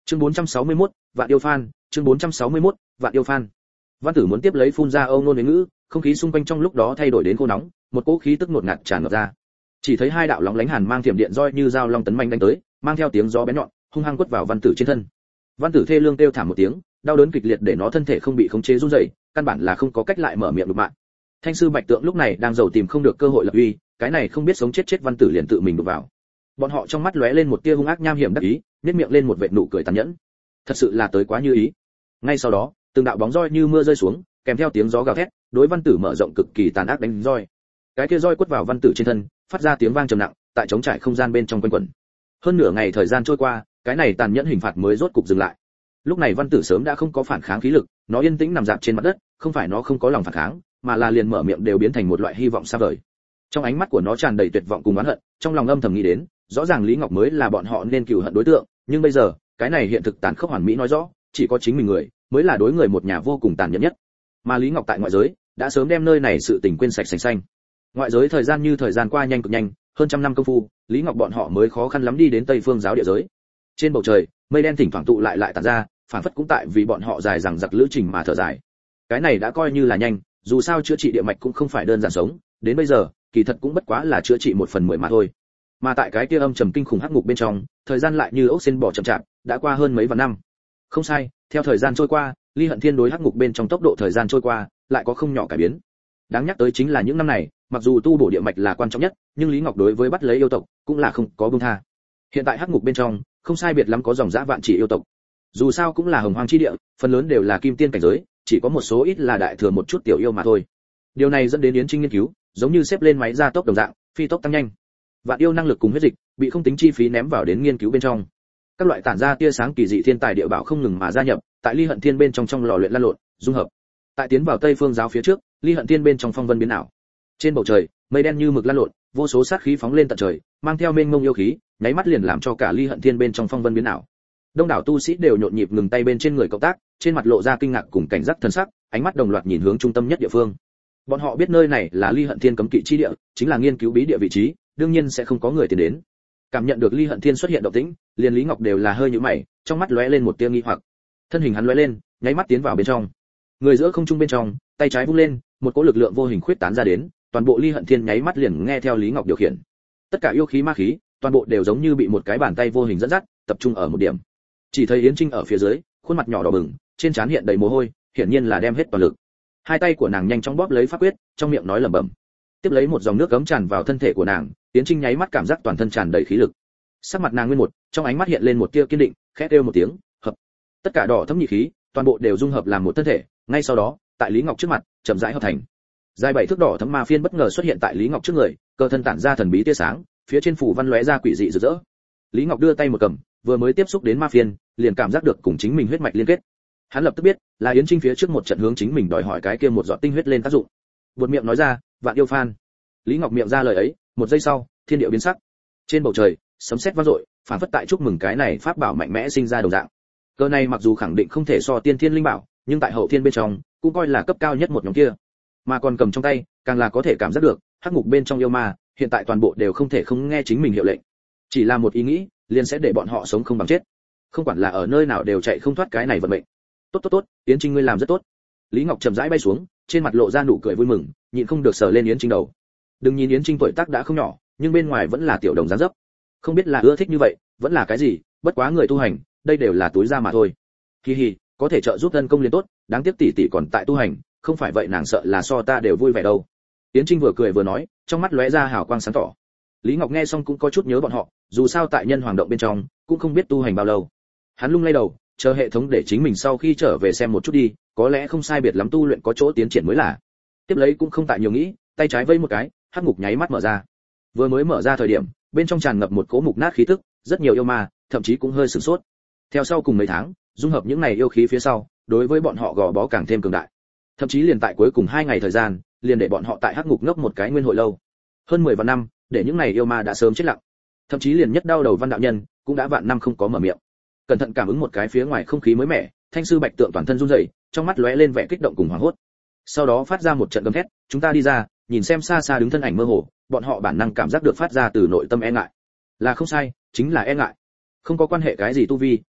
Chương 461, Vạn yêu fan, chương 461, Vạn yêu fan. Văn Tử muốn tiếp lấy phun ra âu nôn đến ngữ, không khí xung quanh trong lúc đó thay đổi đến khô nóng, một cỗ khí tức ngột ngạt tràn ngập ra. Chỉ thấy hai đạo lóng lánh hàn mang thiểm điện roi như dao long tấn manh đánh tới, mang theo tiếng gió bén nhọn, hung hăng quất vào Văn Tử trên thân. Văn Tử thê lương kêu thảm một tiếng, đau đớn kịch liệt để nó thân thể không bị khống chế run rẩy, căn bản là không có cách lại mở miệng đục mạng. Thanh sư Bạch Tượng lúc này đang giàu tìm không được cơ hội lập uy, cái này không biết sống chết Văn Tử liền tự mình đụng vào. Bọn họ trong mắt lóe lên một tia hung ác nham hiểm đắc ý, nhếch miệng lên một vệt nụ cười tàn nhẫn. Thật sự là tới quá như ý. Ngay sau đó, từng đạo bóng roi như mưa rơi xuống, kèm theo tiếng gió gào thét, đối Văn Tử mở rộng cực kỳ tàn ác đánh roi. Cái kia roi quất vào Văn Tử trên thân, phát ra tiếng vang trầm nặng, tại trống trải không gian bên trong quanh quẩn. Hơn nửa ngày thời gian trôi qua, cái này tàn nhẫn hình phạt mới rốt cục dừng lại. Lúc này Văn Tử sớm đã không có phản kháng khí lực, nó yên tĩnh nằm dạp trên mặt đất, không phải nó không có lòng phản kháng, mà là liền mở miệng đều biến thành một loại hy vọng xa vời. Trong ánh mắt của nó tràn đầy tuyệt vọng cùng oán hận, trong lòng âm thầm nghĩ đến, rõ ràng Lý Ngọc mới là bọn họ nên cừu hận đối tượng, nhưng bây giờ, cái này hiện thực tàn khốc hoàn mỹ nói rõ, chỉ có chính mình người mới là đối người một nhà vô cùng tàn nhẫn nhất. Mà Lý Ngọc tại ngoại giới đã sớm đem nơi này sự tình quên sạch sành xanh. Ngoại giới thời gian như thời gian qua nhanh cực nhanh, hơn trăm năm công phu, Lý Ngọc bọn họ mới khó khăn lắm đi đến Tây Phương giáo địa giới. Trên bầu trời, mây đen thỉnh thoảng tụ lại tản ra, phản phất cũng tại vì bọn họ dài dằng dặc lữ trình mà thở dài. Cái này đã coi như là nhanh, dù sao chữa trị địa mạch cũng không phải đơn giản sống, đến bây giờ, kỳ thật cũng bất quá là chữa trị 1/10 mà thôi. Mà tại cái kia âm trầm kinh khủng hắc ngục bên trong, thời gian lại như ốc sên bò chậm chạp, đã qua hơn mấy vạn năm. Không sai, theo thời gian trôi qua, Ly Hận Thiên đối hắc ngục bên trong tốc độ thời gian trôi qua, lại có không nhỏ cải biến. Đáng nhắc tới chính là những năm này, mặc dù tu bổ địa mạch là quan trọng nhất, nhưng Lý Ngọc đối với bắt lấy yêu tộc cũng là không có buông tha. Hiện tại hắc ngục bên trong, không sai biệt lắm có dòng dã vạn chỉ yêu tộc. Dù sao cũng là hồng hoang chi địa, phần lớn đều là kim tiên cảnh giới, chỉ có một số ít là đại thừa một chút tiểu yêu mà thôi. Điều này dẫn đến Yến Trinh nghiên cứu, giống như xếp lên máy gia tốc đồng dạng, phi tốc tăng nhanh. Vạn yêu năng lực cùng huyết dịch, bị không tính chi phí ném vào đến nghiên cứu bên trong. Các loại tản ra tia sáng kỳ dị thiên tài địa bảo không ngừng mà gia nhập, tại Ly Hận Thiên bên trong lò luyện lan lộn, dung hợp. Tại tiến vào Tây Phương giáo phía trước, Ly Hận Thiên bên trong phong vân biến ảo. Trên bầu trời, mây đen như mực lan lộn, vô số sát khí phóng lên tận trời, mang theo mênh mông yêu khí, nháy mắt liền làm cho cả Ly Hận Thiên bên trong phong vân biến ảo. Đông đảo tu sĩ đều nhộn nhịp ngừng tay bên trên người cộng tác, trên mặt lộ ra kinh ngạc cùng cảnh giác thần sắc, ánh mắt đồng loạt nhìn hướng trung tâm nhất địa phương. Bọn họ biết nơi này là Ly Hận Thiên cấm kỵ chi địa, chính là nghiên cứu bí địa vị trí, đương nhiên sẽ không có người tiến đến. Cảm nhận được Ly Hận Thiên xuất hiện động tĩnh, liền Lý Ngọc đều là hơi nhíu mày, trong mắt lóe lên một tia nghi hoặc. Thân hình hắn lóe lên, nháy mắt tiến vào bên trong. Người giữa không trung bên trong, tay trái vung lên, một cỗ lực lượng vô hình khuyết tán ra đến, toàn bộ Ly Hận Thiên nháy mắt liền nghe theo Lý Ngọc điều khiển. Tất cả yêu khí ma khí, toàn bộ đều giống như bị một cái bàn tay vô hình dẫn dắt, tập trung ở một điểm. Chỉ thấy Yến Trinh ở phía dưới, khuôn mặt nhỏ đỏ bừng, trên trán hiện đầy mồ hôi, hiển nhiên là đem hết toàn lực. Hai tay của nàng nhanh chóng bóp lấy pháp quyết, trong miệng nói lẩm bẩm. Tiếp lấy một dòng nước cấm tràn vào thân thể của nàng, Yến Trinh nháy mắt cảm giác toàn thân tràn đầy khí lực. Sắc mặt nàng nguyên một, trong ánh mắt hiện lên một tia kiên định, khẽ kêu một tiếng, hợp. Tất cả đỏ thẫm nhị khí, toàn bộ đều dung hợp làm một thân thể, ngay sau đó, tại Lý Ngọc trước mặt, chậm rãi hợp thành. Dài 7 thước đỏ thẫm ma phiên bất ngờ xuất hiện tại Lý Ngọc trước người, cơ thân tản ra thần bí tia sáng, phía trên phủ văn lóe ra quỷ dị rực rỡ. Lý Ngọc đưa tay một cầm, vừa mới tiếp xúc đến ma phiên, liền cảm giác được cùng chính mình huyết mạch liên kết. Hắn lập tức biết, là Yến Trinh phía trước một trận hướng chính mình đòi hỏi cái kia một giọt tinh huyết lên tác dụng. Buột miệng nói ra, "Vạn yêu phan." Lý Ngọc miệng ra lời ấy, một giây sau, thiên địa biến sắc. Trên bầu trời, sấm sét vang dội, phản phất tại chúc mừng cái này pháp bảo mạnh mẽ sinh ra đồng dạng. Cơ này mặc dù khẳng định không thể so tiên thiên linh bảo, nhưng tại hậu thiên bên trong, cũng coi là cấp cao nhất một nhóm kia. Mà còn cầm trong tay, càng là có thể cảm giác được, hắc ngục bên trong yêu ma, hiện tại toàn bộ đều không thể không nghe chính mình hiệu lệnh. Chỉ là một ý nghĩ, liền sẽ để bọn họ sống không bằng chết. Không quản là ở nơi nào đều chạy không thoát cái này vận mệnh. Tốt, Yến Trinh ngươi làm rất tốt. Lý Ngọc chậm rãi bay xuống, trên mặt lộ ra nụ cười vui mừng, nhịn không được sờ lên Yến Trinh đầu. Đừng nhìn Yến Trinh tuổi tác đã không nhỏ, nhưng bên ngoài vẫn là tiểu đồng dáng dấp. Không biết là ưa thích như vậy, vẫn là cái gì, bất quá người tu hành, đây đều là túi ra mà thôi. Hi hi, có thể trợ giúp thân công liền tốt, đáng tiếc tỷ tỷ còn tại tu hành, không phải vậy nàng sợ là so ta đều vui vẻ đâu. Yến Trinh vừa cười vừa nói, trong mắt lóe ra hào quang sáng tỏ. Lý Ngọc nghe xong cũng có chút nhớ bọn họ, dù sao tại Nhân Hoàng động bên trong, cũng không biết tu hành bao lâu. Hắn lung lay đầu, chờ hệ thống để chính mình sau khi trở về xem một chút đi, có lẽ không sai biệt lắm tu luyện có chỗ tiến triển mới là. Tiếp lấy cũng không tại nhiều nghĩ, tay trái vây một cái, hắc ngục nháy mắt mở ra. Vừa mới mở ra thời điểm, bên trong tràn ngập một cỗ mục nát khí tức, rất nhiều yêu ma, thậm chí cũng hơi sửng sốt. Theo sau cùng mấy tháng, dung hợp những này yêu khí phía sau, đối với bọn họ gò bó càng thêm cường đại. Thậm chí liền tại cuối cùng 2 ngày thời gian, liền để bọn họ tại hắc ngục ngốc một cái nguyên hội lâu. Hơn 10 vạn năm, để những này yêu ma đã sớm chết lặng. Thậm chí liền nhất đau đầu Văn đạo nhân, cũng đã vạn năm không có mở miệng. Cẩn thận cảm ứng một cái phía ngoài không khí mới mẻ, Thanh sư Bạch Tượng toàn thân run rẩy, trong mắt lóe lên vẻ kích động cùng hoảng hốt. Sau đó phát ra một trận gầm thét, chúng ta đi ra, nhìn xem xa xa đứng thân ảnh mơ hồ, bọn họ bản năng cảm giác được phát ra từ nội tâm e ngại. Là không sai, chính là e ngại. Không có quan hệ cái gì tu vi,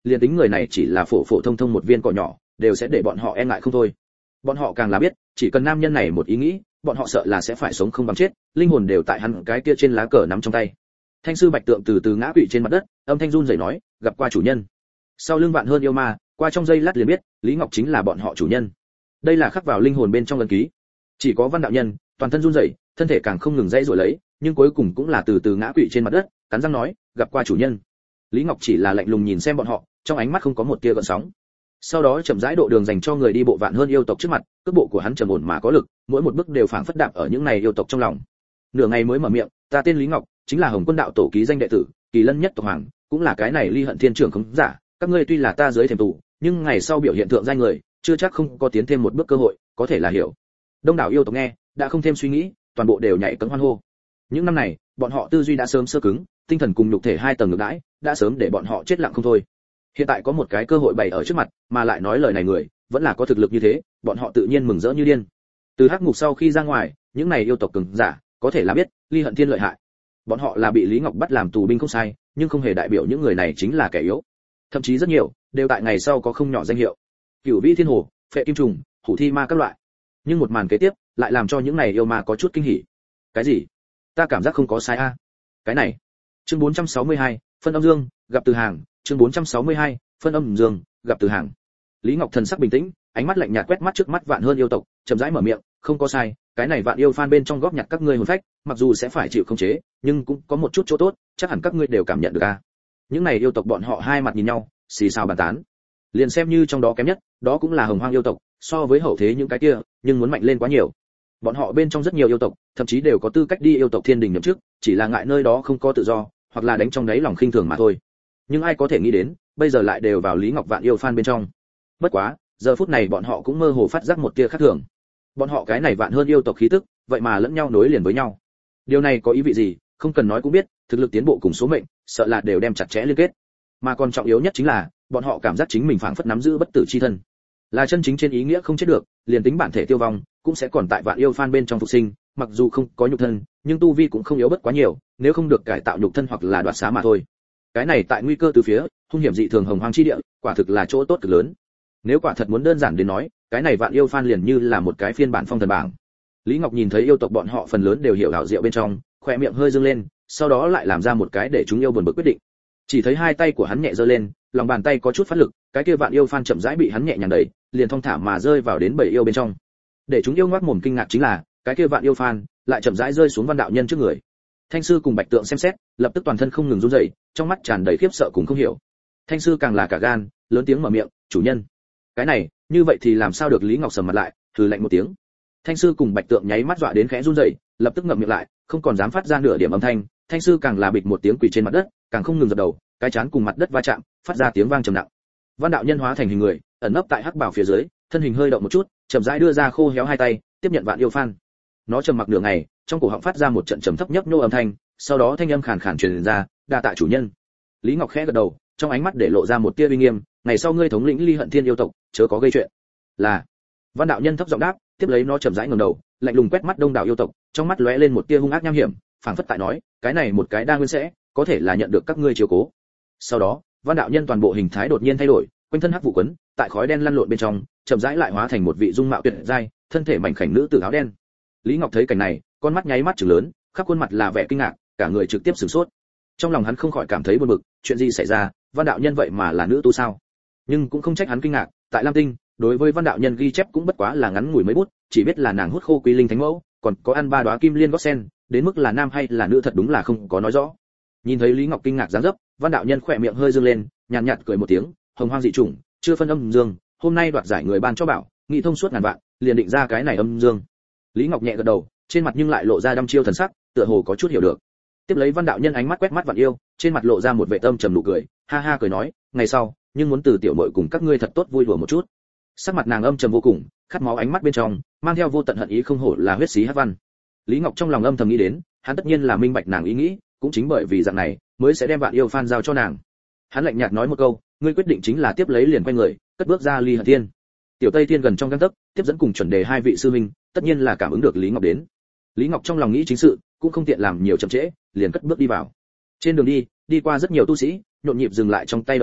liền tính người này chỉ là phổ phổ thông thông một viên cỏ nhỏ, đều sẽ để bọn họ e ngại không thôi. Bọn họ càng là biết, chỉ cần nam nhân này một ý nghĩ, bọn họ sợ là sẽ phải sống không bằng chết, linh hồn đều tại hắn cái kia trên lá cờ nắm trong tay. Thanh sư Bạch Tượng từ từ ngã quỵ trên mặt đất, âm thanh run rẩy nói, gặp qua chủ nhân. Sau lưng Vạn Hơn yêu ma, qua trong giây lát liền biết, Lý Ngọc chính là bọn họ chủ nhân. Đây là khắc vào linh hồn bên trong ấn ký. Chỉ có Văn đạo nhân, toàn thân run rẩy, thân thể càng không ngừng dãy giụa lấy, nhưng cuối cùng cũng là từ từ ngã quỵ trên mặt đất, cắn răng nói, gặp qua chủ nhân. Lý Ngọc chỉ là lạnh lùng nhìn xem bọn họ, trong ánh mắt không có một tia gợn sóng. Sau đó chậm rãi độ đường dành cho người đi bộ Vạn Hơn yêu tộc trước mặt, cước bộ của hắn trầm ổn mà có lực, mỗi một bước đều phảng phất đạp ở những này yêu tộc trong lòng. Nửa ngày mới mở miệng, ta tên Lý Ngọc, chính là Hồng Quân đạo tổ ký danh đệ tử, Kỳ Lân nhất tộc hoàng, cũng là cái này Ly Hận Thiên trưởng không giả, các ngươi tuy là ta dưới thềm tù, nhưng ngày sau biểu hiện thượng danh người, chưa chắc không có tiến thêm một bước cơ hội, có thể là hiểu. Đông đảo yêu tộc nghe, đã không thêm suy nghĩ, toàn bộ đều nhảy cẫng hoan hô. Những năm này, bọn họ tư duy đã sớm sơ cứng, tinh thần cùng nhục thể hai tầng ngược đãi, đã sớm để bọn họ chết lặng không thôi. Hiện tại có một cái cơ hội bày ở trước mặt, mà lại nói lời này người, vẫn là có thực lực như thế, bọn họ tự nhiên mừng rỡ như điên. Từ hắc ngục sau khi ra ngoài, những này yêu tộc cường giả, có thể là biết, Ly Hận Thiên lợi hại. Bọn họ là bị Lý Ngọc bắt làm tù binh không sai, nhưng không hề đại biểu những người này chính là kẻ yếu. Thậm chí rất nhiều, đều tại ngày sau có không nhỏ danh hiệu. Cửu Vĩ Thiên Hồ, Phệ Kim Trùng, Hủ Thi Ma các loại. Nhưng một màn kế tiếp, lại làm cho những này yêu ma có chút kinh hỉ. Cái gì? Ta cảm giác không có sai a. Cái này. Chương 462, phân âm dương, gặp từ hàng, chương 462, phân âm dương, gặp từ hàng. Lý Ngọc thần sắc bình tĩnh, ánh mắt lạnh nhạt quét mắt trước mắt Vạn Hơn yêu tộc, chậm rãi mở miệng, không có sai, cái này Vạn yêu phan bên trong góp nhặt các ngươi hồn phách, mặc dù sẽ phải chịu khống chế, nhưng cũng có một chút chỗ tốt, chắc hẳn các ngươi đều cảm nhận được a. Những này yêu tộc bọn họ hai mặt nhìn nhau, xì xào bàn tán. Liền xem như trong đó kém nhất, đó cũng là Hồng Hoang yêu tộc, so với hậu thế những cái kia, nhưng muốn mạnh lên quá nhiều. Bọn họ bên trong rất nhiều yêu tộc, thậm chí đều có tư cách đi yêu tộc thiên đình nhậm chức, chỉ là ngại nơi đó không có tự do, hoặc là đánh trong đáy lòng khinh thường mà thôi. Nhưng ai có thể nghĩ đến, bây giờ lại đều vào Lý Ngọc Vạn yêu phan bên trong. Bất quá, giờ phút này bọn họ cũng mơ hồ phát giác một tia khác thường. Bọn họ cái này Vạn Hơn yêu tộc khí tức, vậy mà lẫn nhau nối liền với nhau. Điều này có ý vị gì, không cần nói cũng biết, thực lực tiến bộ cùng số mệnh, sợ là đều đem chặt chẽ liên kết. Mà còn trọng yếu nhất chính là, bọn họ cảm giác chính mình phảng phất nắm giữ bất tử chi thân, là chân chính trên ý nghĩa không chết được, liền tính bản thể tiêu vong, cũng sẽ còn tại Vạn yêu phan bên trong phục sinh, mặc dù không có nhục thân, nhưng tu vi cũng không yếu bất quá nhiều, nếu không được cải tạo nhục thân hoặc là đoạt xá mà thôi. Cái này tại nguy cơ từ phía, hung hiểm dị thường Hồng Hoang chi địa, quả thực là chỗ tốt cực lớn. Nếu quả thật muốn đơn giản đến nói, cái này Vạn yêu phan liền như là một cái phiên bản phong thần bảng. Lý Ngọc nhìn thấy yêu tộc bọn họ phần lớn đều hiểu ảo diệu bên trong, khóe miệng hơi dương lên, sau đó lại làm ra một cái để chúng yêu buồn bực quyết định. Chỉ thấy hai tay của hắn nhẹ giơ lên, lòng bàn tay có chút phát lực, cái kia Vạn yêu phan chậm rãi bị hắn nhẹ nhàng đẩy, liền thong thả mà rơi vào đến bầy yêu bên trong. Để chúng yêu ngoác mồm kinh ngạc chính là, cái kia Vạn yêu phan lại chậm rãi rơi xuống Văn đạo nhân trước người. Thanh sư cùng Bạch Tượng xem xét, lập tức toàn thân không ngừng run rẩy, trong mắt tràn đầy khiếp sợ cùng không hiểu. Thanh sư càng là cả gan, lớn tiếng mở miệng, "Chủ nhân." Cái này, như vậy thì làm sao được? Lý Ngọc sầm mặt lại, hừ lạnh một tiếng. Thanh sư cùng Bạch Tượng nháy mắt dọa đến khẽ run rẩy, lập tức ngậm miệng lại, không còn dám phát ra nửa điểm âm thanh. Thanh sư càng là bịch một tiếng quỳ trên mặt đất, càng không ngừng dập đầu, cái chán cùng mặt đất va chạm, phát ra tiếng vang trầm nặng. Văn đạo nhân hóa thành hình người, ẩn nấp tại hắc bảo phía dưới, thân hình hơi động một chút, chậm rãi đưa ra khô héo hai tay, tiếp nhận Vạn yêu phan. Nó trầm mặc nửa ngày, trong cổ họng phát ra một trận trầm thấp nhấp nhô âm thanh, sau đó thanh âm khàn khàn truyền ra, "Đa tạ chủ nhân." Lý Ngọc khẽ gật đầu, trong ánh mắt để lộ ra một tia uy nghiêm, "Ngày sau ngươi thống lĩnh Ly Hận Thiên yêu tộc, chớ có gây chuyện." "Là." Văn đạo nhân thấp giọng đáp, tiếp lấy nó chậm rãi ngẩng đầu, lạnh lùng quét mắt đông đảo yêu tộc, trong mắt lóe lên một tia hung ác nham hiểm, phảng phất tại nói, "Cái này một cái đa nguyên sẽ, có thể là nhận được các ngươi chiếu cố." Sau đó, Văn đạo nhân toàn bộ hình thái đột nhiên thay đổi, quanh thân hắc vụ quấn, tại khói đen lăn lộn bên trong, chậm rãi lại hóa thành một vị dung mạo tuyệt giai, thân thể mảnh khảnh nữ tử áo đen. Lý Ngọc thấy cảnh này, con mắt nháy mắt trừng lớn, khắp khuôn mặt là vẻ kinh ngạc, cả người trực tiếp sửng sốt. Trong lòng hắn không khỏi cảm thấy buồn bực, chuyện gì xảy ra, Văn đạo nhân vậy mà là nữ tu sao? Nhưng cũng không trách hắn kinh ngạc, tại Lam Tinh, đối với Văn đạo nhân ghi chép cũng bất quá là ngắn ngủi mấy bút, chỉ biết là nàng hút khô quý linh thánh mẫu, còn có ăn 3 đóa kim liên gót sen, đến mức là nam hay là nữ thật đúng là không có nói rõ. Nhìn thấy Lý Ngọc kinh ngạc dáng dấp, Văn đạo nhân khỏe miệng hơi dương lên, nhàn nhạt cười một tiếng, "Hồng Hoang dị chủng, chưa phân âm dương, hôm nay đoạt giải người ban cho bảo, nghị thông suốt ngàn vạn, liền định ra cái này âm dương." Lý Ngọc nhẹ gật đầu, trên mặt nhưng lại lộ ra đăm chiêu thần sắc, tựa hồ có chút hiểu được. Tiếp lấy Văn đạo nhân ánh mắt quét mắt Vạn yêu, trên mặt lộ ra một vẻ tâm trầm nụ cười, ha ha cười nói, "Ngày sau, nhưng muốn từ tiểu muội cùng các ngươi thật tốt vui đùa một chút." Sắc mặt nàng âm trầm vô cùng, khát máu ánh mắt bên trong mang theo vô tận hận ý, không hổ là huyết sĩ hắc văn. Lý Ngọc trong lòng âm thầm nghĩ đến, hắn tất nhiên là minh bạch nàng ý nghĩ, cũng chính bởi vì dạng này, mới sẽ đem Vạn yêu phan giao cho nàng. Hắn lạnh nhạt nói một câu, "Ngươi quyết định chính là?" tiếp lấy liền quay người, cất bước ra Ly Hận Thiên. Tiểu Tây Thiên gần trong gang tấc, tiếp dẫn cùng chuẩn đề hai vị sư huynh, tất nhiên là cảm ứng được Lý Ngọc đến. Lý Ngọc trong lòng nghĩ chính sự, cũng không tiện làm nhiều chậm trễ, liền cất bước đi vào. Trên đường đi qua rất nhiều tu sĩ, nhộn nhịp dừng lại trong tay động tác,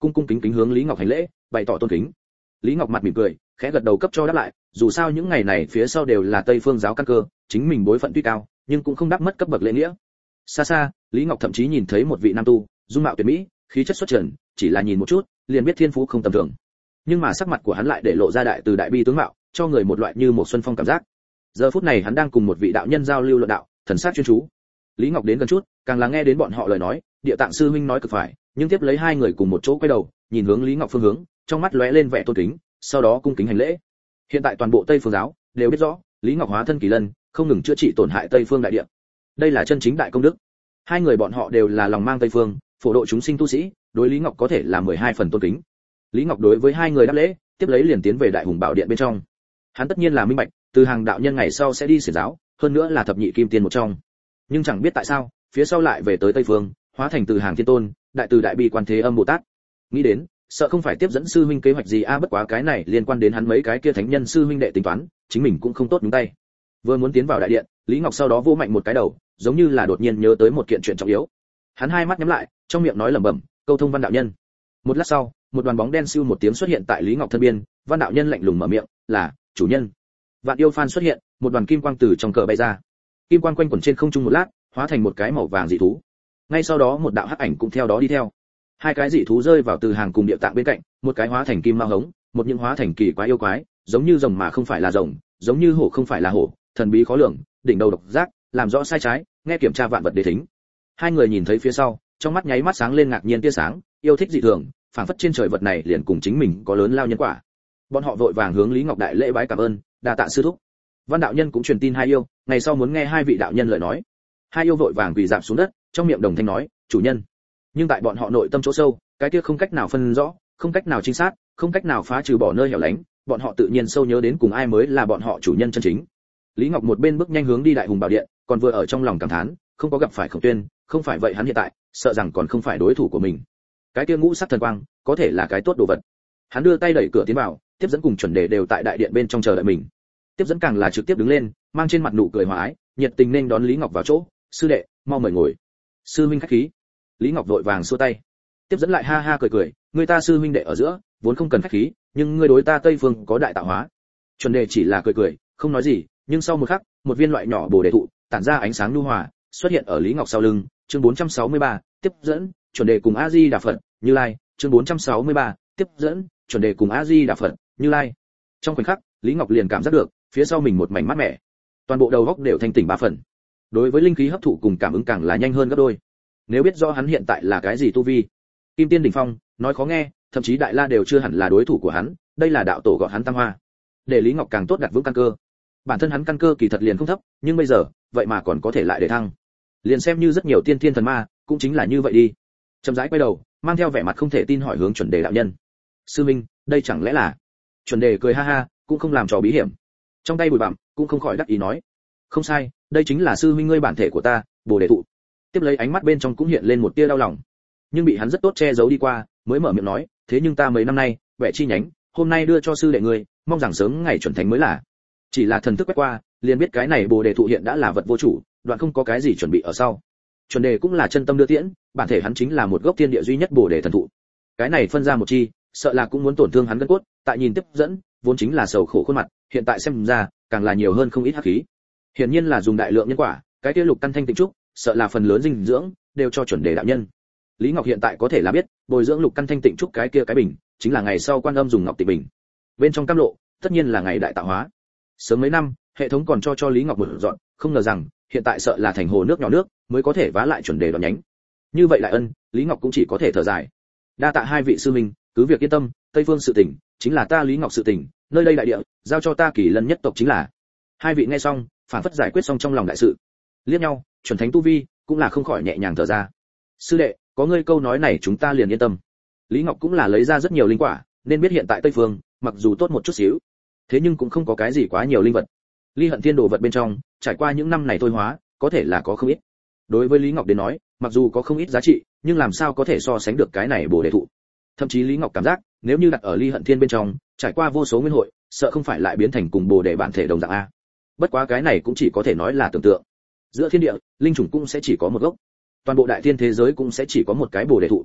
cung cung kính kính hướng Lý Ngọc hành lễ, bày tỏ tôn kính. Lý Ngọc mặt mỉm cười, khẽ gật đầu cấp cho đáp lại, dù sao những ngày này phía sau đều là Tây Phương giáo căn cơ, chính mình bối phận tuy cao, nhưng cũng không đáp mất cấp bậc lễ nghĩa. Xa xa, Lý Ngọc thậm chí nhìn thấy một vị nam tu, dung mạo tuyệt mỹ, khí chất xuất trần, chỉ là nhìn một chút, liền biết thiên phú không tầm thường. Nhưng mà sắc mặt của hắn lại để lộ ra đại từ đại bi tướng mạo, cho người một loại như một xuân phong cảm giác. Giờ phút này hắn đang cùng một vị đạo nhân giao lưu luận đạo, thần sắc chuyên chú. Lý Ngọc đến gần chút, càng là nghe đến bọn họ lời nói, Địa Tạng sư huynh nói cực phải, nhưng tiếp lấy hai người cùng một chỗ quay đầu, nhìn hướng Lý Ngọc phương hướng, trong mắt lóe lên vẻ tôn kính, sau đó cung kính hành lễ. Hiện tại toàn bộ Tây Phương giáo đều biết rõ, Lý Ngọc hóa thân kỳ lân, không ngừng chữa trị tổn hại Tây Phương đại địa. Đây là chân chính đại công đức. Hai người bọn họ đều là lòng mang Tây Phương, phổ độ chúng sinh tu sĩ, đối Lý Ngọc có thể là 12 phần tôn kính. Lý Ngọc đối với hai người đáp lễ, tiếp lấy liền tiến về Đại Hùng Bảo Điện bên trong. Hắn tất nhiên là minh bạch, từ hàng đạo nhân ngày sau sẽ đi xiển giáo, hơn nữa là thập nhị kim tiên một trong. Nhưng chẳng biết tại sao, phía sau lại về tới Tây Phương, hóa thành từ hàng thiên tôn, đại từ đại bi quan thế âm Bồ Tát. Nghĩ đến, sợ không phải tiếp dẫn sư huynh kế hoạch gì bất quá cái này liên quan đến hắn mấy cái kia thánh nhân sư huynh đệ tính toán, chính mình cũng không tốt nhúng tay. Vừa muốn tiến vào đại điện, Lý Ngọc sau đó vỗ mạnh một cái đầu, giống như là đột nhiên nhớ tới một kiện chuyện trọng yếu. Hắn hai mắt nhắm lại, trong miệng nói lẩm bẩm, câu thông Văn đạo nhân. Một lát sau, một đoàn bóng đen siêu một tiếng xuất hiện tại Lý Ngọc thân biên, Văn đạo nhân lạnh lùng mở miệng, là chủ nhân. Vạn yêu phan xuất hiện, một đoàn kim quang từ trong cờ bay ra. Kim quang quanh quẩn trên không trung một lát, hóa thành một cái màu vàng dị thú. Ngay sau đó một đạo hắc ảnh cũng theo đó đi theo. Hai cái dị thú rơi vào từ hàng cùng Địa Tạng bên cạnh, một cái hóa thành kim ma hống, một những hóa thành kỳ quái yêu quái, giống như rồng mà không phải là rồng, giống như hổ không phải là hổ, thần bí khó lường, đỉnh đầu độc giác, làm rõ sai trái, nghe kiểm tra vạn vật đế thính. Hai người nhìn thấy phía sau, trong mắt nháy mắt sáng lên ngạc nhiên tia sáng, yêu thích dị thường, phảng phất trên trời vật này liền cùng chính mình có lớn lao nhân quả. Bọn họ vội vàng hướng Lý Ngọc đại lễ bái cảm ơn, đa tạ sư thúc. Văn đạo nhân cũng truyền tin hai yêu, ngày sau muốn nghe hai vị đạo nhân lời nói. Hai yêu vội vàng quỳ rạp xuống đất, trong miệng đồng thanh nói, chủ nhân. Nhưng tại bọn họ nội tâm chỗ sâu, cái kia không cách nào phân rõ, không cách nào chính xác, không cách nào phá trừ bỏ nơi hẻo lánh, bọn họ tự nhiên sâu nhớ đến cùng ai mới là bọn họ chủ nhân chân chính. Lý Ngọc một bên bước nhanh hướng đi Đại Hùng Bảo Điện, còn vừa ở trong lòng cảm thán, không có gặp phải Khổng Tuyên, không phải vậy hắn hiện tại, sợ rằng còn không phải đối thủ của mình. Cái kia ngũ sắc thần quang, có thể là cái tốt đồ vật. Hắn đưa tay đẩy cửa tiến vào, tiếp dẫn cùng chuẩn đề đều tại đại điện bên trong chờ đợi mình. Tiếp dẫn càng là trực tiếp đứng lên, mang trên mặt nụ cười hòa ái, nhiệt tình nên đón Lý Ngọc vào chỗ, sư đệ, mau mời ngồi. Sư huynh khách khí. Lý Ngọc vội vàng xua tay. Tiếp dẫn lại ha ha cười cười, người ta sư huynh đệ ở giữa, vốn không cần khách khí, nhưng ngươi đối ta Tây Phương có đại tạo hóa. Chuẩn đề chỉ là cười cười, không nói gì, nhưng sau một khắc, một viên loại nhỏ bồ đề thụ, tản ra ánh sáng nhu hòa, xuất hiện ở Lý Ngọc sau lưng. Chương 463, tiếp dẫn, chuẩn đề cùng A Di Đà Phật, Như Lai. Chương 463, tiếp dẫn, chuẩn đề cùng A Di Đà Phật, Như Lai. Trong khoảnh khắc, Lý Ngọc liền cảm giác được, phía sau mình một mảnh mát mẻ, toàn bộ đầu óc đều thanh tỉnh ba phần. Đối với linh khí hấp thụ cùng cảm ứng càng là nhanh hơn gấp đôi. Nếu biết rõ hắn hiện tại là cái gì tu vi, Kim Tiên đỉnh phong, nói khó nghe, thậm chí Đại La đều chưa hẳn là đối thủ của hắn, đây là đạo tổ gọi hắn tam hoa. Để Lý Ngọc càng tốt đặt vững căn cơ. Bản thân hắn căn cơ kỳ thật liền không thấp, nhưng bây giờ, vậy mà còn có thể lại để thăng. Liền xem như rất nhiều tiên thiên thần ma, cũng chính là như vậy đi. Chậm rãi quay đầu, mang theo vẻ mặt không thể tin hỏi hướng Chuẩn Đề đạo nhân. Sư minh, đây chẳng lẽ là? Chuẩn Đề cười ha ha, cũng không làm trò bí hiểm. Trong tay bùi bặm, cũng không khỏi đắc ý nói. Không sai, đây chính là sư minh ngươi bản thể của ta, Bồ Đề thụ. Tiếp lấy ánh mắt bên trong cũng hiện lên một tia đau lòng, nhưng bị hắn rất tốt che giấu đi qua, mới mở miệng nói, thế nhưng ta mấy năm nay, bẻ chi nhánh, hôm nay đưa cho sư đệ ngươi, mong rằng sớm ngày chuẩn thánh mới là. Chỉ là thần thức quét qua, liền biết cái này Bồ Đề thụ hiện đã là vật vô chủ, đoạn không có cái gì chuẩn bị ở sau. Chuẩn Đề cũng là chân tâm đưa tiễn, bản thể hắn chính là một gốc thiên địa duy nhất Bồ Đề thần thụ. Cái này phân ra một chi, sợ là cũng muốn tổn thương hắn gân cốt, tại nhìn tiếp dẫn, vốn chính là sầu khổ khuôn mặt, hiện tại xem ra, càng là nhiều hơn không ít hắc khí. Hiển nhiên là dùng đại lượng nhân quả, cái kia lục căn thanh tịnh trúc, sợ là phần lớn dinh dưỡng đều cho Chuẩn Đề đạo nhân. Lý Ngọc hiện tại có thể là biết, bồi dưỡng lục căn thanh tịnh trúc cái kia cái bình, chính là ngày sau Quan Âm dùng ngọc tịnh bình. Bên trong cam lộ, tất nhiên là ngày đại tạo hóa. Sớm mấy năm, hệ thống còn cho Lý Ngọc một dọn, không ngờ rằng, hiện tại sợ là thành hồ nước nhỏ nước, mới có thể vá lại Chuẩn Đề đoạn nhánh. Như vậy lại ân, Lý Ngọc cũng chỉ có thể thở dài. Đa tạ hai vị sư huynh, cứ việc yên tâm, Tây Phương sự tình, chính là ta Lý Ngọc sự tình, nơi đây đại địa, giao cho ta Kỳ Lân nhất tộc chính là. Hai vị nghe xong, phản phất giải quyết xong trong lòng đại sự. Liếc nhau, chuẩn thánh tu vi, cũng là không khỏi nhẹ nhàng thở ra. Sư đệ, có ngươi câu nói này chúng ta liền yên tâm. Lý Ngọc cũng là lấy ra rất nhiều linh quả, nên biết hiện tại Tây Phương, mặc dù tốt một chút xíu, thế nhưng cũng không có cái gì quá nhiều linh vật. Ly Hận Thiên đồ vật bên trong, trải qua những năm này thôi hóa, có thể là có không ít. Đối với Lý Ngọc đến nói, mặc dù có không ít giá trị, nhưng làm sao có thể so sánh được cái này Bồ Đề thụ. Thậm chí Lý Ngọc cảm giác, nếu như đặt ở Ly Hận Thiên bên trong, trải qua vô số nguyên hội, sợ không phải lại biến thành cùng Bồ Đề bản thể đồng dạng a. Bất quá cái này cũng chỉ có thể nói là tưởng tượng. Giữa thiên địa, linh chủng cũng sẽ chỉ có một gốc. Toàn bộ đại thiên thế giới cũng sẽ chỉ có một cái Bồ Đề thụ.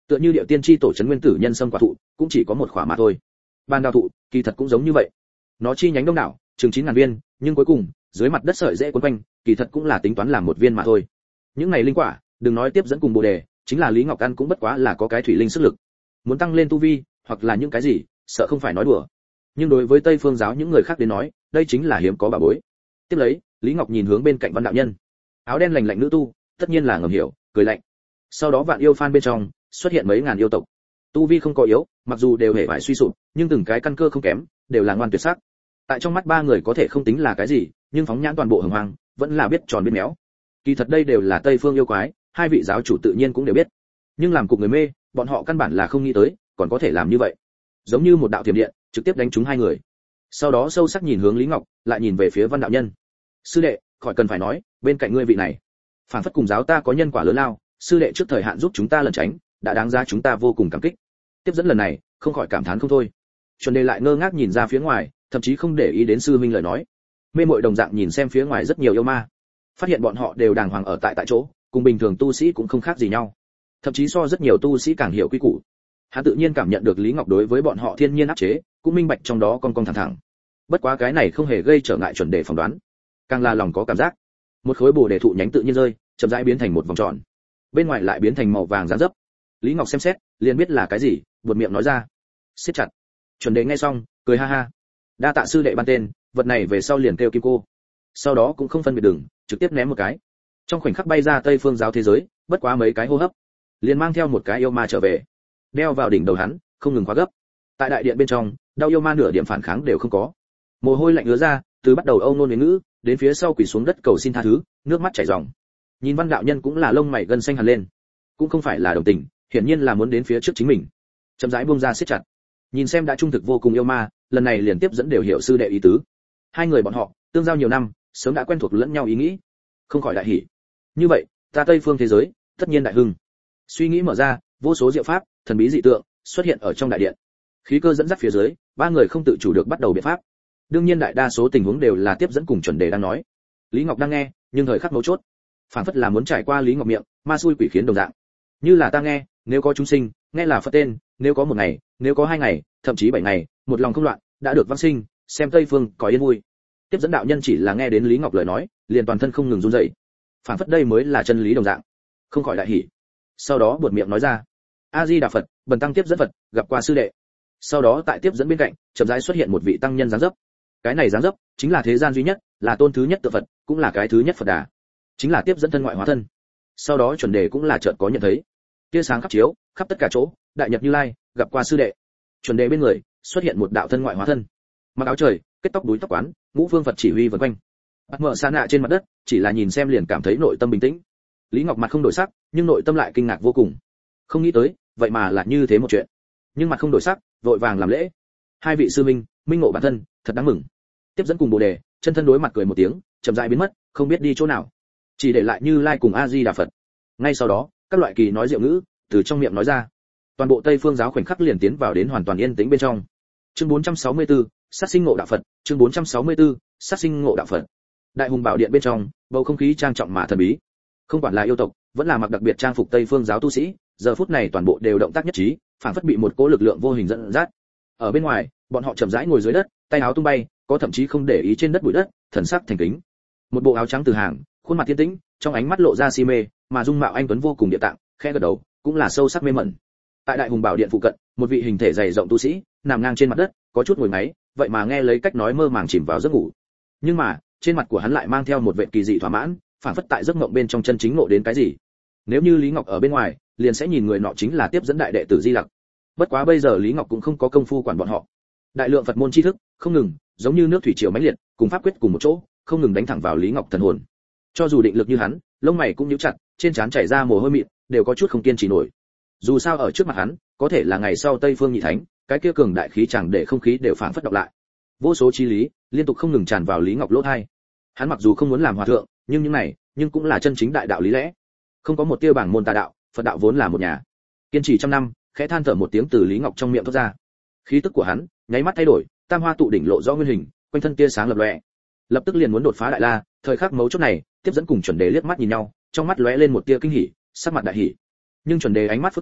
Tựa như điệu tiên tri tổ trấn nguyên tử nhân sâm quả thụ, cũng chỉ có một khỏa mà thôi. Ban đào thụ, kỳ thật cũng giống như vậy. Nó chi nhánh đông đảo, chừng 9000 viên, nhưng cuối cùng, dưới mặt đất sợi rễ quấn quanh, kỳ thật cũng là tính toán làm một viên mà thôi. Những này linh quả, đừng nói tiếp dẫn cùng bồ đề, chính là Lý Ngọc ăn cũng bất quá là có cái thủy linh sức lực. Muốn tăng lên tu vi, hoặc là những cái gì, sợ không phải nói đùa. Nhưng đối với Tây Phương giáo những người khác đến nói, đây chính là hiếm có bảo bối. Tiếp lấy, Lý Ngọc nhìn hướng bên cạnh Văn đạo nhân. Áo đen lành lạnh nữ tu, tất nhiên là ngầm hiểu, cười lạnh. Sau đó Vạn Yêu Phan bên trong xuất hiện mấy ngàn yêu tộc. Tu vi không có yếu, mặc dù đều hề phải suy sụp, nhưng từng cái căn cơ không kém, đều là ngoan tuyệt sắc. Tại trong mắt ba người có thể không tính là cái gì, nhưng phóng nhãn toàn bộ hồng hoang, vẫn là biết tròn biết méo. Kỳ thật đây đều là Tây Phương yêu quái, hai vị giáo chủ tự nhiên cũng đều biết. Nhưng làm cục người mê, bọn họ căn bản là không nghĩ tới, còn có thể làm như vậy. Giống như một đạo thiểm điện, trực tiếp đánh trúng hai người. Sau đó sâu sắc nhìn hướng Lý Ngọc, lại nhìn về phía Văn đạo nhân. Sư đệ, khỏi cần phải nói, bên cạnh ngươi vị này, phản phất cùng giáo ta có nhân quả lớn lao, sư đệ trước thời hạn giúp chúng ta lẩn tránh, đã đáng giá chúng ta vô cùng cảm kích. Tiếp dẫn lần này, không khỏi cảm thán không thôi. Chuẩn Đề lại ngơ ngác nhìn ra phía ngoài, thậm chí không để ý đến sư minh lời nói. Mê Mội đồng dạng nhìn xem phía ngoài rất nhiều yêu ma, phát hiện bọn họ đều đàng hoàng ở tại chỗ, cùng bình thường tu sĩ cũng không khác gì nhau, thậm chí so rất nhiều tu sĩ càng hiểu quy củ. Hắn tự nhiên cảm nhận được Lý Ngọc đối với bọn họ thiên nhiên áp chế, cũng minh bạch trong đó con thẳng thẳng. Bất quá cái này không hề gây trở ngại Chuẩn Đề phỏng đoán, càng là lòng có cảm giác. Một khối bồ đề thụ nhánh tự nhiên rơi, chậm rãi biến thành một vòng tròn, bên ngoài lại biến thành màu vàng rán dấp. Lý Ngọc xem xét, liền biết là cái gì, buột miệng nói ra. Siết chặt. Chuẩn Đề nghe xong, cười ha ha. Đa tạ sư đệ ban tên, vật này về sau liền kêu kim cô. Sau đó cũng không phân biệt đường, trực tiếp ném một cái. Trong khoảnh khắc bay ra Tây Phương giáo thế giới, bất quá mấy cái hô hấp, liền mang theo một cái yêu ma trở về, đeo vào đỉnh đầu hắn, không ngừng khóa gấp. Tại đại điện bên trong, đau yêu ma nửa điểm phản kháng đều không có. Mồ hôi lạnh ứa ra, từ bắt đầu âu nôn đến ngữ, đến phía sau quỳ xuống đất cầu xin tha thứ, nước mắt chảy ròng. Nhìn Văn đạo nhân cũng là lông mày gân xanh hằn lên, cũng không phải là đồng tình, hiển nhiên là muốn đến phía trước chính mình. Chậm rãi buông ra siết chặt. Nhìn xem đã trung thực vô cùng yêu ma, lần này liền tiếp dẫn đều hiểu sư đệ ý tứ. Hai người bọn họ tương giao nhiều năm, sớm đã quen thuộc lẫn nhau ý nghĩ, không khỏi đại hỉ. Như vậy, ta Tây Phương thế giới, tất nhiên đại hưng. Suy nghĩ mở ra, vô số diệu pháp, thần bí dị tượng xuất hiện ở trong đại điện. Khí cơ dẫn dắt phía dưới, ba người không tự chủ được bắt đầu biện pháp. Đương nhiên đại đa số tình huống đều là tiếp dẫn cùng Chuẩn Đề đang nói. Lý Ngọc đang nghe, nhưng thời khắc mấu chốt, phản phất là muốn trải qua Lý Ngọc miệng, ma xui quỷ khiến đồng dạng. Như là ta nghe, nếu có chúng sinh, nghe là Phật tên, nếu có một ngày, nếu có 2 ngày, thậm chí 7 ngày, một lòng không loạn, đã được vãng sinh, xem Tây Phương có yên vui. Tiếp dẫn đạo nhân chỉ là nghe đến Lý Ngọc lời nói, liền toàn thân không ngừng run rẩy. Phản phất đây mới là chân lý đồng dạng, không khỏi đại hỉ. Sau đó buột miệng nói ra: A Di Đà Phật, bần tăng tiếp dẫn Phật, gặp qua sư đệ. Sau đó tại tiếp dẫn bên cạnh, chậm rãi xuất hiện một vị tăng nhân dáng dấp. Cái này dáng dấp chính là thế gian duy nhất, là tôn thứ nhất tự Phật, cũng là cái thứ nhất Phật Đà, chính là tiếp dẫn thân ngoại hóa thân. Sau đó Chuẩn Đề cũng là chợt có nhận thấy, tia sáng khắp chiếu, khắp tất cả chỗ, đại nhật Như Lai, gặp qua sư đệ. Chuẩn Đề bên người xuất hiện một đạo thân ngoại hóa thân, mặc áo trời, kết tóc đuôi tóc quán, ngũ phương Phật chỉ huy vần quanh. Bắt mở sa nạ trên mặt đất, chỉ là nhìn xem liền cảm thấy nội tâm bình tĩnh. Lý Ngọc mặt không đổi sắc, nhưng nội tâm lại kinh ngạc vô cùng. Không nghĩ tới, vậy mà là như thế một chuyện. Nhưng mặt không đổi sắc, vội vàng làm lễ. Hai vị sư minh, minh ngộ bản thân, thật đáng mừng. Tiếp dẫn cùng Bồ Đề, chân thân đối mặt cười một tiếng, chậm rãi biến mất, không biết đi chỗ nào. Chỉ để lại Như Lai cùng A Di Đà Phật. Ngay sau đó, các loại kỳ nói diệu ngữ từ trong miệng nói ra. Toàn bộ Tây Phương giáo khoảnh khắc liền tiến vào đến hoàn toàn yên tĩnh bên trong. Chương 464, sát sinh ngộ đạo Phật, chương 464, sát sinh ngộ đạo Phật. Đại hùng bảo điện bên trong, bầu không khí trang trọng mà thần bí. Không quản là yêu tộc, vẫn là mặc đặc biệt trang phục Tây Phương giáo tu sĩ, giờ phút này toàn bộ đều động tác nhất trí, phản phất bị một cỗ lực lượng vô hình dẫn dắt. Ở bên ngoài, bọn họ chậm rãi ngồi dưới đất, tay áo tung bay, có thậm chí không để ý trên đất bụi đất, thần sắc thành kính. Một bộ áo trắng từ hàng, khuôn mặt thiên tĩnh, trong ánh mắt lộ ra si mê, mà dung mạo anh tuấn vô cùng địa tạng, khẽ gật đầu, cũng là sâu sắc mê mẩn. Tại đại hùng bảo điện phụ cận, một vị hình thể dày rộng tu sĩ, nằm ngang trên mặt đất, có chút ngồi ngáy, vậy mà nghe lấy cách nói mơ màng chìm vào giấc ngủ. Nhưng mà, trên mặt của hắn lại mang theo một vẻ kỳ dị thỏa mãn, phản phất tại giấc mộng bên trong chân chính ngộ đến cái gì. Nếu như Lý Ngọc ở bên ngoài, liền sẽ nhìn người nọ chính là tiếp dẫn đại đệ tử Di Lặc. Bất quá bây giờ Lý Ngọc cũng không có công phu quản bọn họ. Đại lượng Phật môn tri thức, không ngừng, giống như nước thủy triều mãnh liệt, cùng pháp quyết cùng một chỗ, không ngừng đánh thẳng vào Lý Ngọc thần hồn. Cho dù định lực như hắn, lông mày cũng nhíu chặt, trên trán chảy ra mồ hôi mịn, đều có chút không kiên trì nổi. Dù sao ở trước mặt hắn, có thể là ngày sau Tây Phương Nhị Thánh, cái kia cường đại khí chẳng để không khí đều phảng phất đọc lại. Vô số chi lý liên tục không ngừng tràn vào Lý Ngọc lỗ tai. Hắn mặc dù không muốn làm hòa thượng, nhưng những này, nhưng cũng là chân chính đại đạo lý lẽ. Không có một tia bảng môn tà đạo, Phật đạo vốn là một nhà. Kiên trì trăm năm, khẽ than thở một tiếng từ Lý Ngọc trong miệng thoát ra. Khí tức của hắn nháy mắt thay đổi, tam hoa tụ đỉnh lộ rõ nguyên hình, quanh thân tia sáng lập lòe. Lập tức liền muốn đột phá đại la, thời khắc mấu chốt này, tiếp dẫn cùng Chuẩn Đề liếc mắt nhìn nhau, trong mắt lóe lên một tia kinh hỉ, sắc mặt đại hỉ. Nhưng Chuẩn Đề ánh mắt phức tạp,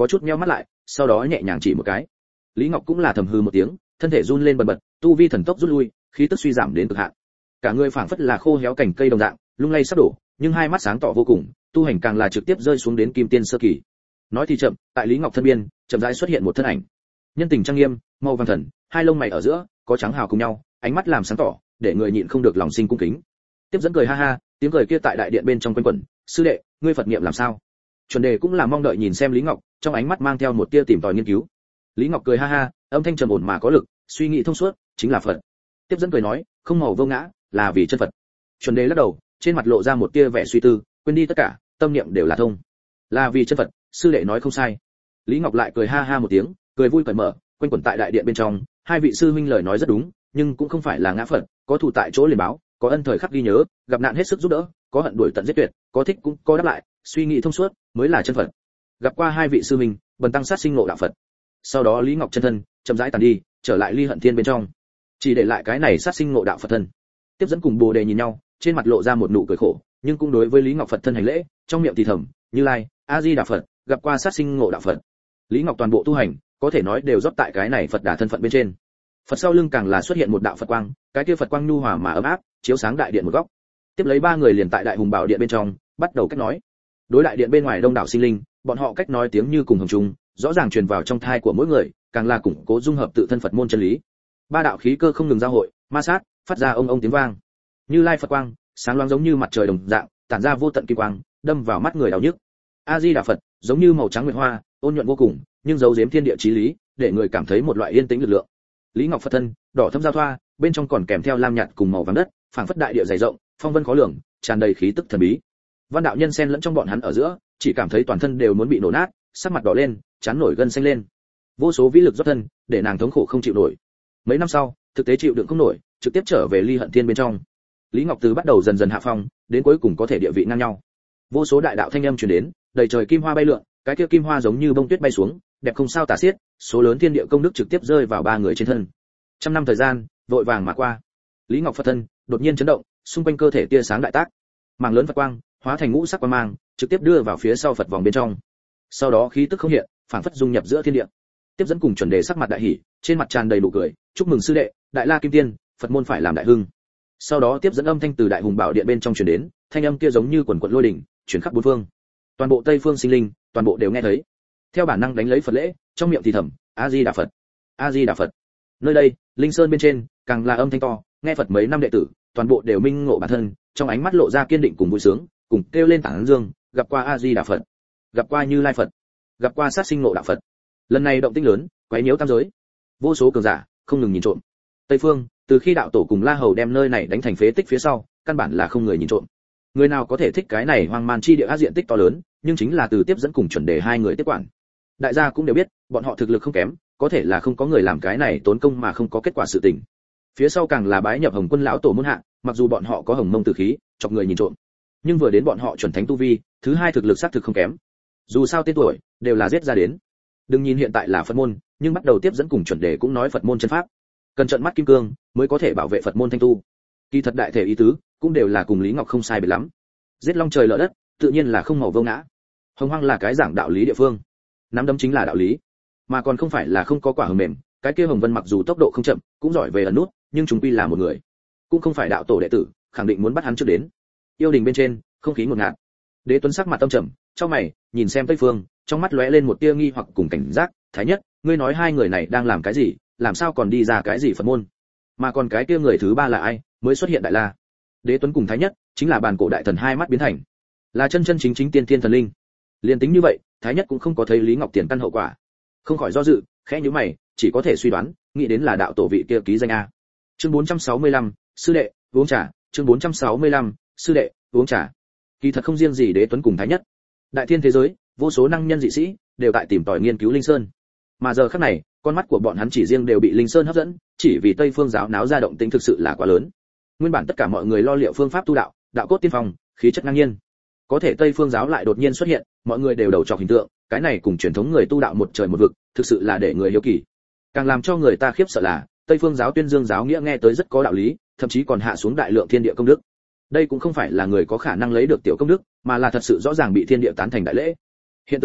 có chút nheo mắt lại, sau đó nhẹ nhàng chỉ một cái. Lý Ngọc cũng là thầm hư một tiếng, thân thể run lên bần bật, tu vi thần tốc rút lui, khí tức suy giảm đến cực hạn. Cả người phảng phất là khô héo cành cây đồng dạng, lung lay sắp đổ, nhưng hai mắt sáng tỏ vô cùng, tu hành càng là trực tiếp rơi xuống đến kim tiên sơ kỳ. Nói thì chậm, tại Lý Ngọc thân biên, chậm rãi xuất hiện một thân ảnh. Nhân tình trang nghiêm, màu vàng thần, hai lông mày ở giữa có trắng hào cùng nhau, ánh mắt làm sáng tỏ, để người nhịn không được lòng sinh cung kính. Tiếp dẫn cười ha ha, tiếng cười kia tại đại điện bên trong quanh quẩn, "Sư đệ, ngươi Phật niệm làm sao?" Chuẩn đề cũng là mong đợi nhìn xem Lý Ngọc, trong ánh mắt mang theo một tia tìm tòi nghiên cứu. Lý Ngọc cười ha ha, âm thanh trầm ổn mà có lực, suy nghĩ thông suốt, chính là Phật. Tiếp dẫn cười nói, "Không màu vô ngã, là vì chân Phật." Chuẩn đề lắc đầu, trên mặt lộ ra một tia vẻ suy tư, quên đi tất cả, tâm niệm đều là thông. Là vì chân Phật, sư đệ nói không sai. Lý Ngọc lại cười ha ha một tiếng, cười vui cởi mở, quanh quẩn tại đại điện bên trong, hai vị sư huynh lời nói rất đúng, nhưng cũng không phải là ngã Phật, có thù tại chỗ liền báo, có ân thời khắc ghi nhớ, gặp nạn hết sức giúp đỡ, có hận đuổi tận giết tuyệt, có thích cũng có đáp lại, suy nghĩ thông suốt mới là chân Phật. Gặp qua hai vị sư huynh, bần tăng sát sinh ngộ đạo Phật. Sau đó Lý Ngọc chân thân chậm rãi tàn đi, trở lại Ly Hận Thiên bên trong, chỉ để lại cái này sát sinh ngộ đạo Phật thân. Tiếp dẫn cùng Bồ Đề nhìn nhau, trên mặt lộ ra một nụ cười khổ, nhưng cũng đối với Lý Ngọc Phật thân hành lễ, trong miệng thì thầm, Như Lai, A Di Đà Phật, gặp qua sát sinh ngộ đạo Phật. Lý Ngọc toàn bộ tu hành, có thể nói đều rót tại cái này Phật Đà thân phận bên trên. Phật sau lưng càng là xuất hiện một đạo Phật quang, cái kia Phật quang nhu hòa mà ấm áp, chiếu sáng đại điện một góc. Tiếp lấy ba người liền tại Đại Hùng Bảo Điện bên trong, bắt đầu cách nói. Đối đại điện bên ngoài đông đảo sinh linh, bọn họ cách nói tiếng như cùng hồng trung, rõ ràng truyền vào trong thai của mỗi người, càng là củng cố dung hợp tự thân Phật môn chân lý. Ba đạo khí cơ không ngừng giao hội, ma sát, phát ra ông ông tiếng vang. Như Lai Phật quang, sáng loáng giống như mặt trời đồng dạng, tản ra vô tận kim quang, đâm vào mắt người đau nhức. A Di Đà Phật, giống như màu trắng nguyệt hoa, ôn nhuận vô cùng, nhưng giấu giếm thiên địa chí lý, để người cảm thấy một loại yên tĩnh lực lượng. Lý Ngọc Phật thân, đỏ thẫm giao thoa, bên trong còn kèm theo lam nhạt cùng màu vàng đất, phảng phất đại địa dày rộng, phong vân khó lường, tràn đầy khí tức thần bí. Văn đạo nhân xen lẫn trong bọn hắn ở giữa, chỉ cảm thấy toàn thân đều muốn bị nổ nát, sắc mặt đỏ lên, trán nổi gân xanh lên. Vô số vĩ lực rót thân, để nàng thống khổ không chịu nổi. Mấy năm sau, thực tế chịu đựng không nổi, trực tiếp trở về Ly Hận Thiên bên trong. Lý Ngọc từ bắt đầu dần dần hạ phong, đến cuối cùng có thể địa vị ngang nhau. Vô số đại đạo thanh âm truyền đến, đầy trời kim hoa bay lượn, cái kia kim hoa giống như bông tuyết bay xuống, đẹp không sao tả xiết, số lớn thiên địa công đức trực tiếp rơi vào ba người trên thân. Trăm năm thời gian vội vàng mà qua. Lý Ngọc Phật thân đột nhiên chấn động, xung quanh cơ thể tia sáng đại tác, màng lớn Phật quang hóa thành ngũ sắc quang mang, trực tiếp đưa vào phía sau Phật vòng bên trong. Sau đó khí tức không hiện, phảng phất dung nhập giữa thiên địa. Tiếp dẫn cùng chuẩn đề sắc mặt đại hỉ, trên mặt tràn đầy nụ cười, chúc mừng sư đệ, đại la kim tiên, Phật môn phải làm đại hưng. Sau đó tiếp dẫn âm thanh từ Đại Hùng Bảo Điện bên trong truyền đến, thanh âm kia giống như quần quật lôi đỉnh, truyền khắp bốn phương. Toàn bộ Tây phương sinh linh, toàn bộ đều nghe thấy. Theo bản năng đánh lấy Phật lễ, trong miệng thì thầm, A Di Đà Phật, A Di Đà Phật. Nơi đây, Linh Sơn bên trên, càng là âm thanh to, nghe Phật mấy năm đệ tử, toàn bộ đều minh ngộ bản thân, trong ánh mắt lộ ra kiên định cùng vui sướng, cùng kêu lên tản dương, gặp qua A Di Đà Phật, gặp qua Như Lai Phật, gặp qua sát sinh ngộ đạo Phật. Lần này động tĩnh lớn, quấy nhiễu tam giới. Vô số cường giả không ngừng nhìn trộm. Tây phương, từ khi đạo tổ cùng La Hầu đem nơi này đánh thành phế tích phía sau, căn bản là không người nhìn trộm. Người nào có thể thích cái này hoang man chi địa á diện tích to lớn, nhưng chính là từ tiếp dẫn cùng chuẩn đề hai người tiếp quản. Đại gia cũng đều biết, bọn họ thực lực không kém, có thể là không có người làm cái này tốn công mà không có kết quả sự tình. Phía sau càng là bái nhập Hồng Quân lão tổ môn hạ, mặc dù bọn họ có hồng mông tử khí, chọc người nhìn trộm, nhưng vừa đến bọn họ chuẩn thánh tu vi, thứ hai thực lực xác thực không kém. Dù sao tên tuổi đều là giết ra đến. Đừng nhìn hiện tại là Phật môn, nhưng bắt đầu tiếp dẫn cùng chuẩn đề cũng nói Phật môn chân pháp, cần trợn mắt kim cương mới có thể bảo vệ Phật môn thanh tu. Kỳ thật đại thể ý tứ cũng đều là cùng Lý Ngọc không sai biệt lắm. Giết long trời lở đất, tự nhiên là không màu vô ngã. Hồng Hoang là cái giảng đạo lý địa phương, nắm đấm chính là đạo lý, mà còn không phải là không có quả hờ mềm. Cái kia Hồng Vân mặc dù tốc độ không chậm, cũng giỏi về ẩn nút, nhưng chúng quy là một người, cũng không phải đạo tổ đệ tử, khẳng định muốn bắt hắn trước đến. Yêu đình bên trên, không khí ngột ngạt. Đế Tuấn sắc mặt tâm trầm, trong mày nhìn xem Tây Phương, trong mắt lóe lên một tia nghi hoặc cùng cảnh giác. Thái nhất, ngươi nói hai người này đang làm cái gì, làm sao còn đi ra cái gì Phật môn? Mà còn cái kia người thứ ba là ai, mới xuất hiện Đại La? Đế Tuấn cùng Thái nhất chính là bàn cổ đại thần hai mắt biến thành, là chân chân chính chính tiên thiên thần linh. Liên tính như vậy, Thái nhất cũng không có thấy Lý Ngọc tiền căn hậu quả, không khỏi do dự, khẽ nhíu mày, chỉ có thể suy đoán, nghĩ đến là đạo tổ vị kia ký danh a. Chương 465, sư đệ, uống trà, chương 465, sư đệ, uống trà. Kỳ thật không riêng gì Đế Tuấn cùng Thái nhất, đại thiên thế giới, vô số năng nhân dị sĩ đều tại tìm tòi nghiên cứu Linh Sơn. Mà giờ khắc này, con mắt của bọn hắn chỉ riêng đều bị Linh Sơn hấp dẫn, chỉ vì Tây Phương giáo náo ra động tĩnh thực sự là quá lớn. Nguyên bản tất cả mọi người lo liệu phương pháp tu đạo, đạo cốt tiên phong, khí chất ngang nhiên. Có thể Tây Phương giáo lại đột nhiên xuất hiện, mọi người đều đầu trọc hình tượng, cái này cùng truyền thống người tu đạo một trời một vực, thực sự là để người hiếu kỳ. Càng làm cho người ta khiếp sợ là, Tây Phương giáo tuyên dương giáo nghĩa nghe tới rất có đạo lý, thậm chí còn hạ xuống đại lượng thiên địa công đức. Đây cũng không phải là người có khả năng lấy được tiểu công đức, mà là thật sự rõ ràng bị thiên địa tán thành đại lễ. Hiện tượng này,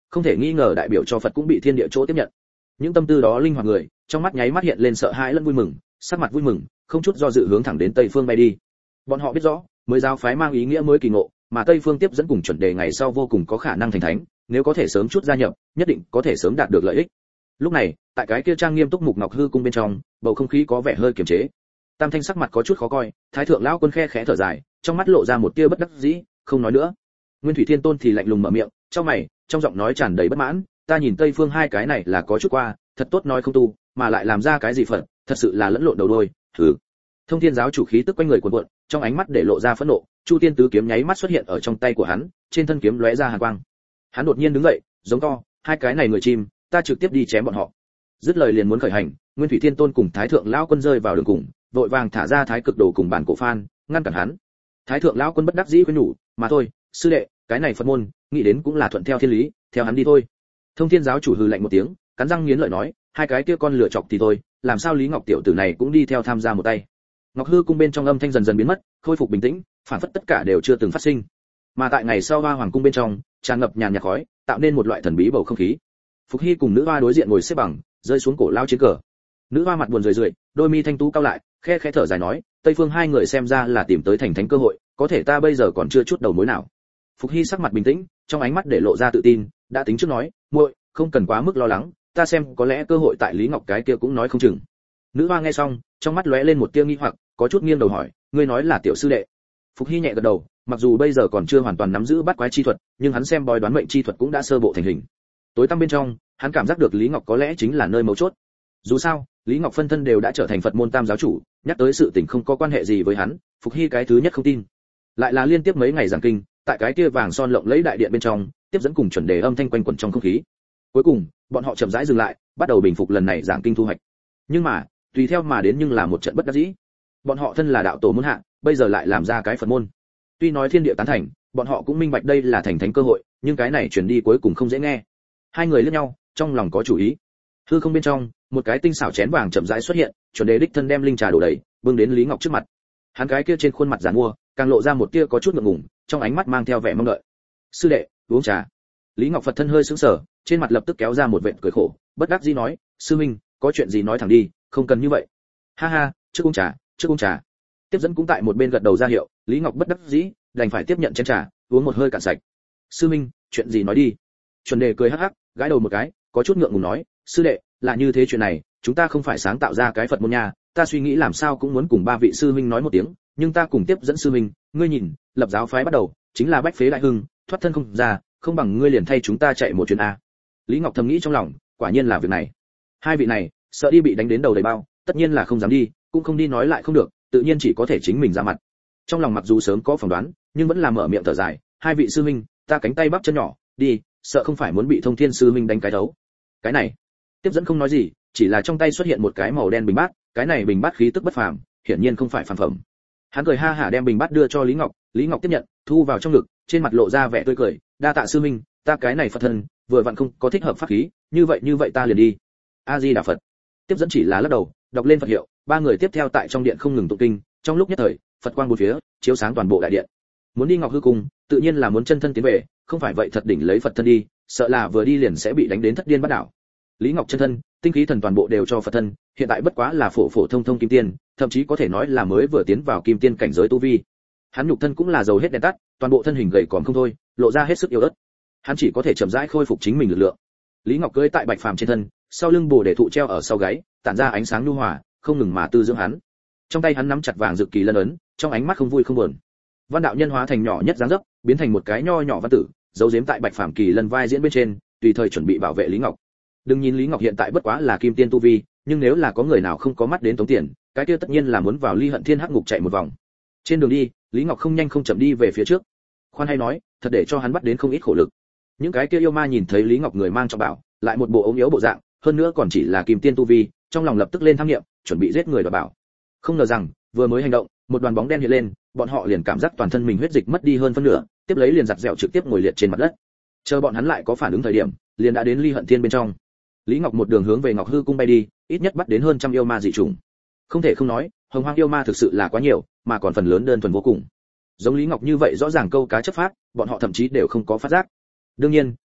không thể nghi ngờ đại biểu cho Phật cũng bị thiên địa chỗ tiếp nhận. Những tâm tư đó linh hoạt người, trong mắt nháy mắt hiện lên sợ hãi lẫn vui mừng, sắc mặt vui mừng, không chút do dự hướng thẳng đến Tây Phương bay đi. Bọn họ biết rõ, mới giáo phái mang ý nghĩa mới kỳ ngộ, mà Tây Phương tiếp dẫn cùng chuẩn đề ngày sau vô cùng có khả năng thành thánh, nếu có thể sớm chút gia nhập, nhất định có thể sớm đạt được lợi ích. Lúc này, tại cái kia trang nghiêm túc mục ngọc hư cung bên trong, bầu không khí có vẻ hơi kiềm chế. Tam Thanh sắc mặt có chút khó coi, Thái thượng lão quân khe khẽ thở dài, trong mắt lộ ra một tia bất đắc dĩ, không nói nữa. Nguyên Thủy Thiên Tôn thì lạnh lùng mở miệng, trong mày, trong giọng nói tràn đầy bất mãn, ta nhìn Tây Phương hai cái này là có chút qua, thật tốt nói không tu, mà lại làm ra cái gì Phật, thật sự là lẫn lộn đầu đuôi. Thử. Thông Thiên giáo chủ khí tức quanh người cuồn cuộn, trong ánh mắt để lộ ra phẫn nộ, Chu Tiên tứ kiếm nháy mắt xuất hiện ở trong tay của hắn, trên thân kiếm lóe ra hàn quang. Hắn đột nhiên đứng dậy, giống to, hai cái này người chim, ta trực tiếp đi chém bọn họ. Dứt lời liền muốn khởi hành, Nguyên Thủy Thiên Tôn cùng Thái thượng lão quân rơi vào đường cùng, vội vàng thả ra Thái cực đồ cùng bản cổ phan, ngăn cản hắn. Thái thượng lão quân bất đắc dĩ khuyên nhủ, mà thôi, sư đệ, cái này Phật môn, nghĩ đến cũng là thuận theo thiên lý, theo hắn đi thôi. Thông Thiên giáo chủ hừ lạnh một tiếng, cắn răng nghiến lợi nói, hai cái kia con lửa chọc thì thôi, làm sao Lý Ngọc tiểu tử này cũng đi theo tham gia một tay. Ngọc hư cung bên trong âm thanh dần dần biến mất, khôi phục bình tĩnh, phản phất tất cả đều chưa từng phát sinh. Mà tại ngày sau Hoa Hoàng cung bên trong, tràn ngập nhàn nhạt khói, tạo nên một loại thần bí bầu không khí. Phục Hy cùng nữ hoa đối diện ngồi xếp bằng, rơi xuống cổ lao chiến cờ. Nữ hoa mặt buồn rười rượi, đôi mi thanh tú cao lại, khe khẽ thở dài nói, Tây Phương hai người xem ra là tìm tới thành thánh cơ hội, có thể ta bây giờ còn chưa chút đầu mối nào. Phục Hy sắc mặt bình tĩnh, trong ánh mắt để lộ ra tự tin, đã tính trước nói, muội, không cần quá mức lo lắng, ta xem có lẽ cơ hội tại Lý Ngọc cái kia cũng nói không chừng. Nữ hoa nghe xong, trong mắt lóe lên một tia nghi hoặc, có chút nghiêng đầu hỏi, ngươi nói là tiểu sư đệ? Phục Hy nhẹ gật đầu, mặc dù bây giờ còn chưa hoàn toàn nắm giữ bát quái chi thuật, nhưng hắn xem bói đoán mệnh chi thuật cũng đã sơ bộ thành hình. Tối tăm bên trong, hắn cảm giác được Lý Ngọc có lẽ chính là nơi mấu chốt. Dù sao, Lý Ngọc phân thân đều đã trở thành Phật môn tam giáo chủ, nhắc tới sự tình không có quan hệ gì với hắn, Phục Hy cái thứ nhất không tin. Lại là liên tiếp mấy ngày giảng kinh, tại cái kia vàng son lộng lẫy đại điện bên trong, tiếp dẫn cùng chuẩn đề âm thanh quanh quẩn trong không khí. Cuối cùng, bọn họ chậm rãi dừng lại, bắt đầu bình phục lần này giảng kinh thu hoạch. Nhưng mà, tùy theo mà đến nhưng là một trận bất đắc dĩ. Bọn họ thân là đạo tổ môn hạ, bây giờ lại làm ra cái Phật môn. Tuy nói thiên địa tán thành, bọn họ cũng minh bạch đây là thành thánh cơ hội, nhưng cái này truyền đi cuối cùng không dễ nghe. Hai người liếc nhau, trong lòng có chủ ý. Hư không bên trong, một cái tinh xảo chén vàng chậm rãi xuất hiện, chuẩn đề đích thân đem linh trà đổ đầy, bưng đến Lý Ngọc trước mặt. Hắn cái kia trên khuôn mặt giàn mua, càng lộ ra một tia có chút ngượng ngùng, trong ánh mắt mang theo vẻ mong đợi. Sư đệ, uống trà. Lý Ngọc Phật thân hơi sững sờ, trên mặt lập tức kéo ra một vệt cười khổ, bất đắc dĩ nói, sư minh, có chuyện gì nói thẳng đi, không cần như vậy. Ha ha, trước uống trà, trước uống trà. Tiếp dẫn cũng tại một bên gật đầu ra hiệu, Lý Ngọc bất đắc dĩ, đành phải tiếp nhận chén trà, uống một hơi cạn sạch. Sư minh, chuyện gì nói đi. Chuẩn đề cười hắc hắc, gãi đầu một cái, có chút ngượng ngùng nói, sư đệ, là như thế chuyện này, chúng ta không phải sáng tạo ra cái Phật môn nha, ta suy nghĩ làm sao cũng muốn cùng ba vị sư minh nói một tiếng, nhưng ta cùng tiếp dẫn sư minh, ngươi nhìn, lập giáo phái bắt đầu, chính là bách phế đại hưng, thoát thân không ra, không bằng ngươi liền thay chúng ta chạy một chuyến a. Lý Ngọc thầm nghĩ trong lòng, quả nhiên là việc này. Hai vị này, sợ đi bị đánh đến đầu đầy bao, tất nhiên là không dám đi, cũng không đi nói lại không được, tự nhiên chỉ có thể chính mình ra mặt. Trong lòng mặc dù sớm có phỏng đoán, nhưng vẫn là mở miệng thở dài, hai vị sư minh, ta cánh tay bắp chân nhỏ, đi, sợ không phải muốn bị Thông Thiên sư minh đánh cái đấu. Cái này, tiếp dẫn không nói gì, chỉ là trong tay xuất hiện một cái màu đen bình bát, cái này bình bát khí tức bất phàm, hiển nhiên không phải phàm phẩm. Hắn cười ha hả đem bình bát đưa cho Lý Ngọc, Lý Ngọc tiếp nhận, thu vào trong ngực, trên mặt lộ ra vẻ tươi cười, đa tạ sư minh, ta cái này Phật thân, vừa vặn không có thích hợp pháp khí, như vậy ta liền đi. A Di Đà Phật. Tiếp dẫn chỉ là lắc đầu, đọc lên Phật hiệu, ba người tiếp theo tại trong điện không ngừng tụng kinh, trong lúc nhất thời, Phật quang bốn phía, chiếu sáng toàn bộ đại điện. Muốn đi Ngọc hư cung, tự nhiên là muốn chân thân tiến về, không phải vậy thật đỉnh lấy Phật thân đi, sợ là vừa đi liền sẽ bị đánh đến thất điên bắt đảo. Lý Ngọc chân thân, tinh khí thần toàn bộ đều cho Phật thân, hiện tại bất quá là phổ phổ thông thông kim tiên, thậm chí có thể nói là mới vừa tiến vào kim tiên cảnh giới tu vi. Hắn nhục thân cũng là dầu hết đèn tắt, toàn bộ thân hình gầy còm không thôi, lộ ra hết sức yếu ớt. Hắn chỉ có thể chậm rãi khôi phục chính mình lực lượng. Lý Ngọc cưỡi tại bạch phàm trên thân, sau lưng bồ đề thụ treo ở sau gáy, tản ra ánh sáng nhu hòa, không ngừng mà tư dưỡng hắn. Trong tay hắn nắm chặt vàng dược kỳ lân ấn, trong ánh mắt không vui không buồn. Văn đạo nhân hóa thành nhỏ nhất dáng dấp, biến thành một cái nho nhỏ văn tử, giấu giếm tại bạch phàm kỳ lân vai diễn bên trên, tùy thời chuẩn bị bảo vệ Lý Ngọc. Đừng nhìn Lý Ngọc hiện tại bất quá là kim tiên tu vi, nhưng nếu là có người nào không có mắt đến tống tiền, cái kia tất nhiên là muốn vào Ly Hận Thiên Hắc Ngục chạy một vòng. Trên đường đi, Lý Ngọc không nhanh không chậm đi về phía trước. Khoan hay nói, thật để cho hắn bắt đến không ít khổ lực. Những cái kia yêu ma nhìn thấy Lý Ngọc người mang trọng bảo, lại một bộ ốm yếu bộ dạng, hơn nữa còn chỉ là kim tiên tu vi, trong lòng lập tức lên tham nghiệm, chuẩn bị giết người đoạt bảo. Không ngờ rằng, vừa mới hành động, một đoàn bóng đen hiện lên, bọn họ liền cảm giác toàn thân mình huyết dịch mất đi hơn phân nửa, tiếp lấy liền giặt dẻo trực tiếp ngồi liệt trên mặt đất. Chờ bọn hắn lại có phản ứng thời điểm, liền đã đến Ly Hận Thiên bên trong. Lý Ngọc một đường hướng về Ngọc Hư cung bay đi, ít nhất bắt đến hơn trăm yêu ma dị chủng. Không thể không nói, hồng hoang yêu ma thực sự là quá nhiều, mà còn phần lớn đơn thuần vô cùng. Giống Lý Ngọc như vậy rõ ràng câu cá chấp pháp, bọn họ thậm chí đều không có phát giác. Đương nhiên,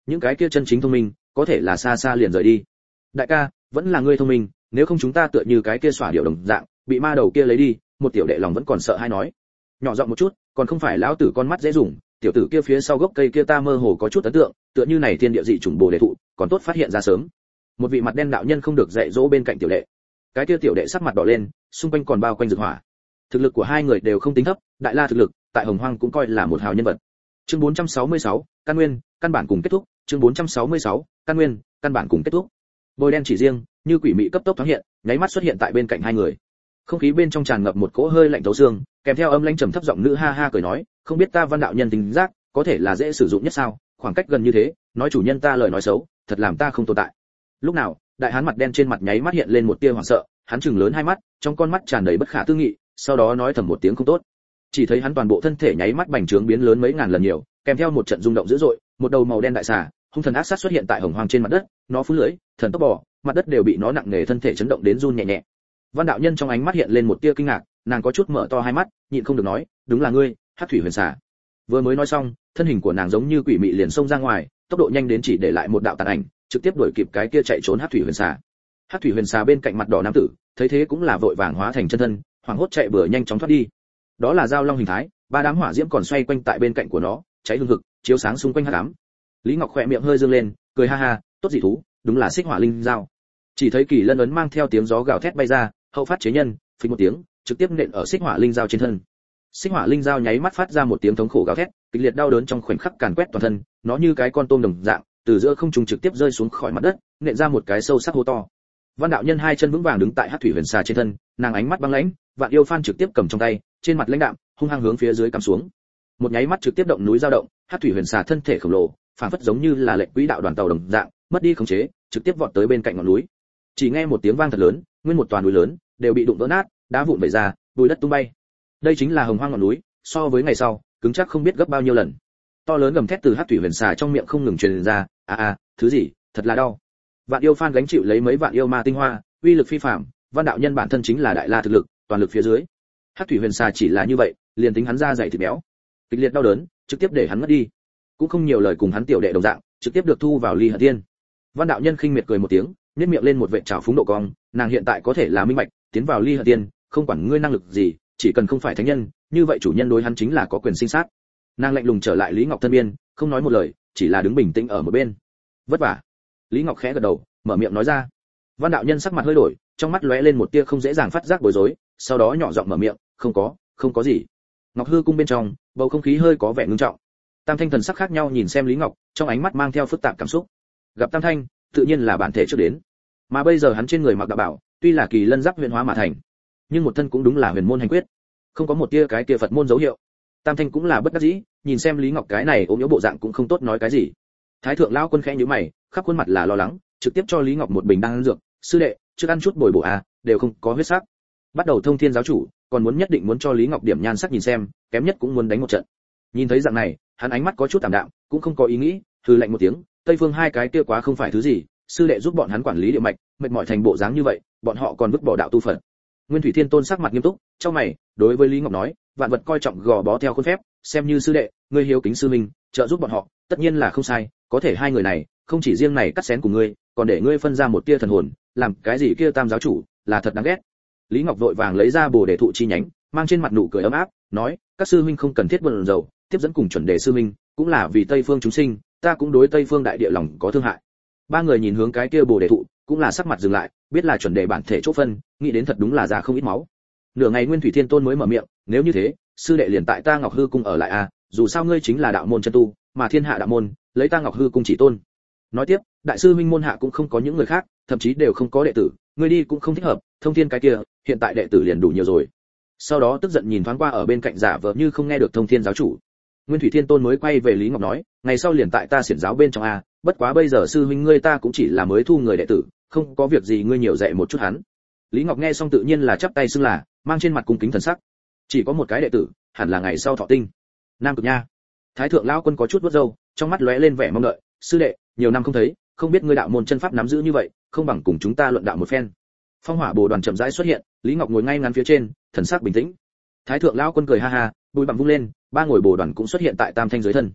những cái kia chân chính thông minh có thể là xa xa liền rời đi. Đại ca, vẫn là ngươi thông minh, nếu không chúng ta tựa như cái kia xỏa điệu đồng dạng, bị ma đầu kia lấy đi. Một tiểu đệ lòng vẫn còn sợ hay nói. Nhỏ giọng một chút, còn không phải lão tử con mắt dễ dùng, tiểu tử kia phía sau gốc cây kia ta mơ hồ có chút ấn tượng, tựa như này thiên địa dị trùng bồ đề thụ, còn tốt phát hiện ra sớm. Một vị mặt đen đạo nhân không được dạy dỗ bên cạnh tiểu đệ. Cái kia tiểu đệ sắc mặt đỏ lên, xung quanh còn bao quanh rực hỏa. Thực lực của hai người đều không tính thấp, đại la thực lực, tại Hồng Hoang cũng coi là một hào nhân vật. Chương 466, căn nguyên, căn bản cùng kết thúc, chương 466, căn nguyên, căn bản cùng kết thúc. Bôi đen chỉ riêng, như quỷ mị cấp tốc thoáng hiện, nháy mắt xuất hiện tại bên cạnh hai người. Không khí bên trong tràn ngập một cỗ hơi lạnh thấu xương, kèm theo âm lãnh trầm thấp giọng nữ ha ha cười nói, không biết ta Văn đạo nhân tính giác, có thể là dễ sử dụng nhất sao? Khoảng cách gần như thế, nói chủ nhân ta lời nói xấu, thật làm ta không tồn tại. Lúc nào, đại hán mặt đen trên mặt nháy mắt hiện lên một tia hoảng sợ, hắn trừng lớn hai mắt, trong con mắt tràn đầy bất khả tư nghị, sau đó nói thầm một tiếng không tốt. Chỉ thấy hắn toàn bộ thân thể nháy mắt bành trướng biến lớn mấy ngàn lần nhiều, kèm theo một trận rung động dữ dội, một đầu màu đen đại xà, hung thần ác sát xuất hiện tại Hồng Hoang trên mặt đất, nó phun lưỡi, thần tốc bò, mặt đất đều bị nó nặng nề thân thể chấn động đến run nhẹ nhẹ. Văn đạo nhân trong ánh mắt hiện lên một tia kinh ngạc, nàng có chút mở to hai mắt, nhịn không được nói, đúng là ngươi, Hắc Thủy Huyền Xà. Vừa mới nói xong, thân hình của nàng giống như quỷ mị liền xông ra ngoài, tốc độ nhanh đến chỉ để lại một đạo tàn ảnh, trực tiếp đuổi kịp cái kia chạy trốn Hắc Thủy Huyền Xà. Hắc Thủy Huyền Xà bên cạnh mặt đỏ nam tử, thấy thế cũng là vội vàng hóa thành chân thân, hoảng hốt chạy bừa nhanh chóng thoát đi. Đó là giao long hình thái, ba đám hỏa diễm còn xoay quanh tại bên cạnh của nó, cháy hừng hực, chiếu sáng xung quanh hắc ám. Lý Ngọc khẽ miệng hơi dương lên, cười ha ha, tốt dị thú, đúng là xích hỏa linh dao. Chỉ thấy kỳ lân ấn mang theo tiếng gió gào thét bay ra, hậu phát chế nhân, phình một tiếng, trực tiếp nện ở xích hỏa linh dao trên thân. Xích hỏa linh dao nháy mắt phát ra một tiếng thống khổ gào thét, kịch liệt đau đớn trong khoảnh khắc càn quét toàn thân, nó như cái con tôm đồng dạng, từ giữa không trung trực tiếp rơi xuống khỏi mặt đất, nện ra một cái sâu sắc hố to. Văn đạo nhân hai chân vững vàng đứng tại Hắc Thủy Huyền Xà trên thân, nàng ánh mắt băng lãnh, Vạn Yêu Phan trực tiếp cầm trong tay, trên mặt lãnh đạm, hung hăng hướng phía dưới cắm xuống. Một nháy mắt trực tiếp động núi dao động, Hắc Thủy Huyền Xà thân thể khổng lồ, phảng phất giống như là lệnh quỹ đạo đoàn tàu đồng dạng, mất đi khống chế, trực tiếp vọt tới bên cạnh ngọn núi. Chỉ nghe một tiếng vang thật lớn, nguyên một toàn núi lớn đều bị đụng vỡ nát, đá vụn vẩy ra, bụi đất tung bay. Đây chính là Hồng Hoang ngọn núi, so với ngày sau, cứng chắc không biết gấp bao nhiêu lần. To lớn gầm thét từ Hắc Thủy Huyền Xà trong miệng không ngừng truyền ra, thứ gì, thật là đau. Vạn Yêu Phan gánh chịu lấy mấy vạn yêu ma tinh hoa, uy lực phi phàm, Văn đạo nhân bản thân chính là đại la thực lực, toàn lực phía dưới. Hắc Thủy Huyền Xà chỉ là như vậy, liền tính hắn ra dày thịt béo, kịch liệt đau đớn, trực tiếp để hắn mất đi. Cũng không nhiều lời cùng hắn tiểu đệ đồng dạng, trực tiếp được thu vào Ly Hận Tiên. Văn đạo nhân khinh miệt cười một tiếng, nhếch miệng lên một vệt trào phúng độ cong, nàng hiện tại có thể là minh bạch, tiến vào Ly Hận Tiên, không quản ngươi năng lực gì, chỉ cần không phải thánh nhân, như vậy chủ nhân đối hắn chính là có quyền sinh sát. Nàng lạnh lùng trở lại Lý Ngọc thân biên, không nói một lời, chỉ là đứng bình tĩnh ở một bên. Vất vả. Lý Ngọc khẽ gật đầu, mở miệng nói ra. Văn đạo nhân sắc mặt hơi đổi, trong mắt lóe lên một tia không dễ dàng phát giác bối rối, sau đó nhỏ giọng mở miệng, không có gì. Ngọc Hư cung bên trong, bầu không khí hơi có vẻ ngưng trọng. Tam Thanh thần sắc khác nhau nhìn xem Lý Ngọc, trong ánh mắt mang theo phức tạp cảm xúc. Gặp Tam Thanh, tự nhiên là bản thể trước đến. Mà bây giờ hắn trên người mặc đạo bảo, tuy là kỳ lân giáp huyền hóa mà thành, nhưng một thân cũng đúng là huyền môn hành quyết, không có một tia cái tia Phật môn dấu hiệu. Tam Thanh cũng là bất đắc dĩ, nhìn xem Lý Ngọc cái này ốm yếu bộ dạng cũng không tốt nói cái gì. Thái thượng lão quân khẽ nhíu mày, khắp khuôn mặt là lo lắng, trực tiếp cho Lý Ngọc một bình đan dược, sư đệ, trước ăn chút bồi bổ đều không có huyết sắc. Bắt đầu thông thiên giáo chủ, còn muốn nhất định muốn cho Lý Ngọc điểm nhan sắc nhìn xem, kém nhất cũng muốn đánh một trận. Nhìn thấy dạng này, hắn ánh mắt có chút tạm đạm, cũng không có ý nghĩ, hừ lạnh một tiếng, Tây Phương hai cái kia quá không phải thứ gì, sư đệ giúp bọn hắn quản lý địa mạch, mệt mỏi thành bộ dáng như vậy, bọn họ còn vứt bỏ đạo tu Phật. Nguyên Thủy Thiên Tôn sắc mặt nghiêm túc, trong mày, đối với Lý Ngọc nói, vạn vật coi trọng gò bó theo khuôn phép, xem như sư đệ, ngươi hiếu kính sư minh, trợ giúp bọn họ, tất nhiên là không sai, có thể hai người này, không chỉ riêng này cắt xén của ngươi, còn để ngươi phân ra một tia thần hồn, làm cái gì kia tam giáo chủ, là thật đáng ghét. Lý Ngọc vội vàng lấy ra Bồ Đề thụ chi nhánh, mang trên mặt nụ cười ấm áp, nói, các sư huynh không cần thiết bận rộn, tiếp dẫn cùng chuẩn đề sư huynh, cũng là vì Tây phương chúng sinh, ta cũng đối Tây phương đại địa lòng có thương hại. Ba người nhìn hướng cái kia Bồ Đề thụ, cũng là sắc mặt dừng lại, biết là chuẩn đề bản thể chỗ phân, nghĩ đến thật đúng là già không ít máu. Nửa ngày Nguyên Thủy Thiên Tôn mới mở miệng, nếu như thế, sư đệ liền tại ta Ngọc Hư cung ở lại dù sao ngươi chính là đạo môn chân tu, mà thiên hạ đạo môn, lấy ta Ngọc Hư cung chỉ tôn. Nói tiếp, đại sư huynh môn hạ cũng không có những người khác, thậm chí đều không có đệ tử, ngươi đi cũng không thích hợp, thông thiên cái kia, hiện tại đệ tử liền đủ nhiều rồi. Sau đó tức giận nhìn thoáng qua ở bên cạnh giả vờ như không nghe được thông thiên giáo chủ. Nguyên Thủy Thiên Tôn mới quay về Lý Ngọc nói, ngày sau liền tại ta xiển giáo bên trong bất quá bây giờ sư huynh ngươi ta cũng chỉ là mới thu người đệ tử, không có việc gì ngươi nhiều dạy một chút hắn. Lý Ngọc nghe xong tự nhiên là chắp tay xưng là, mang trên mặt cung kính thần sắc. Chỉ có một cái đệ tử, hẳn là ngày sau thọ tinh. Nam Cực Nha. Thái thượng lão quân có chút vuốt râu, trong mắt lóe lên vẻ mong đợi, sư đệ, nhiều năm không thấy, không biết ngươi đạo môn chân pháp nắm giữ như vậy, không bằng cùng chúng ta luận đạo một phen. Phong Hỏa Bồ đoàn chậm rãi xuất hiện, Lý Ngọc ngồi ngay ngắn phía trên, thần sắc bình tĩnh. Thái thượng lão quân cười ha ha, bùi bặm vung lên, ba ngồi Bồ đoàn cũng xuất hiện tại Tam Thanh dưới thân.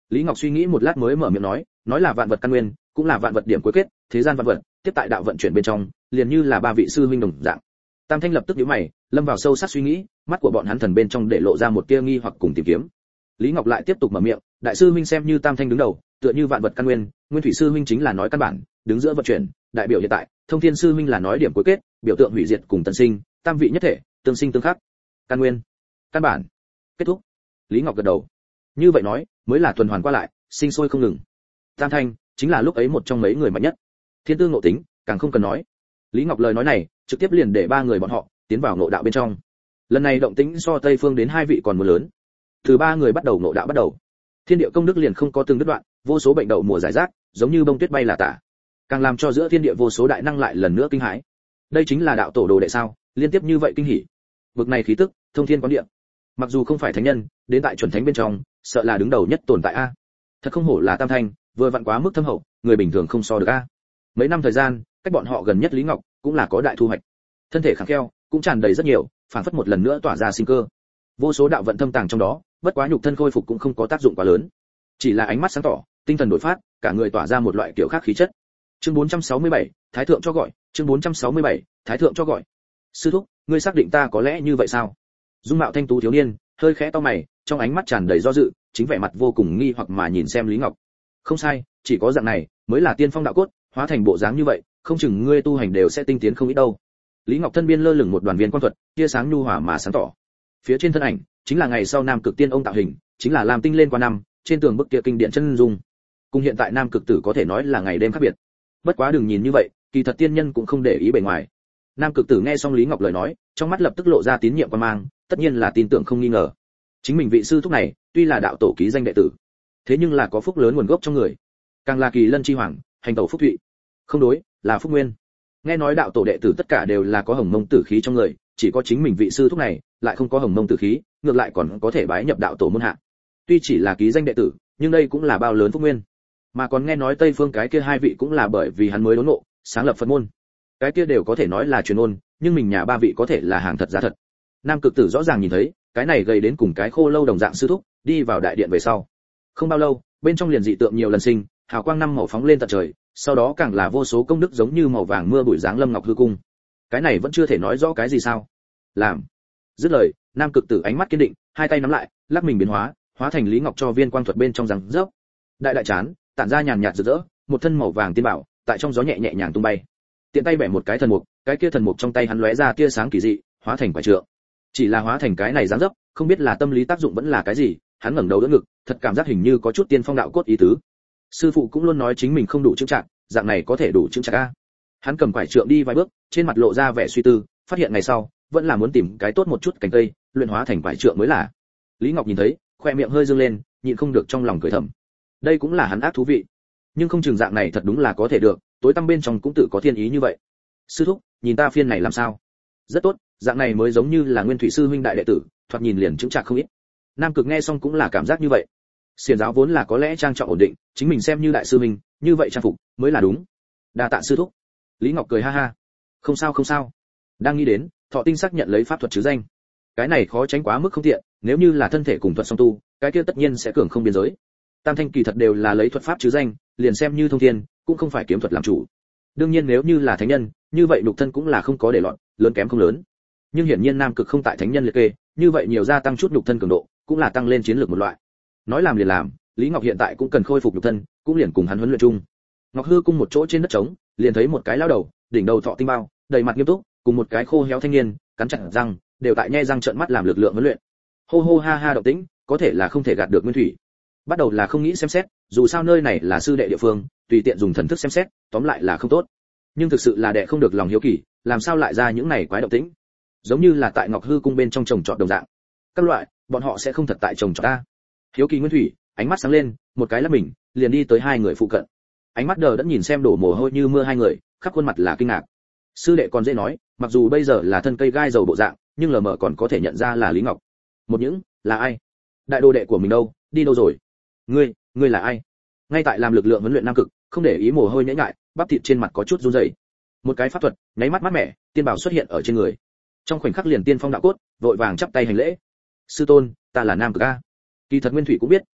Lý Ngọc suy nghĩ một lát mới mở miệng nói là vạn vật căn nguyên, cũng là vạn vật điểm cuối kết, thế gian vạn vật, tiếp tại đạo vận chuyển bên trong, liền như là ba vị sư huynh đồng dạng. Tam Thanh lập tức nhíu mày, lâm vào sâu sắc suy nghĩ, mắt của bọn hắn thần bên trong để lộ ra một tia nghi hoặc cùng tìm kiếm. Lý Ngọc lại tiếp tục mở miệng, đại sư huynh xem như Tam Thanh đứng đầu, tựa như vạn vật căn nguyên, Nguyên Thủy sư huynh chính là nói căn bản, đứng giữa vận chuyển, đại biểu hiện tại, Thông Thiên sư huynh là nói điểm cuối kết, biểu tượng hủy diệt cùng tân sinh, tam vị nhất thể, tương sinh tương khắc. Căn nguyên, căn bản, kết thúc. Lý Ngọc gật đầu. Như vậy nói, mới là tuần hoàn qua lại, sinh sôi không ngừng. Tam Thanh chính là lúc ấy một trong mấy người mạnh nhất. Thiên tư ngộ tính, càng không cần nói. Lý Ngọc lời nói này, trực tiếp liền để ba người bọn họ tiến vào ngộ đạo bên trong. Lần này động tĩnh so Tây Phương đến hai vị còn muốn lớn. Từ ba người bắt đầu ngộ đạo bắt đầu, thiên địa công đức liền không có từng đứt đoạn, vô số bệnh đậu mùa giải rác, giống như bông tuyết bay là tả, càng làm cho giữa thiên địa vô số đại năng lại lần nữa kinh hãi. Đây chính là đạo tổ đồ đệ sao? Liên tiếp như vậy kinh hỉ. Vực này khí tức, thông thiên quán địa. Mặc dù không phải thánh nhân, đến tại chuẩn thánh bên trong, sợ là đứng đầu nhất tồn tại a. Thật không hổ là Tam Thanh, vừa vặn quá mức thâm hậu, người bình thường không so được a. Mấy năm thời gian, cách bọn họ gần nhất Lý Ngọc cũng là có đại thu hoạch. Thân thể khẳng kheo, cũng tràn đầy rất nhiều, phản phất một lần nữa tỏa ra sinh cơ. Vô số đạo vận thâm tàng trong đó, bất quá nhục thân khôi phục cũng không có tác dụng quá lớn. Chỉ là ánh mắt sáng tỏ, tinh thần đổi phát, cả người tỏa ra một loại kiểu khác khí chất. Chương 467, Thái thượng cho gọi, chương 467, Thái thượng cho gọi. Sư thúc, ngươi xác định ta có lẽ như vậy sao? Dung mạo thanh tú thiếu niên, hơi khẽ to mày, trong ánh mắt tràn đầy do dự, chính vẻ mặt vô cùng nghi hoặc mà nhìn xem Lý Ngọc. Không sai, chỉ có dạng này mới là tiên phong đạo cốt, hóa thành bộ dáng như vậy, không chừng ngươi tu hành đều sẽ tinh tiến không ít đâu. Lý Ngọc thân biên lơ lửng một đoàn viên quan thuật, tia sáng nhu hòa mà sáng tỏ. Phía trên thân ảnh, chính là ngày sau Nam Cực Tiên ông tạo hình, chính là làm tinh lên qua năm, trên tường bức kia kinh điển chân dung. Cùng hiện tại Nam Cực Tử có thể nói là ngày đêm khác biệt. Bất quá đừng nhìn như vậy, kỳ thật tiên nhân cũng không để ý bề ngoài. Nam Cực Tử nghe xong Lý Ngọc lời nói, trong mắt lập tức lộ ra tín nhiệm quan mang, tất nhiên là tin tưởng không nghi ngờ. Chính mình vị sư thúc này, tuy là đạo tổ ký danh đệ tử, thế nhưng là có phúc lớn nguồn gốc trong người, càng là kỳ lân chi hoàng, hành tẩu phúc thụy. Không đối, là phúc nguyên. Nghe nói đạo tổ đệ tử tất cả đều là có hồng mông tử khí trong người, chỉ có chính mình vị sư thúc này lại không có hồng mông tử khí, ngược lại còn có thể bái nhập đạo tổ môn hạ. Tuy chỉ là ký danh đệ tử, nhưng đây cũng là bao lớn phúc nguyên. Mà còn nghe nói Tây Phương cái kia hai vị cũng là bởi vì hắn mới đốn ngộ, sáng lập Phật môn. Cái kia đều có thể nói là truyền ôn, nhưng mình nhà ba vị có thể là hàng thật giá thật. Nam Cực Tử rõ ràng nhìn thấy, cái này gầy đến cùng cái khô lâu đồng dạng sư thúc, đi vào đại điện về sau. Không bao lâu, bên trong liền dị tượng nhiều lần sinh, hào quang năm màu phóng lên tận trời, sau đó càng là vô số công đức giống như màu vàng mưa bụi dáng lâm ngọc hư cung. Cái này vẫn chưa thể nói rõ cái gì sao? Làm. Dứt lời, Nam Cực Tử ánh mắt kiên định, hai tay nắm lại, lắc mình biến hóa, hóa thành Lý Ngọc cho viên quang thuật bên trong rằng rớp. Đại đại chán, tản ra nhàn nhạt rực rỡ, một thân màu vàng tiên bảo, tại trong gió nhẹ nhẹ nhàng tung bay. Tiện tay bẻ một cái thần mục, cái kia thần mục trong tay hắn lóe ra tia sáng kỳ dị, hóa thành quả trượng. Chỉ là hóa thành cái này dáng dấp, không biết là tâm lý tác dụng vẫn là cái gì, hắn ngẩng đầu đỡ ngực, thật cảm giác hình như có chút tiên phong đạo cốt ý tứ. Sư phụ cũng luôn nói chính mình không đủ chững chạc, dạng này có thể đủ chững chạc a. Hắn cầm quải trượng đi vài bước, trên mặt lộ ra vẻ suy tư, phát hiện ngày sau, vẫn là muốn tìm cái tốt một chút cành cây, luyện hóa thành quải trượng mới là. Lý Ngọc nhìn thấy, khoe miệng hơi dương lên, nhịn không được trong lòng cười thầm. Đây cũng là hắn ác thú vị, nhưng không chừng dạng này thật đúng là có thể được, tối tăm bên trong cũng tự có thiên ý như vậy. Sư thúc, nhìn ta phiên này làm sao? Rất tốt, dạng này mới giống như là Nguyên Thủy sư huynh đại đệ tử, thoạt nhìn liền chững chạc không ít. Nam Cực nghe xong cũng là cảm giác như vậy. Xiển giáo vốn là có lẽ trang trọng ổn định, chính mình xem như đại sư huynh, như vậy trang phục mới là đúng. Đa tạ sư thúc. Lý Ngọc cười ha ha. Không sao không sao. Đang nghĩ đến, Thọ Tinh xác nhận lấy pháp thuật chứ danh. Cái này khó tránh quá mức không tiện, nếu như là thân thể cùng thuật song tu, cái kia tất nhiên sẽ cường không biên giới. Tam Thanh kỳ thật đều là lấy thuật pháp chứ danh, liền xem như thông thiên, cũng không phải kiếm thuật làm chủ. Đương nhiên nếu như là thánh nhân, như vậy lục thân cũng là không có để loạn, lớn kém không lớn. Nhưng hiển nhiên Nam Cực không tại thánh nhân liệt kê, như vậy nhiều gia tăng chút lục thân cường độ, cũng là tăng lên chiến lược một loại. Nói làm liền làm, Lý Ngọc hiện tại cũng cần khôi phục lục thân, cũng liền cùng hắn huấn luyện chung. Ngọc Hư cung một chỗ trên đất trống, liền thấy một cái lão đầu, đỉnh đầu thọ tinh bao, đầy mặt nghiêm túc, cùng một cái khô héo thanh niên, cắn chặt răng, đều tại nhe răng trợn mắt làm lực lượng huấn luyện. Hô hô ha ha động tĩnh, có thể là không thể gạt được Nguyên Thủy. Bắt đầu là không nghĩ xem xét, dù sao nơi này là sư đệ địa phương, tùy tiện dùng thần thức xem xét, tóm lại là không tốt. Nhưng thực sự là đệ không được lòng hiếu kỳ, làm sao lại ra những này quái động tĩnh? Giống như là tại Ngọc Hư cung bên trong trồng trọt đồng dạng. Các loại, bọn họ sẽ không thật tại trồng trọt ta. Hiếu kỳ Nguyên Thủy, ánh mắt sáng lên, một cái là mình, liền đi tới hai người phụ cận. Ánh mắt đờ đẫn nhìn xem đổ mồ hôi như mưa hai người, khắp khuôn mặt là kinh ngạc. Sư đệ còn dễ nói, mặc dù bây giờ là thân cây gai dầu bộ dạng, nhưng lờ mờ còn có thể nhận ra là Lý Ngọc. Một những, là ai? Đại đồ đệ của mình đâu, đi đâu rồi? Ngươi là ai? Ngay tại làm lực lượng huấn luyện Nam Cực, không để ý mồ hôi nhễ nhại, bắp thịt trên mặt có chút run rẩy. Một cái pháp thuật, nháy mắt mát mẻ, tiên bảo xuất hiện ở trên người. Trong khoảnh khắc liền tiên phong đạo cốt, vội vàng chắp tay hành lễ. Sư tôn, ta là Nam Cực a. Kỳ thật Nguyên Thủy cũng biết,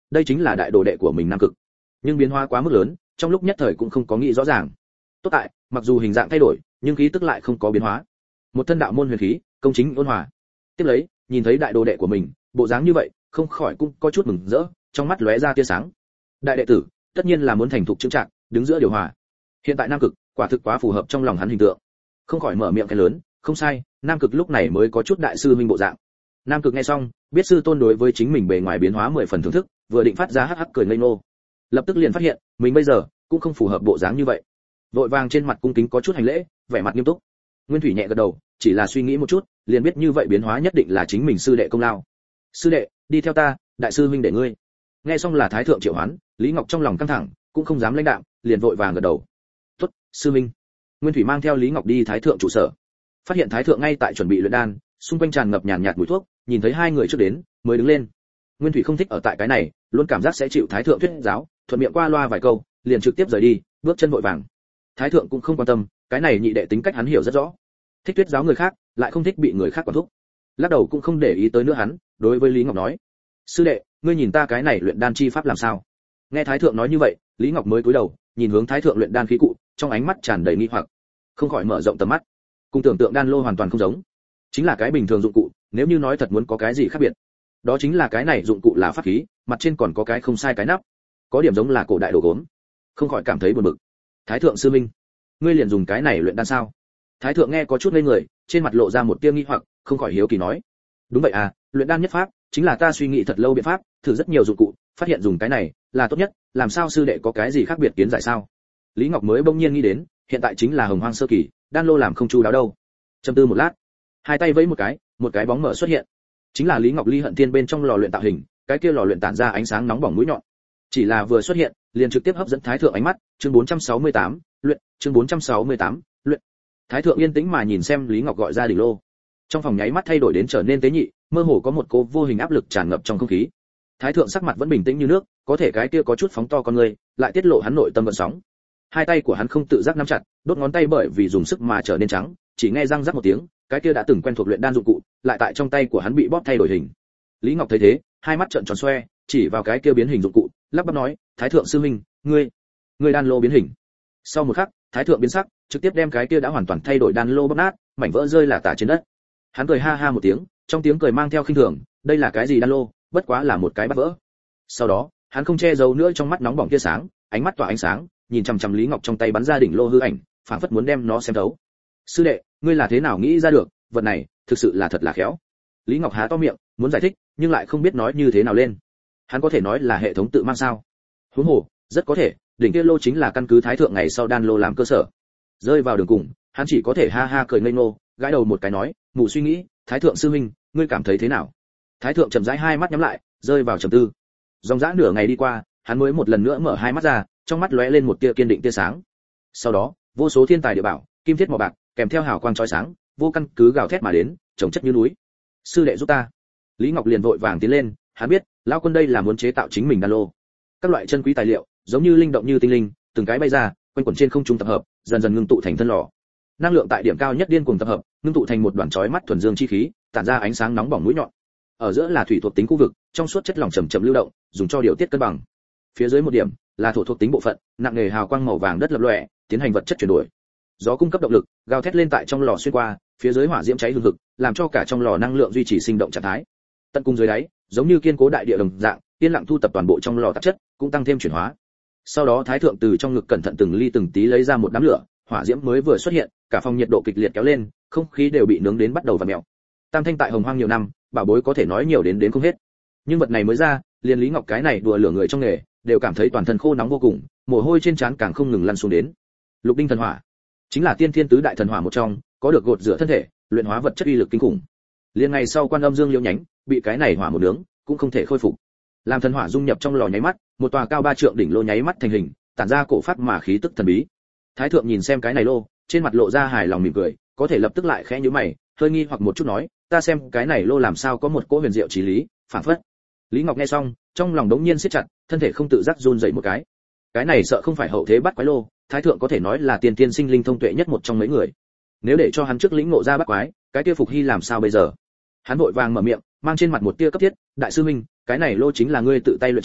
đây chính là đại đồ đệ của mình Nam Cực. Nhưng biến hóa quá mức lớn, trong lúc nhất thời cũng không có nghĩ rõ ràng. Tốt tại, mặc dù hình dạng thay đổi, nhưng khí tức lại không có biến hóa. Một thân đạo môn huyền khí, công chính ôn hòa. Tiếp lấy, nhìn thấy đại đồ đệ của mình, bộ dáng như vậy, không khỏi cũng có chút mừng rỡ, trong mắt lóe ra tia sáng. Đại đệ tử, tất nhiên là muốn thành thục chững chạc, đứng giữa điều hòa. Hiện tại Nam Cực, quả thực quá phù hợp trong lòng hắn hình tượng. Không khỏi mở miệng cái lớn, không sai, Nam Cực lúc này mới có chút đại sư huynh bộ dạng. Nam Cực nghe xong, biết sư tôn đối với chính mình bề ngoài biến hóa 10 phần thưởng thức, vừa định phát ra hắc hắc cười ngây ngô. Lập tức liền phát hiện, mình bây giờ cũng không phù hợp bộ dáng như vậy. Vội vàng trên mặt cung kính có chút hành lễ, vẻ mặt nghiêm túc. Nguyên Thủy nhẹ gật đầu, chỉ là suy nghĩ một chút, liền biết như vậy biến hóa nhất định là chính mình sư đệ công lao. Sư đệ, đi theo ta, đại sư huynh để ngươi. Nghe xong là thái thượng triệu hoán, Lý Ngọc trong lòng căng thẳng, cũng không dám lãnh đạm, liền vội vàng gật đầu. Tốt, sư huynh. Nguyên Thủy mang theo Lý Ngọc đi thái thượng trụ sở. Phát hiện thái thượng ngay tại chuẩn bị luyện đan, xung quanh tràn ngập nhàn nhạt mùi thuốc, nhìn thấy hai người trước đến, mới đứng lên. Nguyên Thủy không thích ở tại cái này, luôn cảm giác sẽ chịu thái thượng thuyết giáo, thuận miệng qua loa vài câu, liền trực tiếp rời đi, bước chân vội vàng. Thái thượng cũng không quan tâm, cái này nhị đệ tính cách hắn hiểu rất rõ. Thích thuyết giáo người khác, lại không thích bị người khác quản thúc. Lắc đầu cũng không để ý tới nữa hắn, đối với Lý Ngọc nói: "Sư đệ, ngươi nhìn ta cái này luyện đan chi pháp làm sao?" Nghe thái thượng nói như vậy, Lý Ngọc mới cúi đầu, nhìn hướng thái thượng luyện đan khí cụ, trong ánh mắt tràn đầy nghi hoặc, không khỏi mở rộng tầm mắt. Cùng tưởng tượng đan lô hoàn toàn không giống, chính là cái bình thường dụng cụ, nếu như nói thật muốn có cái gì khác biệt, đó chính là cái này dụng cụ là pháp khí, mặt trên còn có cái không sai cái nắp, có điểm giống là cổ đại đồ gốm, không khỏi cảm thấy buồn bực. Thái thượng sư minh, ngươi liền dùng cái này luyện đan sao? Thái thượng nghe có chút ngây người, trên mặt lộ ra một tia nghi hoặc, không khỏi hiếu kỳ nói: đúng vậy à, luyện đan nhất pháp chính là ta suy nghĩ thật lâu biện pháp, thử rất nhiều dụng cụ, phát hiện dùng cái này là tốt nhất, làm sao sư đệ có cái gì khác biệt kiến giải sao? Lý Ngọc mới bỗng nhiên nghĩ đến, hiện tại chính là hồng hoang sơ kỳ, đan lô làm không chu đáo đâu. Châm tư một lát, hai tay vẫy một cái bóng mở xuất hiện, chính là Lý Ngọc Ly Hận Thiên bên trong lò luyện tạo hình, cái kia lò luyện tản ra ánh sáng nóng bỏng mũi nhọn. Chỉ là vừa xuất hiện, liền trực tiếp hấp dẫn thái thượng ánh mắt. Chương 468, luyện, chương 468, luyện. Thái thượng yên tĩnh mà nhìn xem Lý Ngọc gọi ra đỉnh lô. Trong phòng nháy mắt thay đổi đến trở nên tế nhị, mơ hồ có một cô vô hình áp lực tràn ngập trong không khí. Thái thượng sắc mặt vẫn bình tĩnh như nước, có thể cái kia có chút phóng to con người, lại tiết lộ hắn nội tâm vận sóng. Hai tay của hắn không tự giác nắm chặt, đốt ngón tay bởi vì dùng sức mà trở nên trắng, chỉ nghe răng rắc một tiếng, cái kia đã từng quen thuộc luyện đan dụng cụ, lại tại trong tay của hắn bị bóp thay đổi hình. Lý Ngọc thấy thế, hai mắt trợn tròn xoe, chỉ vào cái kia biến hình dụng cụ, lắp bắp nói: "Thái thượng sư huynh, ngươi đan lô biến hình." Sau một khắc, Thái thượng biến sắc, trực tiếp đem cái kia đã hoàn toàn thay đổi đan lô bóp nát, mảnh vỡ rơi lả tả trên đất. Hắn cười ha ha một tiếng, trong tiếng cười mang theo khinh thường: "Đây là cái gì đan lô, bất quá là một cái bát vỡ." Sau đó, hắn không che giấu nữa trong mắt nóng bỏng tia sáng, ánh mắt tỏa ánh sáng, nhìn chằm chằm Lý Ngọc trong tay bắn ra đỉnh lô hư ảnh, phảng phất muốn đem nó xem thấu. "Sư đệ, ngươi là thế nào nghĩ ra được, vật này, thực sự là thật là khéo." Lý Ngọc há to miệng, muốn giải thích, nhưng lại không biết nói như thế nào lên. Hắn có thể nói là hệ thống tự mang sao? Huống hồ, rất có thể, đỉnh kia lô chính là căn cứ thái thượng ngày sau đan lô làm cơ sở. Rơi vào đường cùng, hắn chỉ có thể ha ha cười ngây ngô, gãi đầu một cái nói: "Mù suy nghĩ, Thái thượng sư huynh, ngươi cảm thấy thế nào?" Thái thượng chậm rãi hai mắt nhắm lại, rơi vào trầm tư. Dòng dã nửa ngày đi qua, hắn mới một lần nữa mở hai mắt ra, trong mắt lóe lên một tia kiên định tia sáng. Sau đó, vô số thiên tài địa bảo, kim thiết màu bạc, kèm theo hào quang chói sáng, vô căn cứ gào thét mà đến, chồng chất như núi. "Sư đệ giúp ta." Lý Ngọc liền vội vàng tiến lên, hắn biết, lão quân đây là muốn chế tạo chính mình đan lô. Các loại chân quý tài liệu, giống như linh động như tinh linh, từng cái bay ra, quanh quẩn trên không trung tập hợp, dần dần ngưng tụ thành thân lò. Năng lượng tại điểm cao nhất điên cuồng tập hợp, ngưng tụ thành một đoàn chói mắt thuần dương chi khí, tản ra ánh sáng nóng bỏng mũi nhọn. Ở giữa là thủy thuộc tính khu vực, trong suốt chất lỏng chậm chậm lưu động, dùng cho điều tiết cân bằng. Phía dưới một điểm là thổ thuộc tính bộ phận, nặng nề hào quang màu vàng đất lập lòe, tiến hành vật chất chuyển đổi. Gió cung cấp động lực, gào thét lên tại trong lò xuyên qua, phía dưới hỏa diễm cháy hừng hực, làm cho cả trong lò năng lượng duy trì sinh động trạng thái. Tận cùng dưới đáy, giống như kiên cố đại địa đồng dạng, yên lặng thu tập toàn bộ trong lò tạp chất, cũng tăng thêm chuyển hóa. Sau đó thái thượng từ trong ngực cẩn thận từng ly từng tí lấy ra một đám lửa, hỏa diễm mới vừa xuất hiện, cả phòng nhiệt độ kịch liệt kéo lên, không khí đều bị nướng đến bắt đầu vặn mèo. Tam thanh tại hồng hoang nhiều năm, bảo bối có thể nói nhiều đến không hết. Nhưng vật này mới ra, liền Lý Ngọc cái này đùa lửa người trong nghề, đều cảm thấy toàn thân khô nóng vô cùng, mồ hôi trên trán càng không ngừng lăn xuống đến. Lục đinh thần hỏa, chính là tiên thiên tứ đại thần hỏa một trong, có được gột rửa thân thể, luyện hóa vật chất uy lực kinh khủng. Liền ngày sau Quan Âm Dương liễu nhánh, bị cái này hỏa một nướng, cũng không thể khôi phục. Làm thần hỏa dung nhập trong lò nháy mắt, một tòa cao 3 trượng đỉnh lô nháy mắt thành hình, tản ra cổ phát mà khí tức thần bí. Thái thượng nhìn xem cái này lô, trên mặt lộ ra hài lòng mỉm cười, có thể lập tức lại khẽ nhíu mày, hơi nghi hoặc một chút nói: "Ta xem cái này lô làm sao có một cỗ huyền diệu chí lý, phảng phất." Lý Ngọc nghe xong, trong lòng đống nhiên siết chặt, thân thể không tự giác run rẩy một cái. Cái này sợ không phải hậu thế bắt quái lô, thái thượng có thể nói là tiên tiên sinh linh thông tuệ nhất một trong mấy người. Nếu để cho hắn trước lĩnh ngộ ra bắt quái, cái kia Phục Hy làm sao bây giờ? Hắn vội vàng mở miệng, mang trên mặt một tia cấp thiết: "Đại sư huynh, cái này lô chính là ngươi tự tay luyện chế,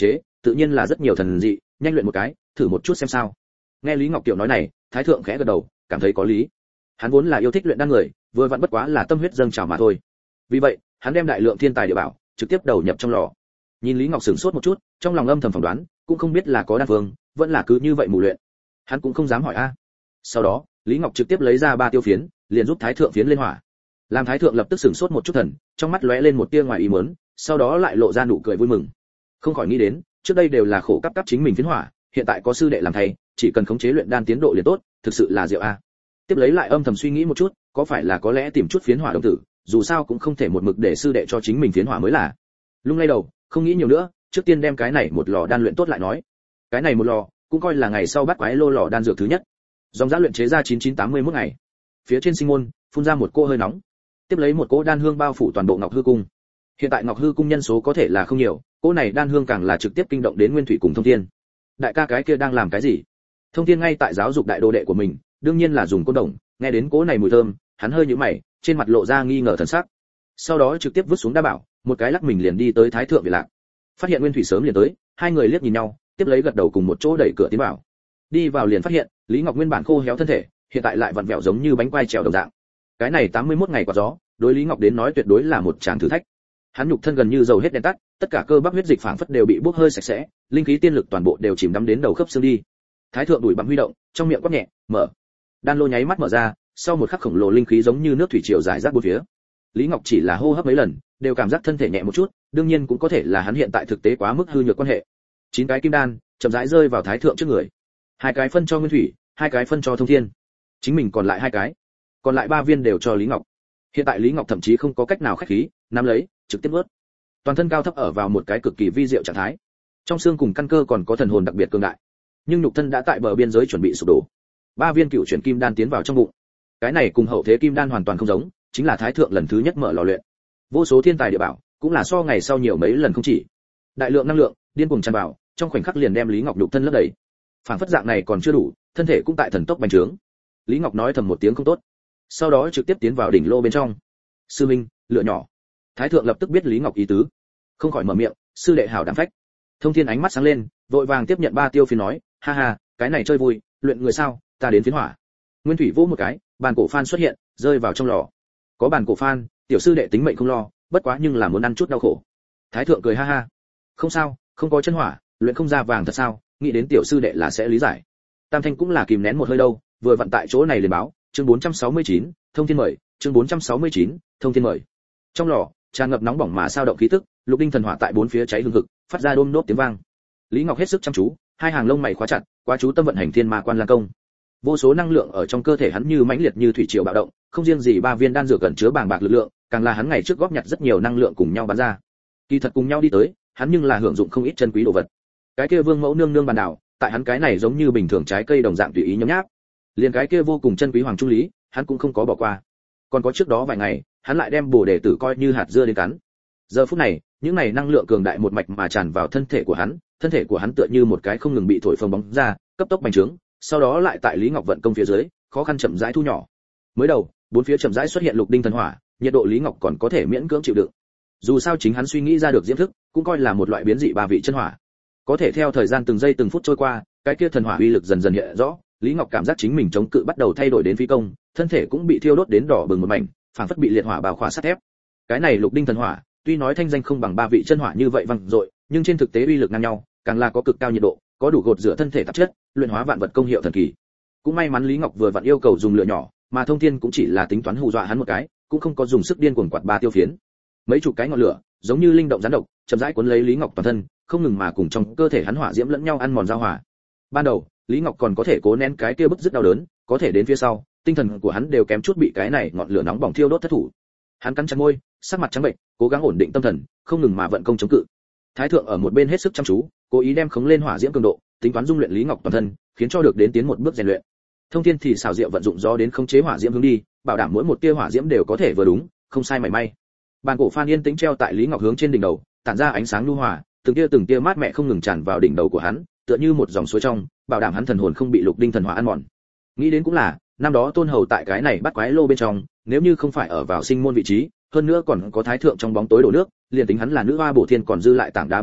tự nhiên là rất nhiều thần dị, nhanh luyện một cái, thử một chút xem sao. Nghe Lý Ngọc Kiều nói này, Thái thượng khẽ gật đầu, cảm thấy có lý. Hắn vốn là yêu thích luyện đan người, vừa vặn bất quá là tâm huyết dâng trào mà thôi. Vì vậy, hắn đem đại lượng thiên tài địa bảo trực tiếp đầu nhập trong lò. Nhìn Lý Ngọc sửng sốt một chút, trong lòng âm thầm phỏng đoán, cũng không biết là có đan phương, vẫn là cứ như vậy mù luyện. Hắn cũng không dám hỏi a. Sau đó, Lý Ngọc trực tiếp lấy ra 3 tiêu phiến, liền giúp Thái thượng phiến lên hỏa. Làm Thái thượng lập tức sửng sốt một chút thần, trong mắt lóe lên một tia ngoài ý muốn, sau đó lại lộ ra nụ cười vui mừng. Không khỏi nghĩ đến, trước đây đều là khổ cấp chính mình phiến hỏa, hiện tại có sư đệ làm thầy, chỉ cần khống chế luyện đan tiến độ liền tốt, thực sự là diệu a. Tiếp lấy lại âm thầm suy nghĩ một chút, có phải là có lẽ tìm chút phiến hỏa đồng tử, dù sao cũng không thể một mực để sư đệ cho chính mình phiến hỏa mới là. Lung lay đầu, không nghĩ nhiều nữa, trước tiên đem cái này một lò đan luyện tốt lại nói. Cái này một lò, cũng coi là ngày sau bắt quái lô lò đan dược thứ nhất. Dòng giá luyện chế ra 9981 ngày. Phía trên sinh môn, phun ra một cỗ hơi nóng. Tiếp lấy một cỗ đan hương bao phủ toàn bộ Ngọc Hư cung. Hiện tại Ngọc Hư cung nhân số có thể là không nhiều, cỗ này đan hương càng là trực tiếp kinh động đến Nguyên Thủy cùng Thông Thiên. Đại ca cái kia đang làm cái gì? Thông Thiên ngay tại giáo dục đại đồ đệ của mình, đương nhiên là dùng côn đồng, nghe đến cỗ này mùi thơm, hắn hơi nhíu mày, trên mặt lộ ra nghi ngờ thần sắc. Sau đó trực tiếp vứt xuống đa bảo, một cái lắc mình liền đi tới Thái thượng Việt Lạc. Phát hiện Nguyên Thủy sớm liền tới, hai người liếc nhìn nhau, tiếp lấy gật đầu cùng một chỗ đẩy cửa tiến vào. Đi vào liền phát hiện, Lý Ngọc nguyên bản khô héo thân thể, hiện tại lại vặn vẹo giống như bánh quai trèo đồng dạng. Cái này 81 ngày qua gió, đối Lý Ngọc đến nói tuyệt đối là một tràng thử thách. Hắn nhục thân gần như dầu hết đèn tắt, tất cả cơ bắp huyết dịch phảng phất đều bị bốc hơi sạch sẽ, linh khí tiên lực toàn bộ đều chìm đắm đến đầu khớp xương đi. Thái thượng đùi bặm huy động, trong miệng quát nhẹ, mở. Đan lô nháy mắt mở ra, sau một khắc khổng lồ linh khí giống như nước thủy triều rải rác bốn phía. Lý Ngọc chỉ là hô hấp mấy lần, đều cảm giác thân thể nhẹ một chút, đương nhiên cũng có thể là hắn hiện tại thực tế quá mức hư nhược quan hệ. 9 cái kim đan chậm rãi rơi vào Thái thượng trước người. 2 cái phân cho Nguyên Thủy, 2 cái phân cho Thông Thiên. Chính mình còn lại 2 cái. Còn lại 3 viên đều cho Lý Ngọc. Hiện tại Lý Ngọc thậm chí không có cách nào khách khí, nắm lấy, trực tiếp nuốt. Toàn thân cao thấp ở vào một cái cực kỳ vi diệu trạng thái. Trong xương cùng căn cơ còn có thần hồn đặc biệt cường đại. Nhưng nhục thân đã tại bờ biên giới chuẩn bị sụp đổ. 3 viên cựu chuyển kim đan tiến vào trong bụng. Cái này cùng hậu thế kim đan hoàn toàn không giống, chính là Thái thượng lần thứ nhất mở lò luyện. Vô số thiên tài địa bảo, cũng là so ngày sau nhiều mấy lần không chỉ. Đại lượng năng lượng điên cuồng tràn vào, trong khoảnh khắc liền đem Lý Ngọc nhục thân lấp đầy. Phản phất dạng này còn chưa đủ, thân thể cũng tại thần tốc bành trướng. Lý Ngọc nói thầm một tiếng không tốt, sau đó trực tiếp tiến vào đỉnh lô bên trong. Sư minh, lựa nhỏ. Thái thượng lập tức biết Lý Ngọc ý tứ, không khỏi mở miệng, sư đệ hảo đảm phách. Thông Thiên ánh mắt sáng lên, vội vàng tiếp nhận 3 tiêu phiến nói, ha ha, cái này chơi vui, luyện người sao, ta đến phiến hỏa. Nguyên Thủy vỗ một cái, bàn cổ phan xuất hiện, rơi vào trong lò. Có bàn cổ phan, tiểu sư đệ tính mệnh không lo, bất quá nhưng là muốn ăn chút đau khổ. Thái thượng cười ha ha, không sao, không có chân hỏa, luyện không ra vàng thật sao, nghĩ đến tiểu sư đệ là sẽ lý giải. Tam Thanh cũng là kìm nén một hơi đâu, vừa vặn tại chỗ này liền báo, chương 469, Thông Thiên mời, chương 469, Thông Thiên mời. Trong lò, tràn ngập nóng bỏng mà sao động khí tức, lục đinh thần hỏa tại bốn phía cháy hừng hực, phát ra đôm đốp tiếng vang. Lý Ngọc hết sức chăm chú, hai hàng lông mày khóa chặt, quá chú tâm vận hành thiên ma quan lang công. Vô số năng lượng ở trong cơ thể hắn như mãnh liệt như thủy triều bạo động, không riêng gì 3 viên đan dược gần chứa bàng bạc lực lượng, càng là hắn ngày trước góp nhặt rất nhiều năng lượng cùng nhau bắn ra. Kỳ thật cùng nhau đi tới, hắn nhưng là hưởng dụng không ít chân quý đồ vật. Cái kia Vương Mẫu nương nương bàn đảo, tại hắn cái này giống như bình thường trái cây đồng dạng tùy ý nhấm nháp. Liền cái kia vô cùng chân quý hoàng trung lý, hắn cũng không có bỏ qua. Còn có trước đó vài ngày, hắn lại đem Bồ Đề tử coi như hạt dưa đến cắn. Giờ phút này, những này năng lượng cường đại một mạch mà tràn vào thân thể của hắn tựa như một cái không ngừng bị thổi phồng bóng ra, cấp tốc bành trướng, sau đó lại tại Lý Ngọc vận công phía dưới, khó khăn chậm rãi thu nhỏ. Mới đầu, bốn phía chậm rãi xuất hiện lục đinh thần hỏa, nhiệt độ Lý Ngọc còn có thể miễn cưỡng chịu đựng. Dù sao chính hắn suy nghĩ ra được diễm thức, cũng coi là một loại biến dị 3 vị chân hỏa. Có thể theo thời gian từng giây từng phút trôi qua, cái kia thần hỏa uy lực dần dần hiện rõ, Lý Ngọc cảm giác chính mình chống cự bắt đầu thay đổi đến phi công, thân thể cũng bị thiêu đốt đến đỏ bừng một mảnh, phảng phất bị liệt hỏa bao khỏa sắt thép. Cái này lục đinh thần hỏa, tuy nói thanh danh không bằng 3 vị chân hỏa như vậy vang dội, nhưng trên thực tế uy lực ngang nhau, càng là có cực cao nhiệt độ, có đủ gột rửa thân thể tạp chất, luyện hóa vạn vật công hiệu thần kỳ. Cũng may mắn Lý Ngọc vừa vặn yêu cầu dùng lửa nhỏ, mà Thông Thiên cũng chỉ là tính toán hù dọa hắn một cái, cũng không có dùng sức điên cuồng quạt 3 tiêu phiến. Mấy chục cái ngọn lửa, giống như linh động gián độc, chậm rãi cuốn lấy Lý Ngọc toàn thân, không ngừng mà cùng trong cơ thể hắn hỏa diễm lẫn nhau ăn mòn giao hòa. Ban đầu, Lý Ngọc còn có thể cố nén cái kia bức rất đau đớn, có thể đến phía sau, tinh thần của hắn đều kém chút bị cái này ngọn lửa nóng bỏng thiêu đốt thất thủ. Hắn cắn chặt môi, sắc mặt trắng bệch, cố gắng ổn định tâm thần, không ngừng mà vận công chống cự. Thái thượng ở một bên hết sức chăm chú, cố ý đem khống lên hỏa diễm cường độ, tính toán dung luyện Lý Ngọc toàn thân, khiến cho được đến tiến một bước rèn luyện. Thông Thiên thì xảo diệu vận dụng gió đến khống chế hỏa diễm hướng đi, bảo đảm mỗi một tia hỏa diễm đều có thể vừa đúng, không sai mảy may. Bàn cổ phan yên tĩnh treo tại Lý Ngọc hướng trên đỉnh đầu, tản ra ánh sáng nhu hòa, từng tia mát mẻ không ngừng tràn vào đỉnh đầu của hắn, tựa như một dòng suối trong, bảo đảm hắn thần hồn không bị lục đinh thần hỏa ăn mòn. Nghĩ đến cũng là, năm đó Tôn Hầu tại cái này bắt quái lô bên trong, nếu như không phải ở vào sinh môn vị trí, hơn nữa còn có thái thượng trong bóng tối đổ nước, liền tính hắn là nữ hoa bổ thiên còn dư lại tảng đá biến thành,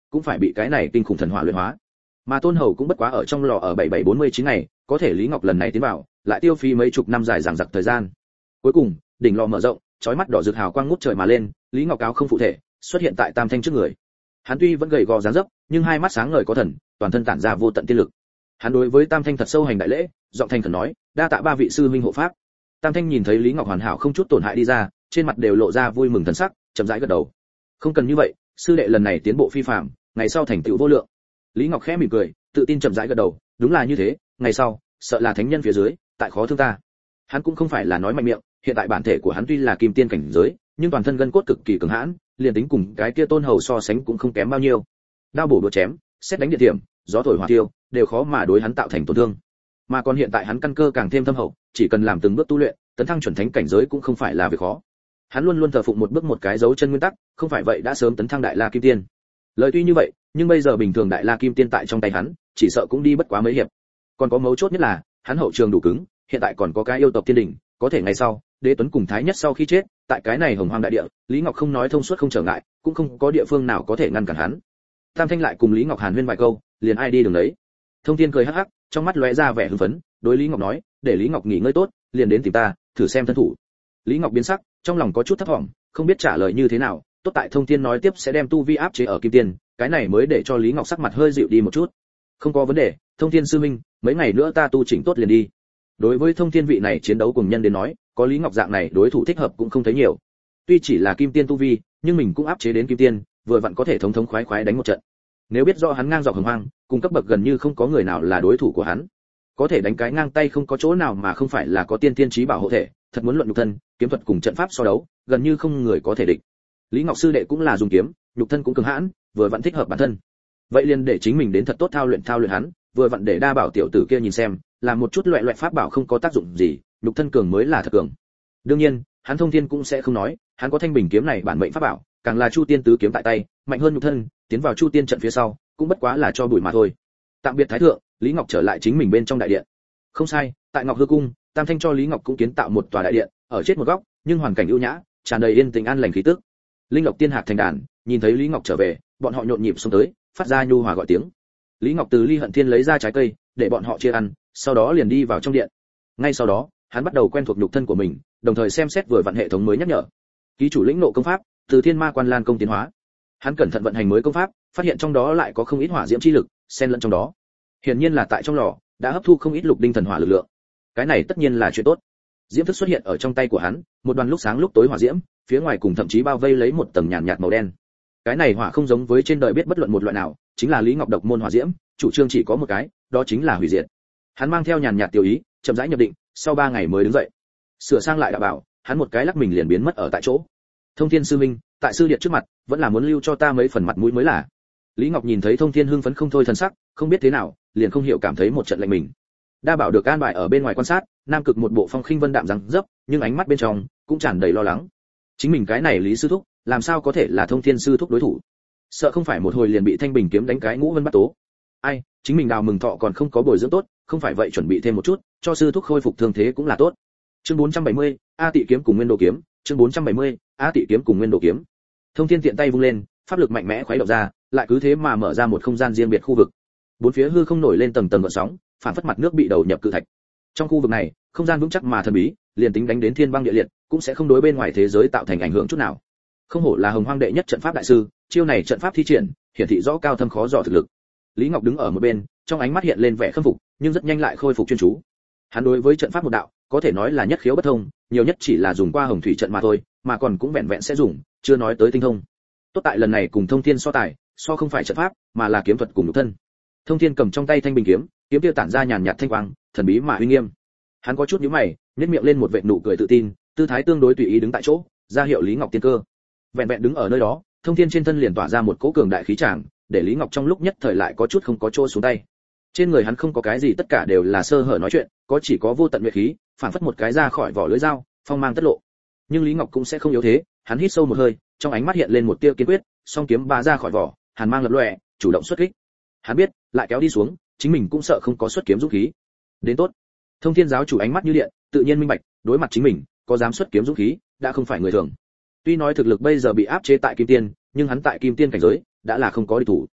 cũng phải bị cái này kinh khủng thần hỏa luyện hóa. Mà Tôn Hầu cũng bất quá ở trong lò ở 7749 ngày, có thể Lý Ngọc lần này tiến vào, lại tiêu phí mấy chục năm dài dằng dặc thời gian. Cuối cùng, đỉnh lò mở rộng, chói mắt đỏ rực hào quang ngút trời mà lên, Lý Ngọc áo không phụ thể, xuất hiện tại Tam Thanh trước người. Hắn tuy vẫn gầy gò dáng dấp, nhưng hai mắt sáng ngời có thần, toàn thân tản ra vô tận tiên lực. Hắn đối với Tam Thanh thật sâu hành đại lễ, giọng thành khẩn nói, đa tạ ba vị sư huynh hộ pháp. Tam Thanh nhìn thấy Lý Ngọc hoàn hảo không chút tổn hại đi ra, trên mặt đều lộ ra vui mừng thần sắc, chậm rãi gật đầu. Không cần như vậy, sư đệ lần này tiến bộ phi phàm, ngày sau thành tựu vô lượng. Lý Ngọc khẽ mỉm cười, tự tin chậm rãi gật đầu, đúng là như thế, ngày sau, sợ là thánh nhân phía dưới, tại khó thương ta. Hắn cũng không phải là nói mạnh miệng, hiện tại bản thể của hắn tuy là kim tiên cảnh giới, nhưng toàn thân gân cốt cực kỳ cứng hãn, liền tính cùng cái kia Tôn Hầu so sánh cũng không kém bao nhiêu. Đao bổ đũa chém, xét đánh địa điểm, gió thổi hỏa tiêu, đều khó mà đối hắn tạo thành tổn thương. Mà còn hiện tại hắn căn cơ càng thêm thâm hậu, chỉ cần làm từng bước tu luyện, tấn thăng chuẩn thánh cảnh giới cũng không phải là việc khó. Hắn luôn luôn thờ phụng một bước một cái dấu chân nguyên tắc, không phải vậy đã sớm tấn thăng đại la kim tiên. Lời tuy như vậy, nhưng bây giờ bình thường đại la kim tiên tại trong tay hắn, chỉ sợ cũng đi bất quá mấy hiệp. Còn có mấu chốt nhất là, hắn hậu trường đủ cứng, hiện tại còn có cái yêu tộc thiên đỉnh, có thể ngày sau, Đế Tuấn cùng Thái Nhất sau khi chết, tại cái này hồng hoang đại địa, Lý Ngọc không nói thông suốt không trở ngại, cũng không có địa phương nào có thể ngăn cản hắn. Tam Thanh lại cùng Lý Ngọc hàn huyên vài câu, liền ai đi đường đấy. Thông Thiên cười hắc hắc, trong mắt lóe ra vẻ hưng phấn, đối Lý Ngọc nói, để Lý Ngọc nghỉ ngơi tốt, liền đến tìm ta, thử xem thân thủ. Lý Ngọc biến sắc, trong lòng có chút thấp vọng, không biết trả lời như thế nào, tốt tại Thông Thiên nói tiếp sẽ đem tu vi áp chế ở kim tiên, cái này mới để cho Lý Ngọc sắc mặt hơi dịu đi một chút. Không có vấn đề, Thông Thiên sư minh, mấy ngày nữa ta tu chỉnh tốt liền đi. Đối với Thông Thiên vị này chiến đấu cùng nhân đến nói, có Lý Ngọc dạng này đối thủ thích hợp cũng không thấy nhiều. Tuy chỉ là kim tiên tu vi, nhưng mình cũng áp chế đến kim tiên, vừa vặn có thể thống thống khoái khoái đánh một trận. Nếu biết rõ hắn ngang dọc hồng hoang, cùng cấp bậc gần như không có người nào là đối thủ của hắn. Có thể đánh cái ngang tay không có chỗ nào mà không phải là có tiên tiên trí bảo hộ thể, thật muốn luận nhục thân, kiếm thuật cùng trận pháp so đấu, gần như không người có thể địch. Lý Ngọc sư đệ cũng là dùng kiếm, nhục thân cũng cường hãn, vừa vặn thích hợp bản thân. Vậy liền để chính mình đến thật tốt thao luyện hắn, vừa vặn để đa bảo tiểu tử kia nhìn xem, làm một chút loại pháp bảo không có tác dụng gì, nhục thân cường mới là thật cường. Đương nhiên, hắn Thông Thiên cũng sẽ không nói, hắn có thanh bình kiếm này bản mệnh pháp bảo, càng là Chu Tiên tứ kiếm tại tay, mạnh hơn nhục thân, tiến vào Chu Tiên trận phía sau, cũng bất quá là cho bụi mà thôi. Tạm biệt thái thượng, Lý Ngọc trở lại chính mình bên trong đại điện. Không sai, tại Ngọc Hư cung, Tam Thanh cho Lý Ngọc cũng kiến tạo một tòa đại điện, ở chết một góc, nhưng hoàn cảnh ưu nhã, tràn đầy yên tĩnh an lành khí tức. Linh Lộc tiên hạc thành đàn, nhìn thấy Lý Ngọc trở về, bọn họ nhộn nhịp xông tới, phát ra nhu hòa gọi tiếng. Lý Ngọc từ ly hận thiên lấy ra trái cây, để bọn họ chia ăn, sau đó liền đi vào trong điện. Ngay sau đó, hắn bắt đầu quen thuộc nhục thân của mình, đồng thời xem xét vừa vặn hệ thống mới nhắc nhở. Ký chủ lĩnh nộ công pháp, từ Thiên Ma Quan Lan công tiến hóa. Hắn cẩn thận vận hành mới công pháp, phát hiện trong đó lại có không ít hỏa diễm chi lực, xen lẫn trong đó. Hiển nhiên là tại trong lò đã hấp thu không ít lục đinh thần hỏa lực lượng. Cái này tất nhiên là chuyện tốt. Diễm thức xuất hiện ở trong tay của hắn, một đoàn lúc sáng lúc tối hỏa diễm, phía ngoài cùng thậm chí bao vây lấy một tầng nhàn nhạt màu đen. Cái này hỏa không giống với trên đời biết bất luận một loại nào, chính là Lý Ngọc độc môn hỏa diễm, chủ trương chỉ có một cái, đó chính là hủy diệt. Hắn mang theo nhàn nhạt tiêu ý, chậm rãi nhập định, sau 3 ngày mới đứng dậy. Sửa sang lại đạo bảo, hắn một cái lắc mình liền biến mất ở tại chỗ. Thông Thiên sư minh, tại sư điện trước mặt, vẫn là muốn lưu cho ta mấy phần mặt mũi mới là. Lý Ngọc nhìn thấy Thông Thiên hưng phấn không thôi thần sắc, không biết thế nào, liền không hiểu cảm thấy một trận lạnh mình. Đa Bảo được an bài ở bên ngoài quan sát, Nam Cực một bộ phong khinh vân đạm rằng dấp, nhưng ánh mắt bên trong cũng tràn đầy lo lắng. Chính mình cái này Lý sư thúc, làm sao có thể là Thông Thiên sư thúc đối thủ? Sợ không phải một hồi liền bị Thanh Bình kiếm đánh cái ngũ vân bắt tố. Ai, chính mình đào mừng thọ còn không có bồi dưỡng tốt, không phải vậy chuẩn bị thêm một chút, cho sư thúc khôi phục thương thế cũng là tốt. Chương 470, A Tị kiếm cùng Nguyên Đồ kiếm, chương 470, A Tị kiếm cùng Nguyên Đồ kiếm. Thông Thiên tiện tay vung lên, pháp lực mạnh mẽ khuấy động ra, lại cứ thế mà mở ra một không gian riêng biệt khu vực. Bốn phía hư không nổi lên tầng tầng gợn sóng, phản phất mặt nước bị đầu nhập cự thạch. Trong khu vực này, không gian vững chắc mà thần bí, liền tính đánh đến thiên băng địa liệt, cũng sẽ không đối bên ngoài thế giới tạo thành ảnh hưởng chút nào. Không hổ là Hồng Hoang đệ nhất trận pháp đại sư, chiêu này trận pháp thi triển, hiển thị rõ cao thâm khó dò thực lực. Lý Ngọc đứng ở một bên, trong ánh mắt hiện lên vẻ khâm phục, nhưng rất nhanh lại khôi phục chuyên chú. Hắn đối với trận pháp một đạo, có thể nói là nhất khiếu bất thông, nhiều nhất chỉ là dùng qua Hồng Thủy trận mà thôi, mà còn cũng vẹn vẹn sẽ dùng, chưa nói tới tinh thông. Tốt tại lần này cùng Thông Thiên so tài, so không phải trận pháp, mà là kiếm thuật cùng nhục thân. Thông Thiên cầm trong tay thanh bình kiếm, kiếm kia tản ra nhàn nhạt thanh quang, thần bí mà uy nghiêm. Hắn có chút nhíu mày, nhếch miệng lên một vệt nụ cười tự tin, tư thái tương đối tùy ý đứng tại chỗ, ra hiệu Lý Ngọc tiên cơ. Vẹn vẹn đứng ở nơi đó, Thông Thiên trên thân liền tỏa ra một cỗ cường đại khí tràng, để Lý Ngọc trong lúc nhất thời lại có chút không có chỗ xuống tay. Trên người hắn không có cái gì, tất cả đều là sơ hở nói chuyện, có chỉ có vô tận nhuệ khí, phản phất một cái ra khỏi vỏ lưỡi dao, phong mang tất lộ. Nhưng Lý Ngọc cũng sẽ không yếu thế, hắn hít sâu một hơi, trong ánh mắt hiện lên một tia kiên quyết, song kiếm bá ra khỏi vỏ, hàn mang lập lòe, chủ động xuất kích. Hắn biết, lại kéo đi xuống, chính mình cũng sợ không có xuất kiếm dũng khí. Đến tốt. Thông Thiên giáo chủ ánh mắt như điện, tự nhiên minh bạch, đối mặt chính mình, có dám xuất kiếm dũng khí, đã không phải người thường. Tuy nói thực lực bây giờ bị áp chế tại kim tiên, nhưng hắn tại kim tiên cảnh giới, đã là không có địch thủ.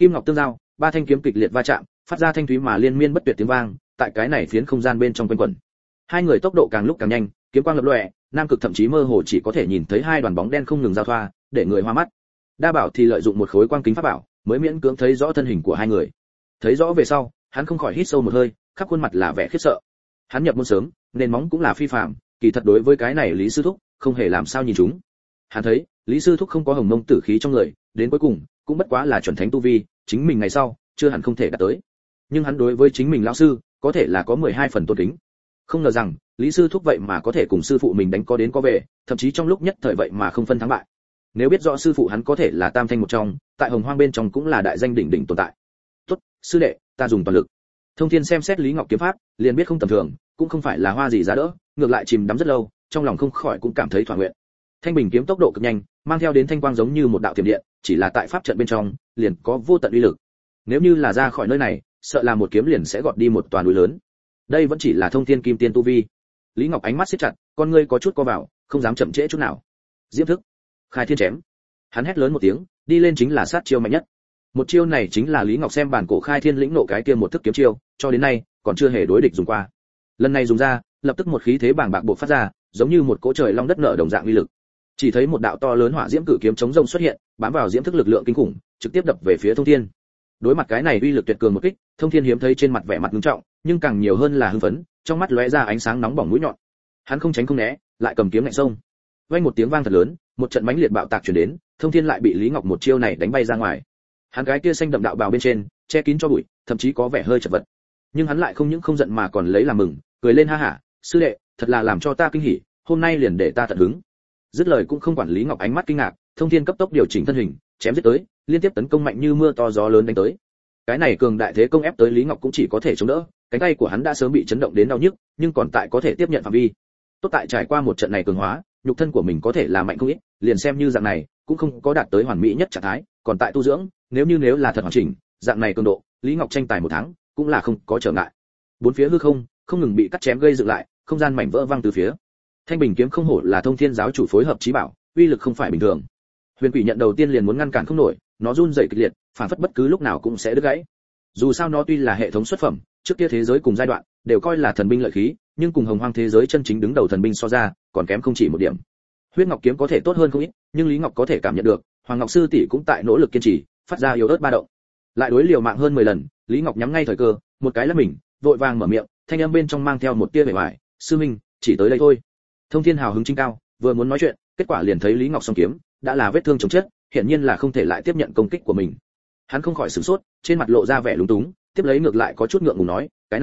Kim ngọc tương giao, ba thanh kiếm kịch liệt va chạm, phát ra thanh thúy mà liên miên bất tuyệt tiếng vang, tại cái này phiến không gian bên trong quanh quẩn. Hai người tốc độ càng lúc càng nhanh, kiếm quang lập lòe, Nam Cực thậm chí mơ hồ chỉ có thể nhìn thấy hai đoàn bóng đen không ngừng giao thoa, để người hoa mắt. Đa Bảo thì lợi dụng một khối quang kính pháp bảo, mới miễn cưỡng thấy rõ thân hình của hai người. Thấy rõ về sau, hắn không khỏi hít sâu một hơi, khắp khuôn mặt là vẻ khiếp sợ. Hắn nhập môn sớm, nên móng cũng là phi phàm, kỳ thật đối với cái này Lý sư thúc, không hề làm sao nhìn chúng. Hắn thấy, Lý sư thúc không có hồng mông tử khí trong người, đến cuối cùng cũng bất quá là chuẩn thánh tu vi, chính mình ngày sau chưa hẳn không thể đạt tới. Nhưng hắn đối với chính mình lão sư, có thể là có 12 phần tôn kính. Không ngờ rằng, Lý sư thúc vậy mà có thể cùng sư phụ mình đánh có đến có về, thậm chí trong lúc nhất thời vậy mà không phân thắng bại. Nếu biết rõ sư phụ hắn có thể là tam thanh một trong, tại Hồng Hoang bên trong cũng là đại danh đỉnh đỉnh tồn tại. "Tốt, sư đệ, ta dùng toàn lực." Thông Thiên xem xét Lý Ngọc kiếm pháp, liền biết không tầm thường, cũng không phải là hoa gì giá đỡ, ngược lại chìm đắm rất lâu, trong lòng không khỏi cũng cảm thấy thỏa nguyện. Thanh bình kiếm tốc độ cực nhanh, mang theo đến thanh quang giống như một đạo tiềm điện, chỉ là tại pháp trận bên trong, liền có vô tận uy lực. Nếu như là ra khỏi nơi này, sợ là một kiếm liền sẽ gọt đi một toàn núi lớn. Đây vẫn chỉ là Thông Thiên kim tiên tu vi. Lý Ngọc ánh mắt siết chặt, con ngươi có chút co vào, không dám chậm trễ chút nào. Diễm thức, khai thiên chém. Hắn hét lớn một tiếng, đi lên chính là sát chiêu mạnh nhất. Một chiêu này chính là Lý Ngọc xem bản cổ khai thiên lĩnh nộ cái kia một thức kiếm chiêu, cho đến nay còn chưa hề đối địch dùng qua. Lần này dùng ra, lập tức một khí thế bàng bạc bộc phát ra, giống như một cỗ trời long đất nở đồng dạng uy lực. Chỉ thấy một đạo to lớn hỏa diễm cử kiếm chống rông xuất hiện, bám vào diễm thức lực lượng kinh khủng, trực tiếp đập về phía Thông Thiên. Đối mặt cái này uy lực tuyệt cường một kích, Thông Thiên hiếm thấy trên mặt vẻ mặt nghiêm trọng, nhưng càng nhiều hơn là hưng phấn, trong mắt lóe ra ánh sáng nóng bỏng mũi nhọn. Hắn không tránh không né, lại cầm kiếm ngạnh xông. Vang một tiếng vang thật lớn, một trận mãnh liệt bạo tạc truyền đến, Thông Thiên lại bị Lý Ngọc một chiêu này đánh bay ra ngoài. Hắn cái kia xanh đậm đạo bào bên trên, che kín cho bụi, thậm chí có vẻ hơi chật vật. Nhưng hắn lại không những không giận mà còn lấy làm mừng, cười lên ha hả, "Sư đệ, thật là làm cho ta kinh hỉ, hôm nay liền để ta tận hứng." Dứt lời cũng không quản Lý Ngọc ánh mắt kinh ngạc, Thông Thiên cấp tốc điều chỉnh thân hình, chém giết tới, liên tiếp tấn công mạnh như mưa to gió lớn đánh tới. Cái này cường đại thế công ép tới Lý Ngọc cũng chỉ có thể chống đỡ, cánh tay của hắn đã sớm bị chấn động đến đau nhức, nhưng còn tại có thể tiếp nhận phạm vi. Tốt tại trải qua một trận này cường hóa, nhục thân của mình có thể là mạnh không ít, liền xem như dạng này, cũng không có đạt tới hoàn mỹ nhất trạng thái, còn tại tu dưỡng, nếu là thật hoàn chỉnh, dạng này cường độ, Lý Ngọc tranh tài một tháng, cũng là không có trở ngại. Bốn phía hư không, không ngừng bị cắt chém gây dựng lại, không gian mảnh vỡ văng từ phía. Thanh bình kiếm không hổ là Thông Thiên giáo chủ phối hợp chí bảo, uy lực không phải bình thường. Huyền Quỷ nhận đầu tiên liền muốn ngăn cản không nổi, nó run rẩy kịch liệt, phản phất bất cứ lúc nào cũng sẽ đứt gãy. Dù sao nó tuy là hệ thống xuất phẩm, trước kia thế giới cùng giai đoạn đều coi là thần binh lợi khí, nhưng cùng Hồng Hoang thế giới chân chính đứng đầu thần binh so ra, còn kém không chỉ một điểm. Huyết Ngọc kiếm có thể tốt hơn không ít, nhưng Lý Ngọc có thể cảm nhận được, Hoàng Ngọc sư tỷ cũng tại nỗ lực kiên trì, phát ra yếu ớt ba động. Lại đối liều mạng hơn 10 lần, Lý Ngọc nhắm ngay thời cơ, một cái là mình, vội vàng mở miệng, thanh âm bên trong mang theo một tia vẻ vải, "Sư minh, chỉ tới đây thôi." Thông Thiên hào hứng chính cao, vừa muốn nói chuyện, kết quả liền thấy Lý Ngọc song kiếm đã là vết thương chồng chất, hiển nhiên là không thể lại tiếp nhận công kích của mình. Hắn không khỏi sửng sốt, trên mặt lộ ra vẻ lúng túng, tiếp lấy ngược lại có chút ngượng ngùng nói, cái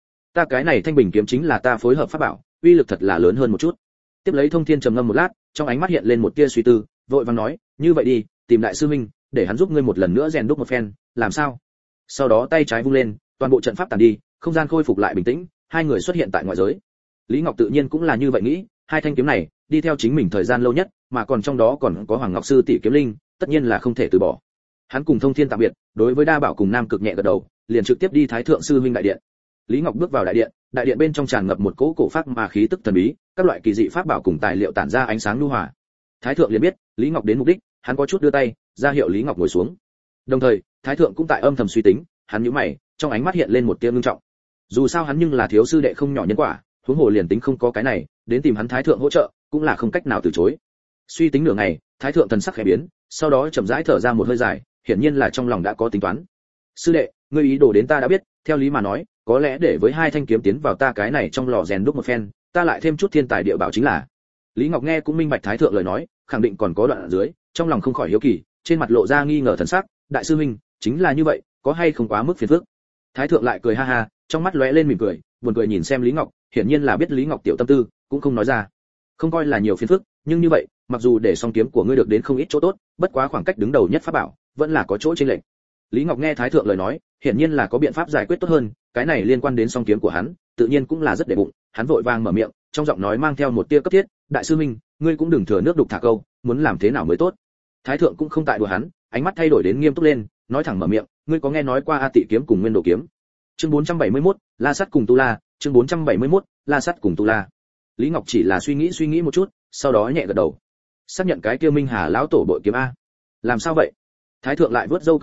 này thanh bình kiếm chính là ta phối hợp pháp bảo, uy lực thật là lớn hơn một chút." Tiếp lấy Thông Thiên trầm ngâm một lát, trong ánh mắt hiện lên một tia suy tư, vội vàng nói, "Như vậy đi, tìm đại sư minh, để hắn giúp ngươi một lần nữa rèn đúc một phen, làm sao?" Sau đó tay trái vung lên, toàn bộ trận pháp tàn đi, không gian khôi phục lại bình tĩnh, hai người xuất hiện tại ngoại giới. Lý Ngọc tự nhiên cũng là như vậy nghĩ, hai thanh kiếm này đi theo chính mình thời gian lâu nhất, mà còn trong đó còn có Hoàng Ngọc sư tỷ kiếm linh, tất nhiên là không thể từ bỏ. Hắn cùng Thông Thiên tạm biệt, đối với Đa Bảo cùng Nam Cực nhẹ gật đầu, liền trực tiếp đi Thái Thượng sư huynh đại điện. Lý Ngọc bước vào đại điện bên trong tràn ngập một cỗ cổ pháp mà khí tức thần bí, các loại kỳ dị pháp bảo cùng tài liệu tản ra ánh sáng nhu hòa. Thái Thượng liền biết Lý Ngọc đến mục đích, hắn có chút đưa tay ra hiệu Lý Ngọc ngồi xuống. Đồng thời, Thái Thượng cũng tại âm thầm suy tính, hắn nhíu mày, trong ánh mắt hiện lên một tia ngưng trọng. Dù sao hắn nhưng là thiếu sư đệ không nhỏ nhân quả, huống hồ liền tính không có cái này, đến tìm hắn Thái Thượng hỗ trợ, cũng là không cách nào từ chối. Suy tính nửa ngày, Thái Thượng thần sắc khẽ biến, sau đó chậm rãi thở ra một hơi dài, hiển nhiên là trong lòng đã có tính toán. "Sư đệ, ngươi ý đồ đến ta đã biết, theo lý mà nói, có lẽ để với hai thanh kiếm tiến vào ta cái này trong lò rèn đúc một phen, ta lại thêm chút thiên tài địa bảo chính là." Lý Ngọc nghe cũng minh bạch Thái Thượng lời nói, khẳng định còn có đoạn ở dưới, trong lòng không khỏi hiếu kỳ, trên mặt lộ ra nghi ngờ thần sắc, "Đại sư huynh, chính là như vậy, có hay không quá mức phiền phức?" Thái Thượng lại cười ha ha, trong mắt lóe lên mỉm cười, buồn cười nhìn xem Lý Ngọc, hiển nhiên là biết Lý Ngọc tiểu tâm tư, cũng không nói ra. "Không coi là nhiều phiền phức, nhưng như vậy, mặc dù để song kiếm của ngươi được đến không ít chỗ tốt, bất quá khoảng cách đứng đầu nhất pháp bảo, vẫn là có chỗ chênh lệch." Lý Ngọc nghe Thái Thượng lời nói, hiển nhiên là có biện pháp giải quyết tốt hơn, cái này liên quan đến song kiếm của hắn, tự nhiên cũng là rất để bụng, hắn vội vàng mở miệng, trong giọng nói mang theo một tia cấp thiết, "Đại sư huynh, ngươi cũng đừng thừa nước đục thả câu, muốn làm thế nào mới tốt." Thái Thượng cũng không tại đùa hắn, ánh mắt thay đổi đến nghiêm túc lên, nói thẳng mở miệng, "Ngươi có nghe nói qua A Tị kiếm cùng Nguyên Đồ kiếm?" Chương 471, La Sắt cùng Tu La, chương 471, La Sắt cùng Tu La. Lý Ngọc chỉ là suy nghĩ một chút, sau đó nhẹ gật đầu. Xác nhận cái kia Minh Hà lão tổ bội kiếm a. Làm sao vậy? Thái Thượng lại vớt râu cười to,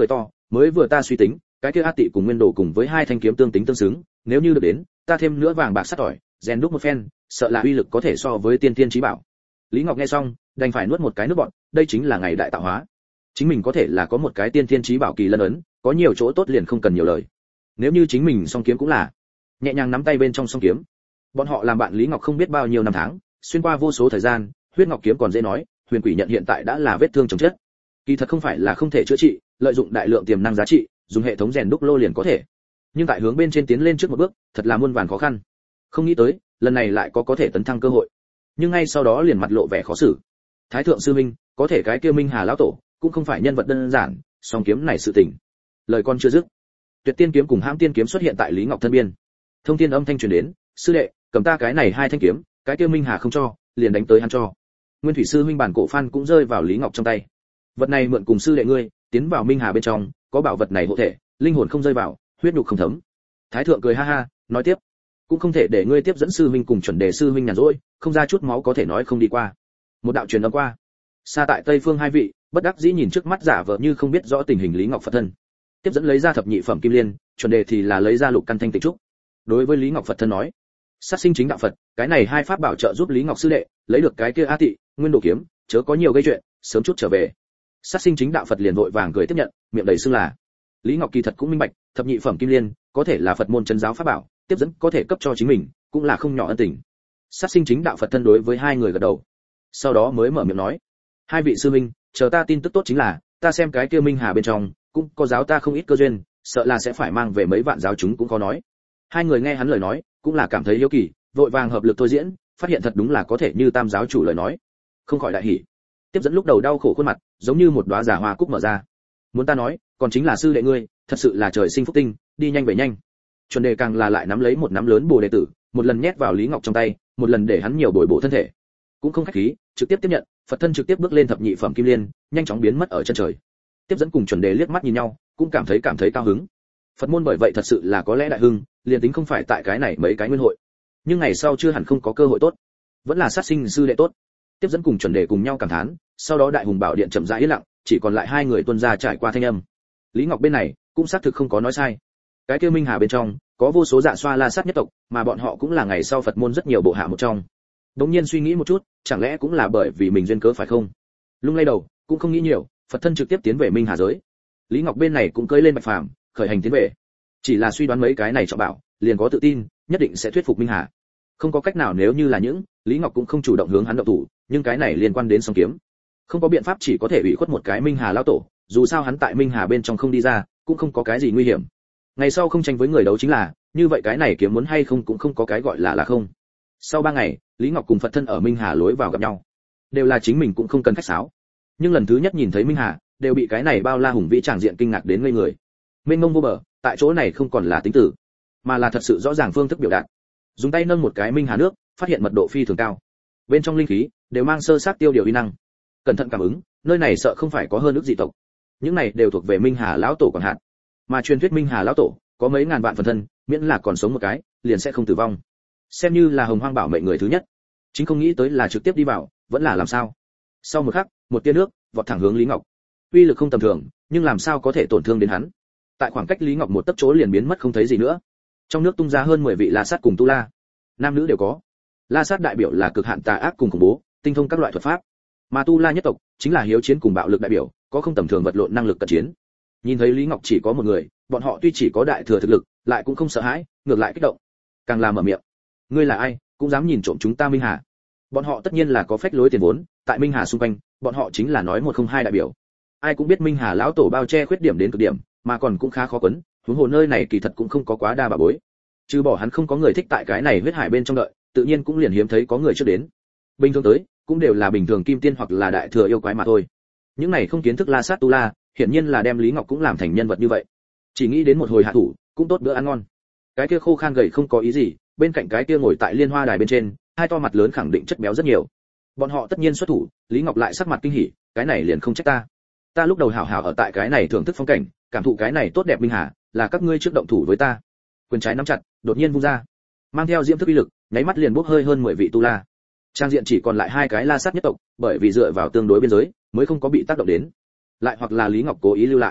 mới vừa ta suy tính, cái kia A Tị cùng Nguyên Đồ cùng với hai thanh kiếm tương tính tương xứng, nếu như được đến, ta thêm nữa vàng bạc sắt ỏi, rèn đúc một phen, sợ là uy lực có thể so với tiên tiên chí bảo. Lý Ngọc nghe xong, đành phải nuốt một cái nước bọt, đây chính là ngày đại tạo hóa. Chính mình có thể là có một cái tiên tiên chí bảo kỳ lân ấn, có nhiều chỗ tốt liền không cần nhiều lời. Nếu như chính mình song kiếm cũng là, nhẹ nhàng nắm tay bên trong song kiếm. Bọn họ làm bạn Lý Ngọc không biết bao nhiêu năm tháng, xuyên qua vô số thời gian, huyết ngọc kiếm còn dễ nói, huyền quỷ nhận hiện tại đã là vết thương chồng chất. Kỳ thật không phải là không thể chữa trị, lợi dụng đại lượng tiềm năng giá trị, dùng hệ thống rèn đúc lô liền có thể. Nhưng tại hướng bên trên tiến lên trước một bước, thật là muôn vàn khó khăn. Không nghĩ tới, lần này lại có thể tấn thăng cơ hội. Nhưng ngay sau đó liền mặt lộ vẻ khó xử. Thái thượng sư minh, có thể cái kia Minh Hà lão tổ, cũng không phải nhân vật đơn giản, song kiếm này sự tình. Lời con chưa dứt, Tuyệt Tiên kiếm cùng Hãm Tiên kiếm xuất hiện tại Lý Ngọc thân biên. Thông thiên âm thanh truyền đến, sư đệ, cầm ta cái này hai thanh kiếm, cái kia Minh Hà không cho, liền đánh tới hắn cho. Nguyên thủy sư huynh bản cổ phan cũng rơi vào Lý Ngọc trong tay. Vật này mượn cùng sư đệ ngươi, tiến vào Minh Hà bên trong, có bảo vật này hộ thể, linh hồn không rơi vào, huyết nhục không thấm. Thái thượng cười ha ha, nói tiếp, cũng không thể để ngươi tiếp dẫn sư huynh cùng chuẩn đề sư huynh nhàn rỗi, không ra chút máu có thể nói không đi qua. Một đạo truyền âm qua. Xa tại Tây Phương hai vị, bất đắc dĩ nhìn trước mắt giả vờ như không biết rõ tình hình Lý Ngọc Phật thân. Tiếp dẫn lấy ra thập nhị phẩm kim liên, chuẩn đề thì là lấy ra lục căn thanh tịnh trúc. Đối với Lý Ngọc Phật thân nói, sát sinh chính đạo Phật, cái này hai pháp bảo trợ giúp Lý Ngọc sư đệ lấy được cái kia A Tị, Nguyên Đồ kiếm, chớ có nhiều gây chuyện, sớm chút trở về. Sát sinh chính đạo Phật liền vội vàng cười tiếp nhận, miệng đầy xưng là. Lý Ngọc kỳ thật cũng minh bạch, thập nhị phẩm kim liên có thể là Phật môn chân giáo pháp bảo, tiếp dẫn có thể cấp cho chính mình, cũng là không nhỏ ân tình. Sát sinh chính đạo Phật thân đối với hai người gật đầu, sau đó mới mở miệng nói, hai vị sư minh, chờ ta tin tức tốt chính là, ta xem cái kia Minh Hà bên trong cũng có giáo ta không ít cơ duyên, sợ là sẽ phải mang về mấy vạn giáo chúng cũng có nói. Hai người nghe hắn lời nói, cũng là cảm thấy hiếu kỳ, vội vàng hợp lực thôi diễn, phát hiện thật đúng là có thể như tam giáo chủ lời nói, không khỏi đại hỉ. Tiếp dẫn lúc đầu đau khổ khuôn mặt, giống như một đóa giả hoa cúc mở ra. Muốn ta nói, còn chính là sư đệ ngươi, thật sự là trời sinh phúc tinh, đi nhanh về nhanh. Chuẩn đề càng là lại nắm lấy một nắm lớn bồ đề tử, một lần nhét vào Lý Ngọc trong tay, một lần để hắn nhiều bồi bổ thân thể. Cũng không khách khí, trực tiếp tiếp nhận, Phật thân trực tiếp bước lên thập nhị phẩm kim liên, nhanh chóng biến mất ở chân trời. Tiếp dẫn cùng Chuẩn đề liếc mắt nhìn nhau, cũng cảm thấy cao hứng. Phật môn bởi vậy thật sự là có lẽ đại hưng, liền tính không phải tại cái này mấy cái nguyên hội, nhưng ngày sau chưa hẳn không có cơ hội tốt, vẫn là sát sinh sư đệ tốt. Tiếp dẫn cùng Chuẩn đề cùng nhau cảm thán, sau đó đại hùng bảo điện chậm rãi yên lặng, chỉ còn lại hai người tuân ra trải qua thanh âm. Lý Ngọc bên này cũng xác thực không có nói sai, cái kia Minh Hà bên trong có vô số dạ xoa la sát nhất tộc, mà bọn họ cũng là ngày sau Phật môn rất nhiều bộ hạ một trong. Đống nhiên suy nghĩ một chút, chẳng lẽ cũng là bởi vì mình duyên cớ phải không? Lung lay đầu, cũng không nghĩ nhiều, Phật thân trực tiếp tiến về Minh Hà giới. Lý Ngọc bên này cũng cưỡi lên bạch phàm, khởi hành tiến về. Chỉ là suy đoán mấy cái này trọng bảo, liền có tự tin, nhất định sẽ thuyết phục Minh Hà. Không có cách nào, nếu như là những, Lý Ngọc cũng không chủ động hướng hắn động thủ, nhưng cái này liên quan đến song kiếm. Không có biện pháp, chỉ có thể ủy khuất một cái Minh Hà lão tổ, dù sao hắn tại Minh Hà bên trong không đi ra, cũng không có cái gì nguy hiểm. Ngày sau không tranh với người đấu chính là, như vậy cái này kiếm muốn hay không cũng không có cái gọi là không. Sau 3 ngày, Lý Ngọc cùng Phật thân ở Minh Hà lối vào gặp nhau. Đều là chính mình cũng không cần khách sáo. Nhưng lần thứ nhất nhìn thấy Minh Hà, đều bị cái này bao la hùng vĩ tràng diện kinh ngạc đến ngây người. Mênh mông vô bờ, tại chỗ này không còn là tính tử, mà là thật sự rõ ràng phương thức biểu đạt. Dùng tay nâng một cái Minh Hà nước, phát hiện mật độ phi thường cao. Bên trong linh khí đều mang sơ sát tiêu điều uy năng. Cẩn thận cảm ứng, nơi này sợ không phải có hơn ước dị tộc. Những này đều thuộc về Minh Hà lão tổ quản hạt. Mà truyền thuyết Minh Hà lão tổ có mấy ngàn vạn phần thân, miễn là còn sống một cái, liền sẽ không tử vong. Xem như là hồng hoang bảo mệnh người thứ nhất. Chính không nghĩ tới là trực tiếp đi vào, vẫn là làm sao? Sau một khắc, một tia nước vọt thẳng hướng Lý Ngọc. Uy lực không tầm thường, nhưng làm sao có thể tổn thương đến hắn? Tại khoảng cách Lý Ngọc một tấc chỗ liền biến mất không thấy gì nữa. Trong nước tung ra hơn 10 vị La Sát cùng Tu La, nam nữ đều có. La Sát đại biểu là cực hạn tà ác cùng khủng bố, tinh thông các loại thuật pháp, mà Tu La nhất tộc chính là hiếu chiến cùng bạo lực đại biểu, có không tầm thường vật lộn năng lực cận chiến. Nhìn thấy Lý Ngọc chỉ có một người, bọn họ tuy chỉ có đại thừa thực lực, lại cũng không sợ hãi, ngược lại kích động. Càng làm mở miệng, ngươi là ai, cũng dám nhìn trộm chúng ta Minh Hà? Bọn họ tất nhiên là có phách lối tiền vốn, tại Minh Hà xung quanh, bọn họ chính là nói một không hai đại biểu. Ai cũng biết Minh Hà lão tổ bao che khuyết điểm đến cực điểm, mà còn cũng khá khó quấn, huống hồ nơi này kỳ thật cũng không có quá đa bà bối. Trừ bỏ hắn không có người thích tại cái này huyết hải bên trong đợi, tự nhiên cũng liền hiếm thấy có người trước đến. Bình thường tới, cũng đều là bình thường kim tiên hoặc là đại thừa yêu quái mà thôi. Những này không kiến thức La Sát Tu La, hiển nhiên là đem Lý Ngọc cũng làm thành nhân vật như vậy. Chỉ nghĩ đến một hồi hạ thủ, cũng tốt bữa ăn ngon. Cái kia khô khan gầy không có ý gì, bên cạnh cái kia ngồi tại liên hoa đài bên trên, hai to mặt lớn khẳng định chất béo rất nhiều. Bọn họ tất nhiên xuất thủ, Lý Ngọc lại sắc mặt kinh hỉ, cái này liền không trách ta. Ta lúc đầu hảo hảo ở tại cái này thưởng thức phong cảnh, cảm thụ cái này tốt đẹp Minh Hà, là các ngươi trước động thủ với ta. Quyền trái nắm chặt, đột nhiên vung ra, mang theo diễm thức uy lực, nháy mắt liền bốc hơi hơn 10 vị tu la. Trang diện chỉ còn lại hai cái La Sát nhất tộc, bởi vì dựa vào tương đối biên giới, mới không có bị tác động đến. Lại hoặc là Lý Ngọc cố ý lưu lại.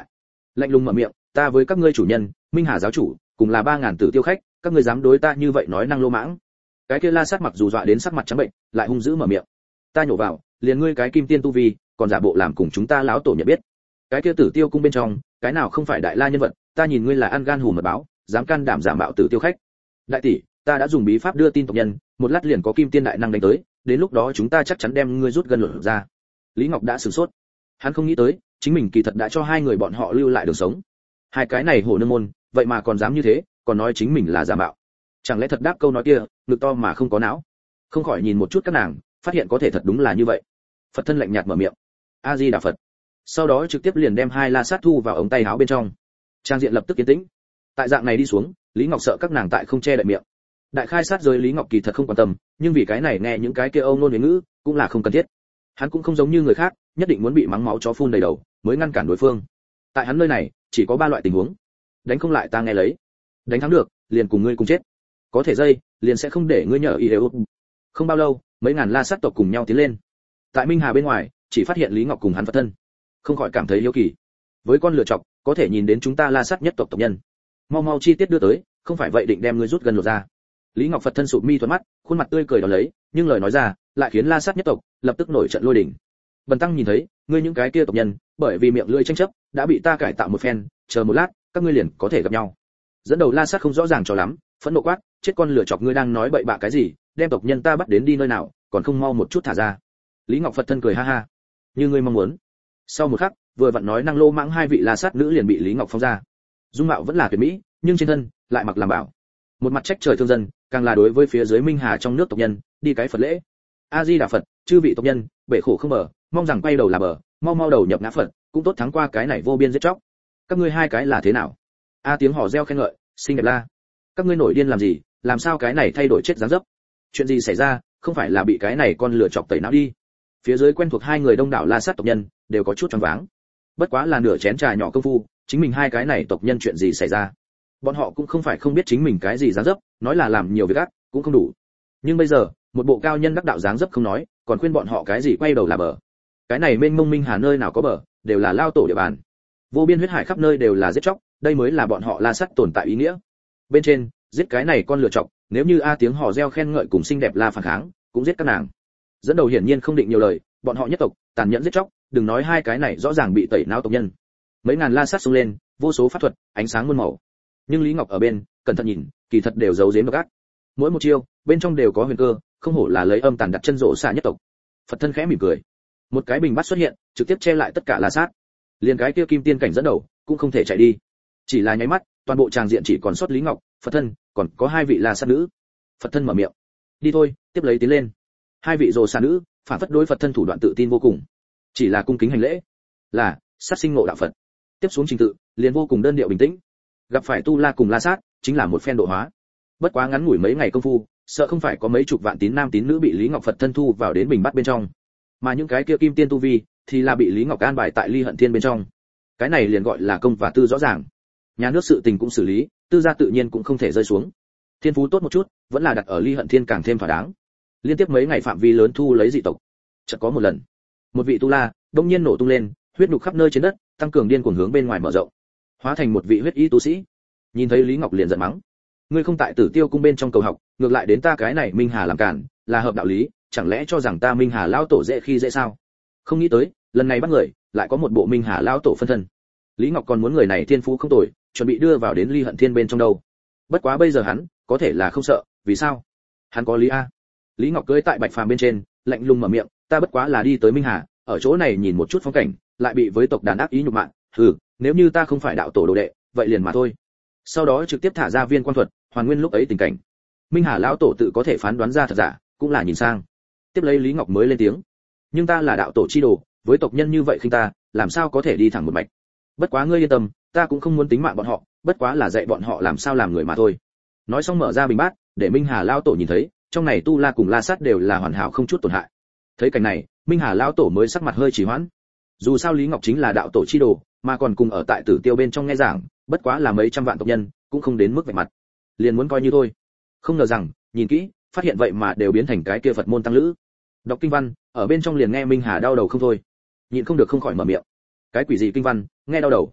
Lạnh lùng mở miệng, ta với các ngươi chủ nhân, Minh Hà giáo chủ, cùng là 3000 tử tiêu khách, các ngươi dám đối ta như vậy nói năng lô mãng. Cái kia La Sát mặc dù dọa đến sắc mặt trắng bệnh, lại hung dữ mở miệng. Ta nhổ vào, liền ngươi cái kim tiên tu vi, còn giả bộ làm cùng chúng ta lão tổ nhận biết. Cái kia Tử Tiêu cung bên trong, cái nào không phải đại la nhân vật, ta nhìn ngươi là ăn gan hùm mật báo, dám can đảm giả mạo Tử Tiêu khách. Đại tỷ, ta đã dùng bí pháp đưa tin tộc nhân, một lát liền có kim tiên đại năng đánh tới, đến lúc đó chúng ta chắc chắn đem ngươi rút gân luận ra. Lý Ngọc đã sửng sốt. Hắn không nghĩ tới, chính mình kỳ thật đã cho hai người bọn họ lưu lại đường sống. Hai cái này hổ nương môn, vậy mà còn dám như thế, còn nói chính mình là giả mạo. Chẳng lẽ thật đáp câu nói kia, ngực to mà không có não? Không khỏi nhìn một chút các nàng, phát hiện có thể thật đúng là như vậy. Phật thân lạnh nhạt mở miệng, A Di Đà Phật. Sau đó trực tiếp liền đem hai la sát thu vào ống tay áo bên trong. Trang diện lập tức yên tĩnh. Tại dạng này đi xuống, Lý Ngọc sợ các nàng tại không che đậy miệng. Đại khai sát giới Lý Ngọc kỳ thật không quan tâm, nhưng vì cái này nghe những cái kia âu nôn huế ngữ, cũng là không cần thiết. Hắn cũng không giống như người khác, nhất định muốn bị mắng máu chó phun đầy đầu, mới ngăn cản đối phương. Tại hắn nơi này, chỉ có 3 loại tình huống. Đánh không lại ta nghe lấy, đánh thắng được, liền cùng ngươi cùng chết. Có thể dây, liền sẽ không để ngươi nhờ ý đều. Không bao lâu, mấy ngàn la sát tộc cùng nhau tiến lên. Tại Minh Hà bên ngoài, chỉ phát hiện Lý Ngọc cùng hắn Phật thân. Không khỏi cảm thấy hiếu kỳ. Với con lựa chọc, có thể nhìn đến chúng ta la sát nhất tộc tộc nhân. Mau mau chi tiết đưa tới, không phải vậy định đem ngươi rút gần lột ra. Lý Ngọc Phật thân sụp mi thuận mắt, khuôn mặt tươi cười đó lấy, nhưng lời nói ra, lại khiến la sát nhất tộc lập tức nổi trận lôi đình. Bần tăng nhìn thấy, ngươi những cái kia tộc nhân, bởi vì miệng lưỡi tranh chấp, đã bị ta cải tạo một phen, chờ một lát, các ngươi liền có thể gặp nhau. Dẫn đầu la sát không rõ ràng cho lắm, phẫn nộ quát, chết con lửa chọc ngươi đang nói bậy bạ cái gì, đem tộc nhân ta bắt đến đi nơi nào, còn không mau một chút thả ra. Lý Ngọc Phật thân cười ha ha, như ngươi mong muốn. Sau một khắc, vừa vặn nói năng lô mãng hai vị la sát nữ liền bị Lý Ngọc phóng ra. Dung mạo vẫn là tuyệt mỹ, nhưng trên thân lại mặc làm bảo. Một mặt trách trời thương dân, càng là đối với phía dưới Minh Hà trong nước tộc nhân, đi cái Phật lễ. A Di Đà Phật, chư vị tộc nhân, bể khổ không bờ, mong rằng quay đầu là bờ, mau mau đầu nhập ngã Phật, cũng tốt thắng qua cái này vô biên giết chóc. Các ngươi hai cái là thế nào? A tiếng hò reo khen ngợi, xinh đẹp la. Các ngươi nổi điên làm gì, làm sao cái này thay đổi chết dáng dấp? Chuyện gì xảy ra, không phải là bị cái này con lửa chọc tẩy não đi? Phía dưới quen thuộc hai người đông đảo la sát tộc nhân, đều có chút choáng váng. Bất quá là nửa chén trà nhỏ công phu, chính mình hai cái này tộc nhân chuyện gì xảy ra? Bọn họ cũng không phải không biết chính mình cái gì dáng dấp, nói là làm nhiều việc ác, cũng không đủ. Nhưng bây giờ, một bộ cao nhân đắc đạo dáng dấp không nói, còn khuyên bọn họ cái gì quay đầu là bờ. Cái này mênh mông Minh Hà nơi nào có bờ, đều là lao tổ địa bàn. Vô biên huyết hải khắp nơi đều là giết chóc, đây mới là bọn họ la sát tồn tại ý nghĩa. Bên trên, giết cái này con lựa chọc, nếu như a tiếng hò reo khen ngợi cùng xinh đẹp la phản kháng, cũng giết các nàng. Dẫn đầu hiển nhiên không định nhiều lời, bọn họ nhất tộc, tàn nhẫn giết chóc, đừng nói hai cái này rõ ràng bị tẩy não tộc nhân. Mấy ngàn la sát xông lên, vô số pháp thuật, ánh sáng muôn màu. Nhưng Lý Ngọc ở bên, cẩn thận nhìn, kỳ thật đều giấu giếm độc ác. Mỗi một chiêu, bên trong đều có huyền cơ, không hổ là lấy âm tàn đặt chân rộ xạ nhất tộc. Phật thân khẽ mỉm cười, một cái bình bát xuất hiện, trực tiếp che lại tất cả la sát. Liền cái kia kim tiên cảnh dẫn đầu, cũng không thể chạy đi. Chỉ là nháy mắt, toàn bộ tràng diện chỉ còn sót Lý Ngọc, Phật thân, còn có hai vị la sát nữ. Phật thân mở miệng, đi thôi, tiếp lấy tiến lên. Hai vị rồ xạ nữ, phản phất đối Phật thân thủ đoạn tự tin vô cùng, chỉ là cung kính hành lễ, là sát sinh ngộ đạo Phật. Tiếp xuống trình tự, liền vô cùng đơn điệu bình tĩnh. Gặp phải tu la cùng la sát, chính là một phen độ hóa. Bất quá ngắn ngủi mấy ngày công phu, sợ không phải có mấy chục vạn tín nam tín nữ bị Lý Ngọc Phật thân thu vào đến bình bát bên trong, mà những cái kia kim tiên tu vi thì là bị Lý Ngọc an bài tại Ly Hận Thiên bên trong. Cái này liền gọi là công và tư rõ ràng. Nhà nước sự tình cũng xử lý, tư gia tự nhiên cũng không thể rơi xuống. Thiên phú tốt một chút, vẫn là đặt ở Ly Hận Thiên càng thêm thỏa đáng. Liên tiếp mấy ngày phạm vi lớn thu lấy dị tộc. Chợt có một lần, một vị tu la đột nhiên nổ tung lên, huyết nhục khắp nơi trên đất, tăng cường điên cuồng hướng bên ngoài mở rộng, hóa thành một vị huyết y tu sĩ. Nhìn thấy Lý Ngọc liền giận mắng, ngươi không tại Tử Tiêu cung bên trong cầu học, ngược lại đến ta cái này Minh Hà làm cản, là hợp đạo lý, chẳng lẽ cho rằng ta Minh Hà lão tổ dễ khi dễ sao? Không nghĩ tới, lần này bắt người, lại có một bộ Minh Hà lão tổ phân thân. Lý Ngọc còn muốn người này thiên phú không tồi, chuẩn bị đưa vào đến Ly Hận Thiên bên trong đâu. Bất quá bây giờ hắn, có thể là không sợ, vì sao? Hắn có lý a. Lý Ngọc cưỡi tại bạch phàm bên trên, lạnh lùng mở miệng, ta bất quá là đi tới Minh Hà, ở chỗ này nhìn một chút phong cảnh, lại bị với tộc đàn ác ý nhục mạ, nếu như ta không phải đạo tổ đồ đệ, vậy liền mà thôi. Sau đó trực tiếp thả ra viên quan thuật, hoàn nguyên lúc ấy tình cảnh. Minh Hà lão tổ tự có thể phán đoán ra thật giả, cũng là nhìn sang. Tiếp lấy Lý Ngọc mới lên tiếng, nhưng ta là đạo tổ chi đồ, với tộc nhân như vậy khinh ta, làm sao có thể đi thẳng một mạch. Bất quá ngươi yên tâm, ta cũng không muốn tính mạng bọn họ, bất quá là dạy bọn họ làm sao làm người mà thôi. Nói xong mở ra bình bát, để Minh Hà lão tổ nhìn thấy, trong này tu la cùng la sát đều là hoàn hảo không chút tổn hại. Thấy cảnh này, Minh Hà lão tổ mới sắc mặt hơi trì hoãn. Dù sao Lý Ngọc chính là đạo tổ chi đồ, mà còn cùng ở tại Tử Tiêu bên trong nghe giảng, bất quá là mấy trăm vạn tộc nhân, cũng không đến mức vạch mặt. Liền muốn coi như thôi. Không ngờ rằng, nhìn kỹ, phát hiện vậy mà đều biến thành cái kia Phật môn tăng lữ. Đọc kinh văn, ở bên trong liền nghe Minh Hà đau đầu không thôi. Nhịn không được không khỏi mở miệng. Cái quỷ gì kinh văn, nghe đau đầu.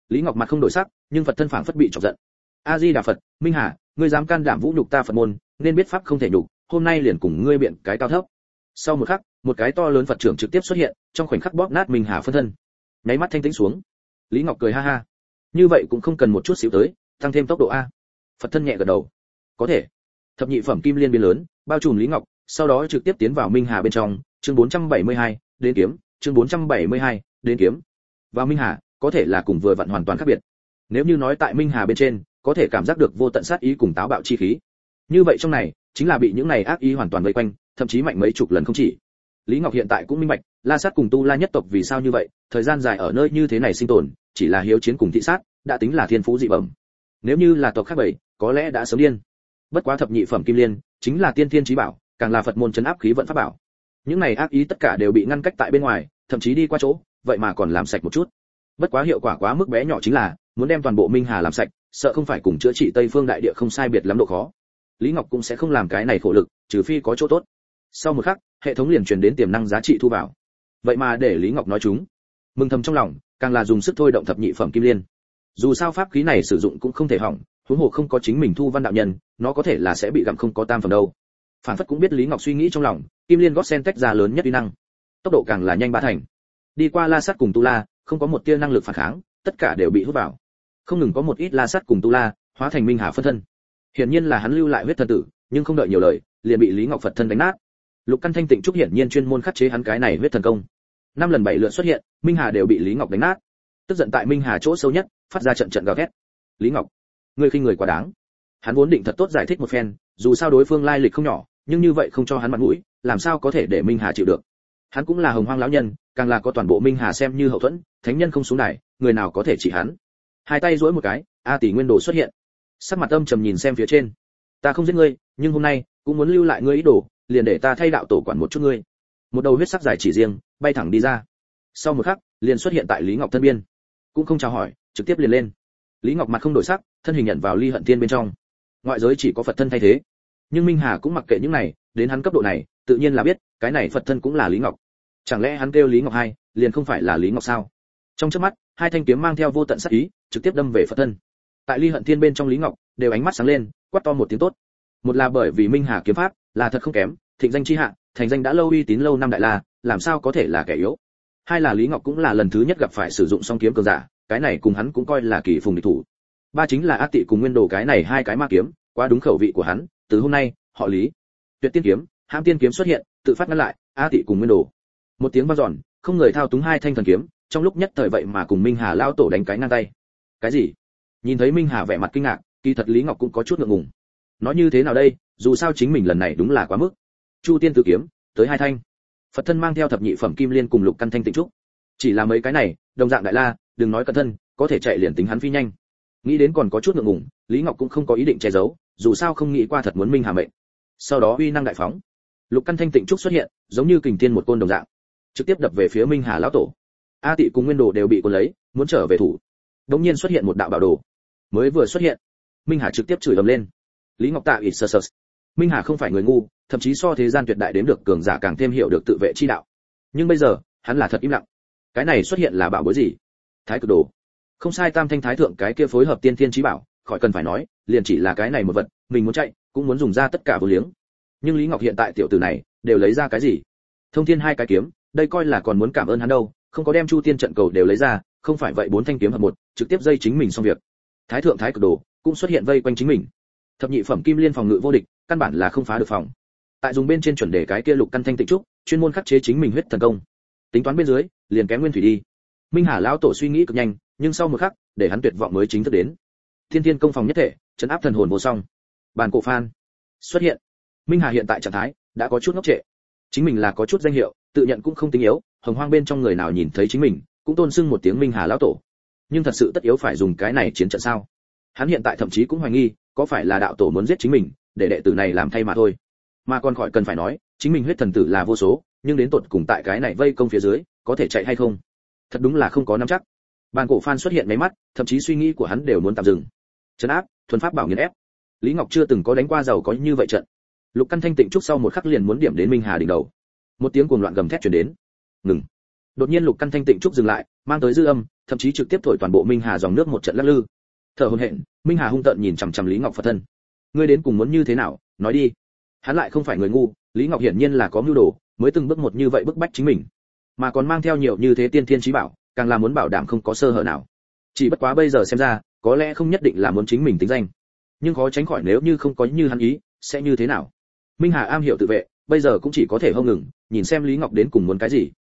Lý Ngọc mặt không đổi sắc, nhưng Phật thân phảng phất bị chọc giận. A Di Đà Phật, Minh Hà, ngươi dám can đảm vũ nhục ta Phật môn, nên biết pháp không thể nhục, hôm nay liền cùng ngươi biện cái cao thấp. Sau một khắc, một cái to lớn Phật trưởng trực tiếp xuất hiện, trong khoảnh khắc bóp nát Minh Hà phân thân. Nháy mắt thanh tĩnh xuống. Lý Ngọc cười ha ha. Như vậy cũng không cần một chút xíu tới, tăng thêm tốc độ a. Phật thân nhẹ gật đầu. Có thể. Thập nhị phẩm kim liên biến lớn, bao trùm Lý Ngọc, sau đó trực tiếp tiến vào Minh Hà bên trong, chương 472, đến kiếm, chương 472, đến kiếm. Vào Minh Hà, có thể là cùng vừa vặn hoàn toàn khác biệt. Nếu như nói tại Minh Hà bên trên, có thể cảm giác được vô tận sát ý cùng táo bạo chi khí. Như vậy trong này, chính là bị những này ác ý hoàn toàn vây quanh, thậm chí mạnh mấy chục lần không chỉ. Lý Ngọc hiện tại cũng minh bạch, La Sát cùng Tu La nhất tộc vì sao như vậy, thời gian dài ở nơi như thế này sinh tồn, chỉ là hiếu chiến cùng thị sát, đã tính là thiên phú dị bẩm. Nếu như là tộc khác bảy, có lẽ đã sớm điên. Bất quá thập nhị phẩm kim liên, chính là tiên thiên chí bảo, càng là Phật môn trấn áp khí vận pháp bảo. Những này ác ý tất cả đều bị ngăn cách tại bên ngoài, thậm chí đi qua chỗ, vậy mà còn làm sạch một chút. Bất quá hiệu quả quá mức bé nhỏ chính là, muốn đem toàn bộ Minh Hà làm sạch, sợ không phải cùng chữa trị Tây Phương đại địa không sai biệt lắm độ khó. Lý Ngọc cũng sẽ không làm cái này khổ lực, trừ phi có chỗ tốt. Sau một khắc, hệ thống liền truyền đến tiềm năng giá trị thu vào. Vậy mà để Lý Ngọc nói chúng, mừng thầm trong lòng, càng là dùng sức thôi động thập nhị phẩm kim liên. Dù sao pháp khí này sử dụng cũng không thể hỏng, huống hồ không có chính mình thu văn đạo nhân, nó có thể là sẽ bị gặm không có tam phẩm đâu. Phản phất cũng biết Lý Ngọc suy nghĩ trong lòng, kim liên gót sen tách ra lớn nhất uy năng, tốc độ càng là nhanh ba thành. Đi qua La Sát cùng Tu La, không có một tia năng lực phản kháng, tất cả đều bị hút vào. Không ngừng có một ít La Sát cùng Tu La hóa thành Minh Hà phân thân. Hiển nhiên là hắn lưu lại huyết thân tử, nhưng không đợi nhiều lời, liền bị Lý Ngọc Phật thân đánh nát. Lục Căn Thanh Tịnh Trúc hiển nhiên chuyên môn khắc chế hắn cái này huyết thần công. 5 lần 7 lượt xuất hiện, Minh Hà đều bị Lý Ngọc đánh nát. Tức giận tại Minh Hà chỗ sâu nhất, phát ra trận trận gào thét. Lý Ngọc, ngươi khinh người quá đáng. Hắn vốn định thật tốt giải thích một phen, dù sao đối phương lai lịch không nhỏ, nhưng như vậy không cho hắn mặt mũi, làm sao có thể để Minh Hà chịu được. Hắn cũng là Hồng Hoang lão nhân, càng là có toàn bộ Minh Hà xem như hậu thuẫn, thánh nhân không xuống đài, người nào có thể chỉ hắn. Hai tay duỗi một cái, A Tỷ Nguyên Đồ xuất hiện. Sắc mặt âm trầm nhìn xem phía trên. Ta không giết ngươi, nhưng hôm nay cũng muốn lưu lại ngươi ý đồ, liền để ta thay đạo tổ quản một chút ngươi. Một đầu huyết sắc dài chỉ riêng, bay thẳng đi ra. Sau một khắc, liền xuất hiện tại Lý Ngọc thân biên. Cũng không chào hỏi, trực tiếp liền lên. Lý Ngọc mặt không đổi sắc, thân hình nhận vào Ly Hận Thiên bên trong. Ngoại giới chỉ có Phật thân thay thế. Nhưng Minh Hà cũng mặc kệ những này, đến hắn cấp độ này, tự nhiên là biết, cái này Phật thân cũng là Lý Ngọc. Chẳng lẽ hắn kêu Lý Ngọc hai, liền không phải là Lý Ngọc sao? Trong chớp mắt, hai thanh kiếm mang theo vô tận sát ý, trực tiếp đâm về Phật thân. Tại Ly Hận Thiên bên trong Lý Ngọc, đều ánh mắt sáng lên, quát to một tiếng tốt. Một là bởi vì Minh Hà kiếm pháp là thật không kém, thịnh danh chi hạ, thành danh đã lâu uy tín lâu năm đại la, làm sao có thể là kẻ yếu. Hai là Lý Ngọc cũng là lần thứ nhất gặp phải sử dụng song kiếm cường giả, cái này cùng hắn cũng coi là kỳ phùng địch thủ. Ba chính là Ác Tị cùng Nguyên Đồ cái này hai cái ma kiếm, quá đúng khẩu vị của hắn, từ hôm nay, họ Lý. Tuyệt Tiên kiếm, Hãm Tiên kiếm xuất hiện, tự phát ngăn lại Ác Tị cùng Nguyên Đồ. Một tiếng vang dọn, không người thao túng hai thanh thần kiếm, trong lúc nhất thời vậy mà cùng Minh Hà lao tổ đánh cái ngang tay. Cái gì? Nhìn thấy Minh Hà vẻ mặt kinh ngạc, kỳ thật Lý Ngọc cũng có chút ngượng ngùng. Nói như thế nào đây, dù sao chính mình lần này đúng là quá mức. Chu Tiên Tứ kiếm, tới hai thanh. Phật thân mang theo thập nhị phẩm kim liên cùng Lục Căn Thanh Tịnh Trúc. Chỉ là mấy cái này, đồng dạng đại la, đừng nói cẩn thân, có thể chạy liền tính hắn phi nhanh. Nghĩ đến còn có chút ngượng ngùng, Lý Ngọc cũng không có ý định che giấu, dù sao không nghĩ qua thật muốn Minh Hà mệnh. Sau đó uy năng đại phóng, Lục Căn Thanh Tịnh Trúc xuất hiện, giống như kình thiên một côn đồng dạng, trực tiếp đập về phía Minh Hà lão tổ. A Tị cùng Nguyên Đồ đều bị cuốn lấy, muốn trở về thủ. Đống nhiên xuất hiện một đạo bảo đồ. Mới vừa xuất hiện, Minh Hà trực tiếp chửi ầm lên. Lý Ngọc tạ ít sơ sơ. Minh Hà không phải người ngu, thậm chí so thế gian tuyệt đại đến được cường giả càng thêm hiểu được tự vệ chi đạo. Nhưng bây giờ, hắn là thật im lặng. Cái này xuất hiện là bảo bối gì? Thái Cực Đồ. Không sai, tam thanh thái thượng cái kia phối hợp tiên thiên chí bảo, khỏi cần phải nói, liền chỉ là cái này một vật, mình muốn chạy, cũng muốn dùng ra tất cả vô liếng. Nhưng Lý Ngọc hiện tại tiểu tử này, đều lấy ra cái gì? Thông thiên hai cái kiếm, đây coi là còn muốn cảm ơn hắn đâu, không có đem Chu Tiên trận cầu đều lấy ra, không phải vậy bốn thanh kiếm hợp một, trực tiếp dây chính mình xong việc. Thái thượng Thái Cực Đồ cũng xuất hiện vây quanh chính mình. Thập nhị phẩm kim liên phòng ngự vô địch, căn bản là không phá được phòng. Tại dùng bên trên chuẩn đề cái kia Lục Căn Thanh Tịnh Trúc, chuyên môn khắc chế chính mình huyết thần công. Tính toán bên dưới, liền kém nguyên thủy đi. Minh Hà lão tổ suy nghĩ cực nhanh, nhưng sau một khắc, để hắn tuyệt vọng mới chính thức đến. Thiên Thiên công phòng nhất thể, trấn áp thần hồn vô song. Bàn cổ phan xuất hiện. Minh Hà hiện tại trạng thái đã có chút ngốc trệ. Chính mình là có chút danh hiệu, tự nhận cũng không tính yếu, Hồng Hoang bên trong người nào nhìn thấy chính mình, cũng tôn xưng một tiếng Minh Hà lão tổ. Nhưng thật sự tất yếu phải dùng cái này chiến trận sao? Hắn hiện tại thậm chí cũng hoài nghi, có phải là đạo tổ muốn giết chính mình, để đệ tử này làm thay mà thôi. Mà còn khỏi cần phải nói, chính mình huyết thần tử là vô số, nhưng đến tột cùng tại cái này vây công phía dưới, có thể chạy hay không? Thật đúng là không có nắm chắc. Bàn cổ phan xuất hiện mấy mắt, thậm chí suy nghĩ của hắn đều muốn tạm dừng. Trấn áp, thuần pháp bảo nghiền ép. Lý Ngọc chưa từng có đánh qua giàu có như vậy trận. Lục Căn Thanh Tịnh Trúc sau một khắc liền muốn điểm đến Minh Hà đỉnh đầu. Một tiếng cuồng loạn gầm thét truyền đến. Ngừng. Đột nhiên Lục Căn Thanh Tịnh trúc dừng lại, mang tới dư âm, thậm chí trực tiếp thổi toàn bộ Minh Hà dòng nước một trận lắc lư. Thở hổn hển, Minh Hà hung tợn nhìn chằm chằm Lý Ngọc Phật thân. Ngươi đến cùng muốn như thế nào, nói đi. Hắn lại không phải người ngu, Lý Ngọc hiển nhiên là có mưu đồ, mới từng bước một như vậy bức bách chính mình, mà còn mang theo nhiều như thế tiên thiên chí bảo, càng là muốn bảo đảm không có sơ hở nào. Chỉ bất quá bây giờ xem ra, có lẽ không nhất định là muốn chính mình tính danh, nhưng khó tránh khỏi nếu như không có như hắn ý, sẽ như thế nào. Minh Hà am hiểu tự vệ, bây giờ cũng chỉ có thể hông ngừng, nhìn xem Lý Ngọc đến cùng muốn cái gì.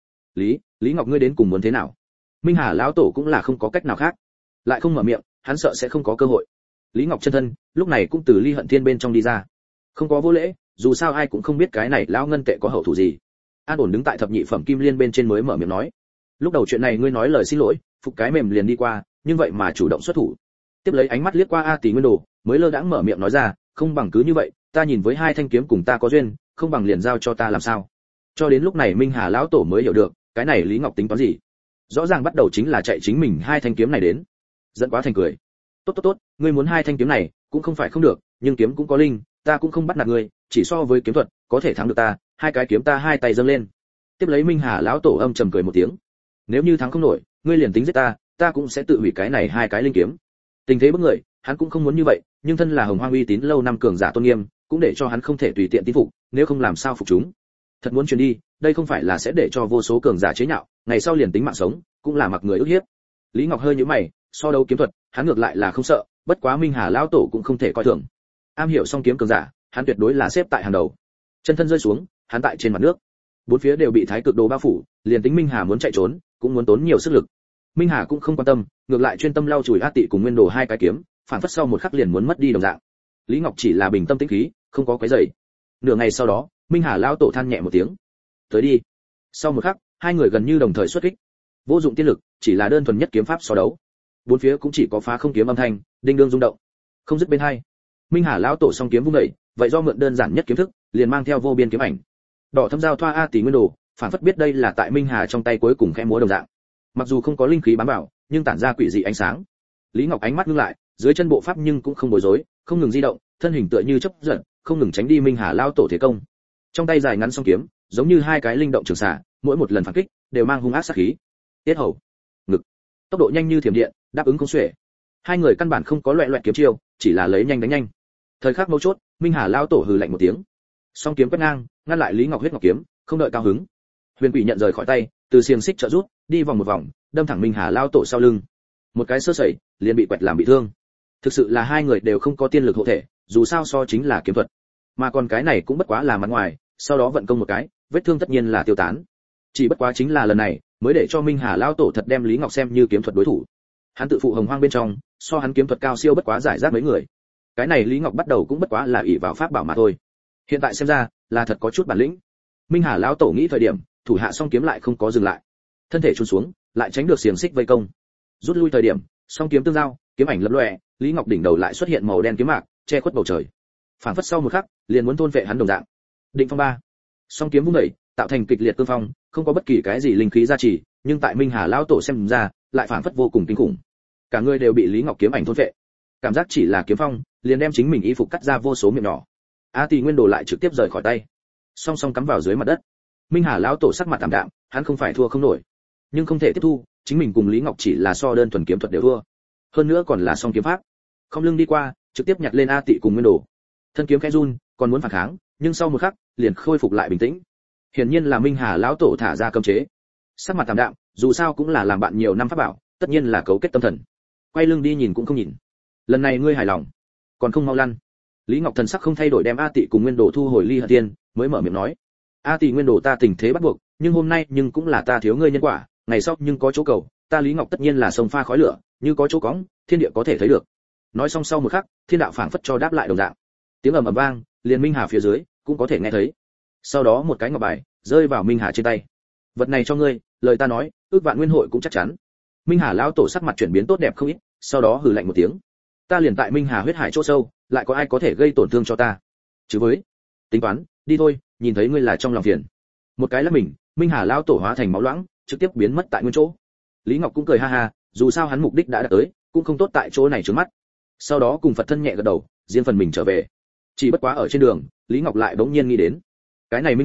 Lý Ngọc ngươi đến cùng muốn thế nào? Minh Hà lão tổ cũng là không có cách nào khác, lại không mở miệng, hắn sợ sẽ không có cơ hội. Lý Ngọc chân thân, lúc này cũng từ Ly Hận Thiên bên trong đi ra, không có vô lễ, dù sao ai cũng không biết cái này lão ngân tệ có hậu thủ gì. An ổn đứng tại thập nhị phẩm kim liên bên trên mới mở miệng nói, lúc đầu chuyện này ngươi nói lời xin lỗi, phục cái mềm liền đi qua, nhưng vậy mà chủ động xuất thủ. Tiếp lấy ánh mắt liếc qua A Tỷ Nguyên Đồ, mới lơ đãng mở miệng nói ra, không bằng cứ như vậy, ta nhìn với hai thanh kiếm cùng ta có duyên, không bằng liền giao cho ta làm sao. Cho đến lúc này Minh Hà lão tổ mới hiểu được, cái này Lý Ngọc tính toán gì. Rõ ràng bắt đầu chính là chạy chính mình hai thanh kiếm này đến. Giận quá thành cười. Tốt, ngươi muốn hai thanh kiếm này, cũng không phải không được, nhưng kiếm cũng có linh, ta cũng không bắt nạt ngươi, chỉ so với kiếm thuật, có thể thắng được ta, hai cái kiếm ta hai tay dâng lên. Tiếp lấy Minh Hà lão tổ âm trầm cười một tiếng. Nếu như thắng không nổi, ngươi liền tính giết ta, ta cũng sẽ tự hủy cái này hai cái linh kiếm. Tình thế bức người, hắn cũng không muốn như vậy, nhưng thân là Hồng Hoang uy tín lâu năm cường giả tôn nghiêm, cũng để cho hắn không thể tùy tiện tín phục, nếu không làm sao phục chúng. Thật muốn truyền đi, đây không phải là sẽ để cho vô số cường giả chế nhạo, ngày sau liền tính mạng sống, cũng là mặc người ức hiếp. Lý Ngọc hơi nhíu mày, so đấu kiếm thuật, hắn ngược lại là không sợ, bất quá Minh Hà lão tổ cũng không thể coi thường. Am hiểu song kiếm cường giả, hắn tuyệt đối là xếp tại hàng đầu. Chân thân rơi xuống, hắn tại trên mặt nước, bốn phía đều bị thái cực đồ bao phủ, liền tính Minh Hà muốn chạy trốn, cũng muốn tốn nhiều sức lực. Minh Hà cũng không quan tâm, ngược lại chuyên tâm lau chùi A Tị cùng Nguyên Đồ hai cái kiếm, phản phất sau một khắc liền muốn mất đi đồng dạng. Lý Ngọc chỉ là bình tâm tĩnh khí, không có quấy rầy. Nửa ngày sau đó, Minh Hà lão tổ than nhẹ một tiếng. Tới đi. Sau một khắc, hai người gần như đồng thời xuất kích. Vô dụng tiên lực, chỉ là đơn thuần nhất kiếm pháp so đấu. Bốn phía cũng chỉ có phá không kiếm âm thanh, đinh đương rung động. Không dứt bên hai. Minh Hà lão tổ song kiếm vung dậy, vậy do mượn đơn giản nhất kiếm thức, liền mang theo vô biên kiếm ảnh. Đỏ thâm giao thoa A Tị Nguyên Đồ, phản phất biết đây là tại Minh Hà trong tay cuối cùng khẽ múa đồng dạng. Mặc dù không có linh khí bám vào, nhưng tản ra quỷ dị ánh sáng. Lý Ngọc ánh mắt ngưng lại, dưới chân bộ pháp nhưng cũng không bối rối, không ngừng di động, thân hình tựa như chớp giật, không ngừng tránh đi Minh Hà lao tổ thế công. Trong tay dài ngắn song kiếm, giống như hai cái linh động trường xạ, mỗi một lần phản kích đều mang hung ác sát khí. Tiết hầu, ngực, tốc độ nhanh như thiểm điện, đáp ứng không xuể. Hai người căn bản không có loẹt loẹt kiếm chiêu, chỉ là lấy nhanh đánh nhanh. Thời khắc mấu chốt, Minh Hà lao tổ hừ lạnh một tiếng, song kiếm quét ngang, ngăn lại Lý Ngọc huyết ngọc kiếm, không đợi cao hứng. Huyền Quỷ nhận rời khỏi tay, từ xiềng xích trợ rút, đi vòng một vòng, đâm thẳng Minh Hà lao tổ sau lưng. Một cái sơ sẩy, liền bị quẹt làm bị thương. Thực sự là hai người đều không có tiên lực hộ thể, dù sao so chính là kiếm thuật, mà còn cái này cũng bất quá là mặt ngoài, sau đó vận công một cái, vết thương tất nhiên là tiêu tán. Chỉ bất quá chính là lần này, mới để cho Minh Hà lao tổ thật đem Lý Ngọc xem như kiếm thuật đối thủ. Hắn tự phụ Hồng Hoang bên trong, so hắn kiếm thuật cao siêu bất quá giải rác mấy người. Cái này Lý Ngọc bắt đầu cũng bất quá là ỷ vào pháp bảo mà thôi. Hiện tại xem ra, là thật có chút bản lĩnh. Minh Hà lão tổ nghĩ thời điểm, thủ hạ song kiếm lại không có dừng lại, thân thể chôn xuống, lại tránh được xiềng xích vây công. Rút lui thời điểm, song kiếm tương giao, kiếm ảnh lập lòe, Lý Ngọc đỉnh đầu lại xuất hiện màu đen kiếm mạc, che khuất bầu trời. Phản phất sau một khắc, liền muốn thôn vệ hắn đồng dạng. Định phong ba, song kiếm vung đẩy, tạo thành kịch liệt cương phong, không có bất kỳ cái gì linh khí gia trì, nhưng tại Minh Hà lão tổ xem ra, lại phản phất vô cùng kinh khủng. Cả người đều bị Lý Ngọc kiếm ảnh thôn vệ. Cảm giác chỉ là kiếm phong, liền đem chính mình y phục cắt ra vô số miệng nhỏ. A Tỳ Nguyên Đồ lại trực tiếp rời khỏi tay, song song cắm vào dưới mặt đất. Minh Hà lão tổ sắc mặt tạm đạm, hắn không phải thua không nổi, nhưng không thể tiếp thu, chính mình cùng Lý Ngọc chỉ là so đơn thuần kiếm thuật đều thua, hơn nữa còn là song kiếm pháp. Không lưng đi qua, trực tiếp nhặt lên A Tị cùng Nguyên Đồ. Thân kiếm khẽ run, còn muốn phản kháng, nhưng sau một khắc, liền khôi phục lại bình tĩnh. Hiển nhiên là Minh Hà lão tổ thả ra cấm chế. Sắc mặt tạm đạm, dù sao cũng là làm bạn nhiều năm pháp bảo, tất nhiên là cấu kết tâm thần. Quay lưng đi nhìn cũng không nhìn. Lần này ngươi hài lòng, còn không mau lăn. Lý Ngọc thần sắc không thay đổi đem A Tị cùng Nguyên Đồ thu hồi Ly Hận Thiên, mới mở miệng nói: A Tỳ Nguyên Đồ ta tình thế bắt buộc, nhưng hôm nay nhưng cũng là ta thiếu ngươi nhân quả, ngày sau nhưng có chỗ cầu, ta Lý Ngọc tất nhiên là sông pha khói lửa, như có chỗ cóng, thiên địa có thể thấy được. Nói xong sau một khắc, thiên đạo phảng phất cho đáp lại đồng dạng. Tiếng ầm ầm vang, liền Minh Hà phía dưới cũng có thể nghe thấy. Sau đó một cái ngọc bài rơi vào Minh Hà trên tay. Vật này cho ngươi, lời ta nói, ước vạn nguyên hội cũng chắc chắn. Minh Hà lão tổ sắc mặt chuyển biến tốt đẹp không ít, sau đó hừ lạnh một tiếng. Ta liền tại Minh Hà huyết hải chỗ sâu, lại có ai có thể gây tổn thương cho ta? Chứ với tính toán, đi thôi, nhìn thấy ngươi là trong lòng phiền. Một cái lắc mình, Minh Hà lão tổ hóa thành máu loãng, trực tiếp biến mất tại nguyên chỗ. Lý Ngọc cũng cười ha ha, dù sao hắn mục đích đã đạt tới, cũng không tốt tại chỗ này trước mắt. Sau đó cùng Phật thân nhẹ gật đầu, riêng phần mình trở về. Chỉ bất quá ở trên đường, Lý Ngọc lại bỗng nhiên nghĩ đến, cái này Minh Hà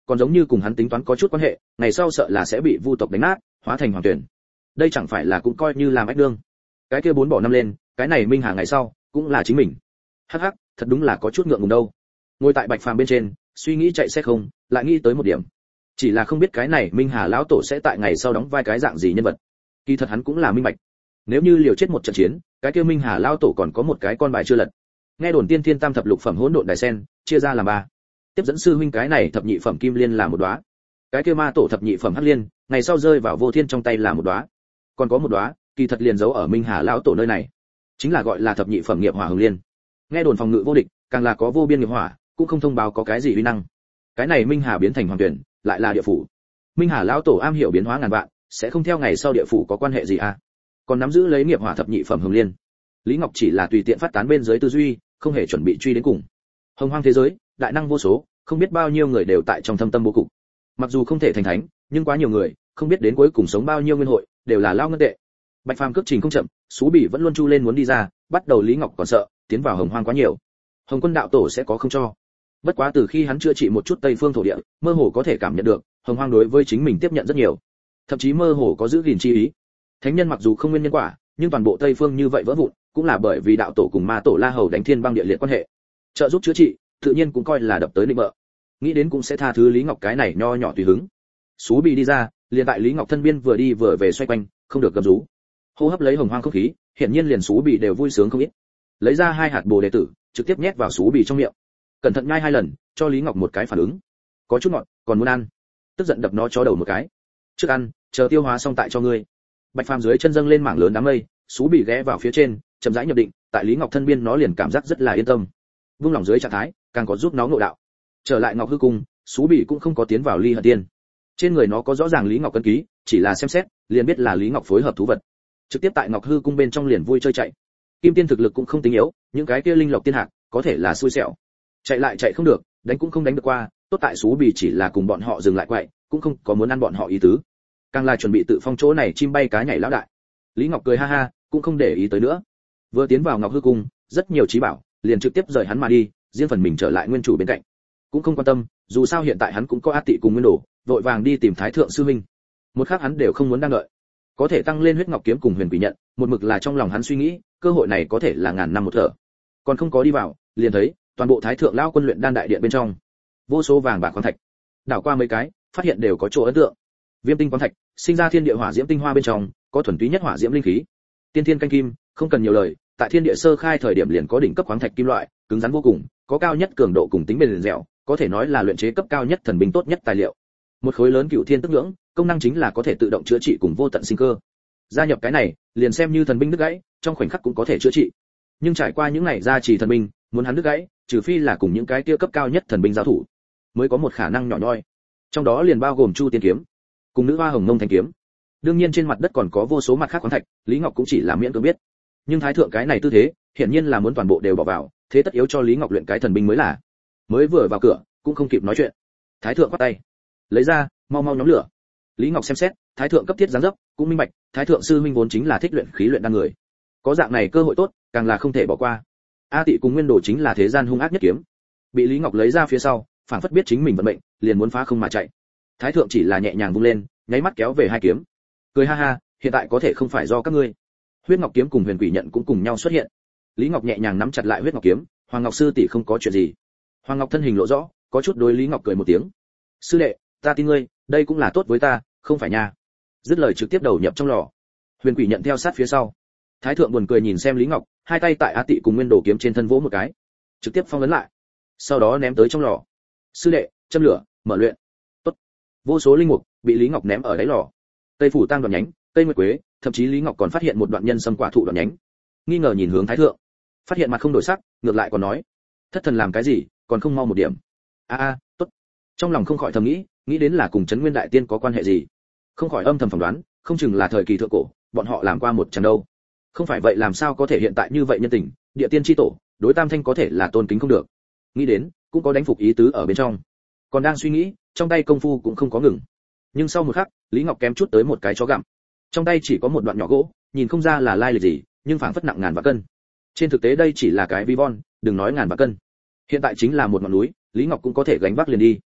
còn giống như cùng hắn tính toán có chút quan hệ, ngày sau sợ là sẽ bị vu tộc đánh nát, hóa thành hoàng tuyển. Đây chẳng phải là cũng coi như làm ách đương. Cái kia 4 bỏ 5 lên, cái này Minh Hà ngày sau cũng là chính mình. Hắc hắc, thật đúng là có chút ngượng ngùng đâu. Ngồi tại bạch phàm bên trên, suy nghĩ chạy xe không, lại nghĩ tới một điểm. Chỉ là không biết cái này Minh Hà lão tổ sẽ tại ngày sau đóng vai cái dạng gì nhân vật. Kỳ thật hắn cũng là minh bạch. Nếu như liều chết một trận chiến, cái kia Minh Hà lão tổ còn có một cái con bài chưa lật. Nghe đồn tiên thiên tam thập lục phẩm hỗn độn đài sen, chia ra làm 3. Tiếp dẫn sư huynh cái này thập nhị phẩm kim liên là một đóa. Cái kia ma tổ thập nhị phẩm hắc liên, ngày sau rơi vào vô thiên trong tay là một đóa. Còn có một đóa, kỳ thật liền giấu ở Minh Hà lão tổ nơi này, chính là gọi là thập nhị phẩm nghiệp hỏa hồng liên. Nghe đồn phòng ngự vô địch, càng là có vô biên nghiệp hỏa, cũng không thông báo có cái gì uy năng. Cái này Minh Hà biến thành hoàng tuyển, lại là địa phủ. Minh Hà lão tổ am hiểu biến hóa ngàn vạn, sẽ không theo ngày sau địa phủ có quan hệ gì à? Còn nắm giữ lấy nghiệp hỏa thập nhị phẩm hồng liên. Lý Ngọc chỉ là tùy tiện phát tán bên dưới tư duy, không hề chuẩn bị truy đến cùng. Hồng hoang thế giới, đại năng vô số, không biết bao nhiêu người đều tại trong thâm tâm bố cục. Mặc dù không thể thành thánh, nhưng quá nhiều người, không biết đến cuối cùng sống bao nhiêu nguyên hội, đều là lao ngân tệ. Bạch Phàm cước trình không chậm, Sú Bỉ vẫn luôn chu lên muốn đi ra, bắt đầu Lý Ngọc còn sợ, tiến vào Hồng Hoang quá nhiều. Hồng Quân đạo tổ sẽ có không cho. Bất quá từ khi hắn chữa trị một chút Tây Phương thổ địa, mơ hồ có thể cảm nhận được, Hồng Hoang đối với chính mình tiếp nhận rất nhiều, thậm chí mơ hồ có giữ gìn chi ý. Thánh nhân mặc dù không nguyên nhân quả, nhưng toàn bộ Tây Phương như vậy vỡ vụn, cũng là bởi vì đạo tổ cùng ma tổ La Hầu đánh thiên băng địa liệt quan hệ, trợ giúp chữa trị, tự nhiên cũng coi là đập tới định bợ. Nghĩ đến cũng sẽ tha thứ Lý Ngọc cái này nho nhỏ tùy hứng. Sú Bỉ đi ra, liền tại Lý Ngọc thân biên vừa đi vừa về xoay quanh, không được gầm rú. Hô hấp lấy Hồng Hoang không khí, hiển nhiên liền Sú Bỉ đều vui sướng không ít. Lấy ra 2 hạt bồ đề tử, trực tiếp nhét vào Sú Bỉ trong miệng. Cẩn thận nhai 2 lần, cho Lý Ngọc một cái phản ứng. Có chút ngọt, còn muốn ăn. Tức giận đập nó chó đầu một cái. Trước ăn, chờ tiêu hóa xong tại cho ngươi. Bạch Phàm dưới chân dâng lên mảng lớn đám mây, Sú Bỉ ghé vào phía trên, chậm rãi nhập định, tại Lý Ngọc thân biên nó liền cảm giác rất là yên tâm. Vung lòng dưới trạng thái, càng có giúp nó ngộ đạo. Trở lại Ngọc Hư Cung, Sú Bỉ cũng không có tiến vào Ly Hận Tiên. Trên người nó có rõ ràng Lý Ngọc cân ký, chỉ là xem xét, liền biết là Lý Ngọc phối hợp thú vật. Trực tiếp tại Ngọc Hư Cung bên trong liền vui chơi chạy. Kim Tiên thực lực cũng không tính yếu, những cái kia linh lộc tiên hạc, có thể là xui xẻo. Chạy lại chạy không được, đánh cũng không đánh được qua, tốt tại Sú Bỉ chỉ là cùng bọn họ dừng lại quậy, cũng không có muốn ăn bọn họ ý tứ. Càng là chuẩn bị tự phong chỗ này chim bay cá nhảy lão đại. Lý Ngọc cười ha ha, cũng không để ý tới nữa. Vừa tiến vào Ngọc Hư Cung, rất nhiều trí bảo, liền trực tiếp rời hắn mà đi, riêng phần mình trở lại nguyên chủ bên cạnh. Cũng không quan tâm, dù sao hiện tại hắn cũng có A Tị cùng Nguyên Đồ, vội vàng đi tìm Thái thượng sư huynh. Một khắc hắn đều không muốn đang đợi. Có thể tăng lên huyết ngọc kiếm cùng huyền quỷ nhận, một mực là trong lòng hắn suy nghĩ, cơ hội này có thể là ngàn năm một thở. Còn không có đi vào, liền thấy toàn bộ Thái thượng lão quân luyện đan đại điện bên trong, vô số vàng bạc khoáng thạch. Đảo qua mấy cái, phát hiện đều có chỗ ấn tượng. Viêm tinh khoáng thạch, sinh ra thiên địa hỏa diễm tinh hoa bên trong, có thuần túy nhất hỏa diễm linh khí. Tiên thiên canh kim, không cần nhiều lời, tại thiên địa sơ khai thời điểm liền có đỉnh cấp khoáng thạch kim loại, cứng rắn vô cùng, có cao nhất cường độ cùng tính bền dẻo, có thể nói là luyện chế cấp cao nhất thần binh tốt nhất tài liệu. Một khối lớn cựu thiên tức nhưỡng, công năng chính là có thể tự động chữa trị cùng vô tận sinh cơ. Gia nhập cái này, liền xem như thần binh đứt gãy, trong khoảnh khắc cũng có thể chữa trị. Nhưng trải qua những ngày gia trì thần binh, muốn hắn đứt gãy, trừ phi là cùng những cái kia cấp cao nhất thần binh giao thủ, mới có một khả năng nhỏ nhoi. Trong đó liền bao gồm Chu Tiên kiếm, cùng nữ hoa Hồng Mông Thanh kiếm. Đương nhiên trên mặt đất còn có vô số mặt khác khoáng thạch, Lý Ngọc cũng chỉ là miễn cưỡng biết. Nhưng thái thượng cái này tư thế, hiển nhiên là muốn toàn bộ đều bỏ vào, thế tất yếu cho Lý Ngọc luyện cái thần binh mới là. Mới vừa vào cửa, cũng không kịp nói chuyện. Thái thượng quát tay, lấy ra, mau mau nhóm lửa. Lý Ngọc xem xét, thái thượng cấp thiết dáng dấp, cũng minh bạch, thái thượng sư huynh vốn chính là thích luyện khí luyện đan người. Có dạng này cơ hội tốt, càng là không thể bỏ qua. A Tị cùng Nguyên Đồ chính là thế gian hung ác nhất kiếm. Bị Lý Ngọc lấy ra phía sau, phảng phất biết chính mình vận mệnh, liền muốn phá không mà chạy. Thái thượng chỉ là nhẹ nhàng vung lên, nháy mắt kéo về hai kiếm. Cười ha ha, hiện tại có thể không phải do các ngươi. Huyết Ngọc kiếm cùng Huyền Quỷ nhận cũng cùng nhau xuất hiện. Lý Ngọc nhẹ nhàng nắm chặt lại Huyết Ngọc kiếm, Hoàng Ngọc sư tỷ không có chuyện gì. Hoàng Ngọc thân hình lộ rõ, có chút đối Lý Ngọc cười một tiếng. Sư đệ, ta tin ngươi, đây cũng là tốt với ta, không phải nha. Dứt lời trực tiếp đầu nhập trong lò. Huyền Quỷ nhận theo sát phía sau. Thái thượng buồn cười nhìn xem Lý Ngọc, hai tay tại A Tị cùng Nguyên Đồ kiếm trên thân vỗ một cái, trực tiếp phong ấn lại. Sau đó ném tới trong lò. Sư đệ, châm lửa, mở luyện. Tốt. Vô số linh mục bị Lý Ngọc ném ở đáy lò. Cây phủ tang đoạn nhánh, cây nguyệt quế, thậm chí Lý Ngọc còn phát hiện một đoạn nhân sâm quả thụ đoạn nhánh. Nghi ngờ nhìn hướng Thái thượng, phát hiện mặt không đổi sắc, ngược lại còn nói: "Thất thần làm cái gì, còn không mau một điểm." Tốt. Trong lòng không khỏi thầm nghĩ đến là cùng Trấn Nguyên đại tiên có quan hệ gì. Không khỏi âm thầm phỏng đoán, không chừng là thời kỳ thượng cổ, bọn họ làm qua một trận đâu. Không phải vậy làm sao có thể hiện tại như vậy nhân tình, địa tiên chi tổ, đối Tam Thanh có thể là tôn kính không được. Nghĩ đến, cũng có đánh phục ý tứ ở bên trong. Còn đang suy nghĩ, trong tay công phu cũng không có ngừng. Nhưng sau một khắc, Lý Ngọc kém chút tới một cái chó gặm. Trong tay chỉ có một đoạn nhỏ gỗ, nhìn không ra là lai lịch gì, nhưng phảng phất nặng ngàn vạn cân. Trên thực tế đây chỉ là cái vi von, đừng nói ngàn vạn cân. Hiện tại chính là một ngọn núi, Lý Ngọc cũng có thể gánh vác liền đi.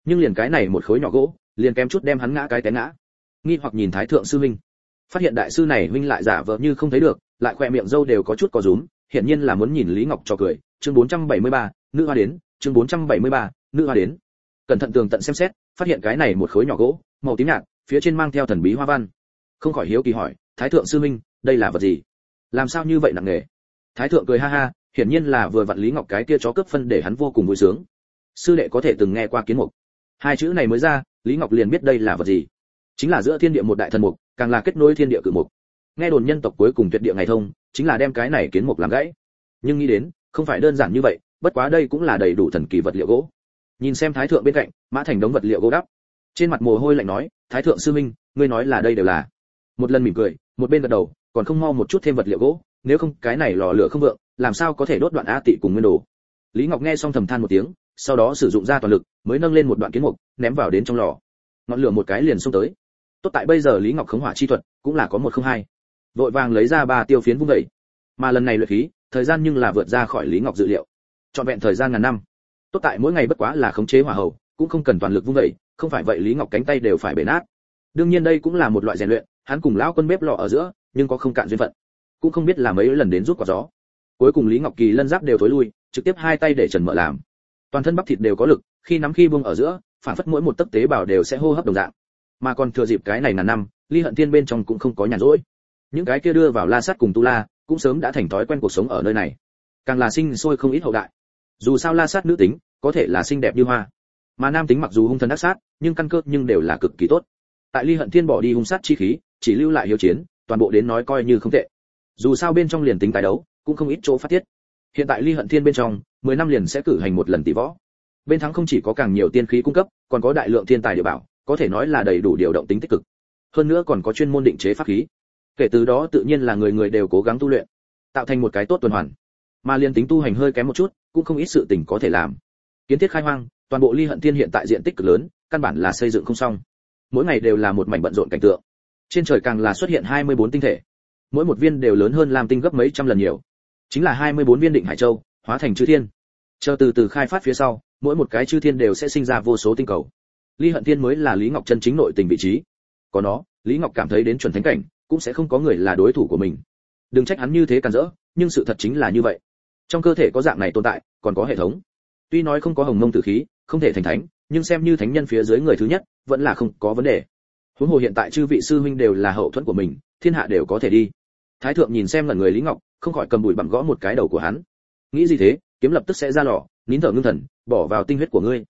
nhưng liền cái này một khối nhỏ gỗ liền kém chút đem hắn ngã cái té ngã. Nghi hoặc nhìn thái thượng sư huynh, phát hiện đại sư này huynh lại giả vờ như không thấy được, lại khỏe miệng râu đều có chút có rúm, hiển nhiên là muốn nhìn Lý Ngọc cho cười. Chương 473, nữ hoa đến. Chương 473, nữ hoa đến. Cẩn thận tường tận xem xét, phát hiện cái này một khối nhỏ gỗ màu tím nhạt, phía trên mang theo thần bí hoa văn. Không khỏi hiếu kỳ hỏi, thái thượng sư huynh, đây là vật gì? Làm sao như vậy nặng nề? Thái thượng cười ha ha, hiển nhiên là vừa vặn Lý Ngọc cái kia chó cướp phân để hắn vô cùng vui sướng. Sư đệ có thể từng nghe qua kiến mục. Hai chữ này mới ra, Lý Ngọc liền biết đây là vật gì. Chính là giữa thiên địa một đại thần mục, càng là kết nối thiên địa cự mục. Nghe đồn nhân tộc cuối cùng tuyệt địa ngày thông, chính là đem cái này kiến mục làm gãy. Nhưng nghĩ đến, không phải đơn giản như vậy, bất quá đây cũng là đầy đủ thần kỳ vật liệu gỗ. Nhìn xem thái thượng bên cạnh, Mã Thành đống vật liệu gỗ đắp. Trên mặt mồ hôi lạnh nói, thái thượng sư minh, ngươi nói là đây đều là. Một lần mỉm cười, một bên gật đầu, còn không mau một chút thêm vật liệu gỗ, nếu không cái này lò lửa không vượng, làm sao có thể đốt đoạn a tị cùng nguyên đồ. Lý Ngọc nghe xong thầm than một tiếng, sau đó sử dụng ra toàn lực, mới nâng lên một đoạn kiến mục, ném vào đến trong lò. Ngọn lửa một cái liền xông tới. Tốt tại bây giờ Lý Ngọc khống hỏa chi thuật cũng là có 102. Vội vàng lấy ra 3 tiêu phiến vung dậy. Mà lần này luyện khí, thời gian nhưng là vượt ra khỏi Lý Ngọc dự liệu. Trọn vẹn thời gian ngàn năm. Tốt tại mỗi ngày bất quá là khống chế hỏa hầu, cũng không cần toàn lực vung dậy, không phải vậy Lý Ngọc cánh tay đều phải bể nát. Đương nhiên đây cũng là một loại rèn luyện, hắn cùng lão quân bếp lò ở giữa, nhưng có không cạn duyên phận. Cũng không biết là mấy lần đến rút quả gió. Cuối cùng Lý Ngọc Kỳ lân giáp đều thối lui, trực tiếp hai tay để trần mở làm. Toàn thân bắp thịt đều có lực, khi nắm khi buông ở giữa, phản phất mỗi một tấc tế bào đều sẽ hô hấp đồng dạng. Mà còn thừa dịp cái này ngàn năm, Ly Hận Tiên bên trong cũng không có nhàn rỗi. Những cái kia đưa vào La Sát cùng Tu La, cũng sớm đã thành thói quen cuộc sống ở nơi này. Càng là sinh sôi không ít hậu đại. Dù sao La Sát nữ tính, có thể là xinh đẹp như hoa, mà nam tính mặc dù hung thần ác sát, nhưng căn cơ nhưng đều là cực kỳ tốt. Tại Ly Hận Thiên bỏ đi hung sát chi khí, chỉ lưu lại hiếu chiến, toàn bộ đến nói coi như không tệ. Dù sao bên trong liền tính tái đấu, cũng không ít chỗ phát tiết. Hiện tại Ly Hận Thiên bên trong, 10 năm liền sẽ cử hành một lần tỷ võ. Bên thắng không chỉ có càng nhiều tiên khí cung cấp, còn có đại lượng thiên tài địa bảo, có thể nói là đầy đủ điều động tính tích cực. Hơn nữa còn có chuyên môn định chế pháp khí. Kể từ đó tự nhiên là người người đều cố gắng tu luyện, tạo thành một cái tốt tuần hoàn. Mà liên tính tu hành hơi kém một chút, cũng không ít sự tình có thể làm. Kiến thiết khai hoang, toàn bộ Ly Hận Thiên hiện tại diện tích cực lớn, căn bản là xây dựng không xong. Mỗi ngày đều là một mảnh bận rộn cảnh tượng. Trên trời càng là xuất hiện 24 tinh thể. Mỗi một viên đều lớn hơn Lam tinh gấp mấy trăm lần nhiều. Chính là 24 viên định hải châu, hóa thành chư thiên. Chờ từ từ khai phát phía sau, mỗi một cái chư thiên đều sẽ sinh ra vô số tinh cầu. Ly Hận Thiên mới là Lý Ngọc chân chính nội tình vị trí. Có nó, Lý Ngọc cảm thấy đến chuẩn thánh cảnh, cũng sẽ không có người là đối thủ của mình. Đừng trách hắn như thế càn rỡ, nhưng sự thật chính là như vậy. Trong cơ thể có dạng này tồn tại, còn có hệ thống. Tuy nói không có hồng mông tử khí, không thể thành thánh, nhưng xem như thánh nhân phía dưới người thứ nhất, vẫn là không có vấn đề. Huống hồ hiện tại chư vị sư huynh đều là hậu thuẫn của mình, thiên hạ đều có thể đi. Thái thượng nhìn xem lần người Lý Ngọc, không khỏi cầm bụi bặm gõ một cái đầu của hắn. Nghĩ gì thế, kiếm lập tức sẽ ra lò, nín thở ngưng thần, bỏ vào tinh huyết của ngươi.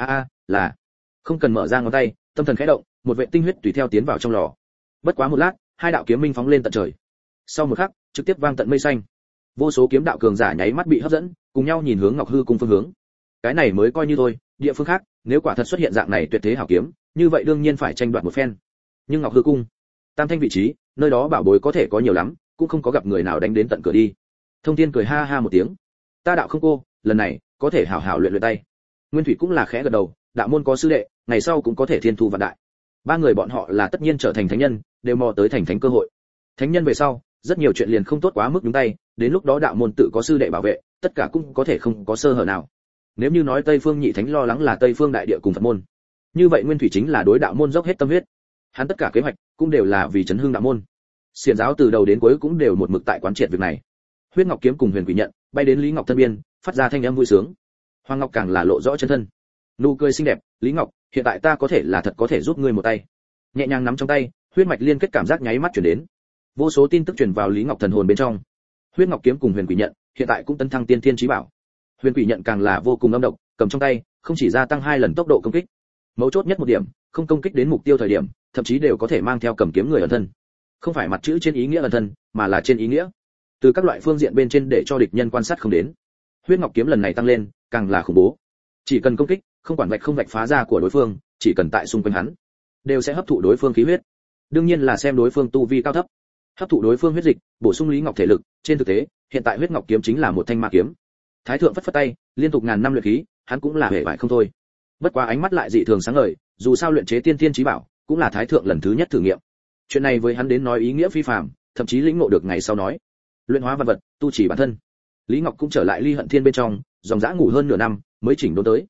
Là. Không cần mở ra ngón tay, tâm thần khẽ động, một vệt tinh huyết tùy theo tiến vào trong lò. Bất quá một lát, hai đạo kiếm minh phóng lên tận trời. Sau một khắc, trực tiếp vang tận mây xanh. Vô số kiếm đạo cường giả nháy mắt bị hấp dẫn, cùng nhau nhìn hướng Ngọc Hư cung phương hướng. Cái này mới coi như thôi, địa phương khác, nếu quả thật xuất hiện dạng này tuyệt thế hảo kiếm, như vậy đương nhiên phải tranh đoạt một phen. Nhưng Ngọc Hư cung, tam thanh vị trí, nơi đó bảo bối có thể có nhiều lắm, cũng không có gặp người nào đánh đến tận cửa đi. Thông Thiên cười ha ha một tiếng. Ta đạo không cô, lần này có thể hảo hảo luyện luyện tay. Nguyên Thủy cũng là khẽ gật đầu, đạo môn có sư đệ, ngày sau cũng có thể thiên thu vạn đại. Ba người bọn họ là tất nhiên trở thành thánh nhân, đều mò tới thành thánh cơ hội. Thánh nhân về sau, rất nhiều chuyện liền không tốt quá mức nhúng tay, đến lúc đó đạo môn tự có sư đệ bảo vệ, tất cả cũng có thể không có sơ hở nào. Nếu như nói Tây Phương Nhị Thánh lo lắng là Tây Phương đại địa cùng Phật môn, như vậy Nguyên Thủy chính là đối đạo môn dốc hết tâm huyết. Hắn tất cả kế hoạch cũng đều là vì chấn hưng đạo môn. Xiển giáo từ đầu đến cuối cũng đều một mực tại quán triệt việc này. Huyết Ngọc kiếm cùng Huyền Quỷ nhận, bay đến Lý Ngọc thân biên, phát ra thanh âm vui sướng. Hoàng Ngọc càng là lộ rõ chân thân. Nụ cười xinh đẹp, Lý Ngọc, hiện tại ta có thể là thật có thể giúp ngươi một tay. Nhẹ nhàng nắm trong tay, huyết mạch liên kết cảm giác nháy mắt truyền đến. Vô số tin tức truyền vào Lý Ngọc thần hồn bên trong. Huyết Ngọc kiếm cùng Huyền Quỷ nhận, hiện tại cũng tấn thăng tiên thiên chí bảo. Huyền Quỷ nhận càng là vô cùng âm độc, cầm trong tay, không chỉ gia tăng 2 lần tốc độ công kích. Mấu chốt nhất một điểm, không công kích đến mục tiêu thời điểm, thậm chí đều có thể mang theo cầm kiếm người ẩn thân. Không phải mặt chữ trên ý nghĩa ẩn thân, mà là trên ý nghĩa. Từ các loại phương diện bên trên để cho địch nhân quan sát không đến. Huyết Ngọc kiếm lần này tăng lên, càng là khủng bố. Chỉ cần công kích, không quản vạch không vạch phá ra của đối phương, chỉ cần tại xung quanh hắn, đều sẽ hấp thụ đối phương khí huyết. Đương nhiên là xem đối phương tu vi cao thấp, hấp thụ đối phương huyết dịch, bổ sung Lý Ngọc thể lực. Trên thực tế, hiện tại Huyết Ngọc kiếm chính là một thanh ma kiếm. Thái thượng phất phất tay, liên tục ngàn năm luyện khí, hắn cũng là hề bại không thôi. Bất quá ánh mắt lại dị thường sáng ngời, dù sao luyện chế tiên thiên chí bảo, cũng là thái thượng lần thứ nhất thử nghiệm. Chuyện này với hắn đến nói ý nghĩa phi phàm, thậm chí lĩnh ngộ được ngày sau nói. Luyện hóa vật vật, tu chỉ bản thân. Lý Ngọc cũng trở lại Ly Hận Thiên bên trong, dòng dã ngủ hơn nửa năm, mới chỉnh đốn tới.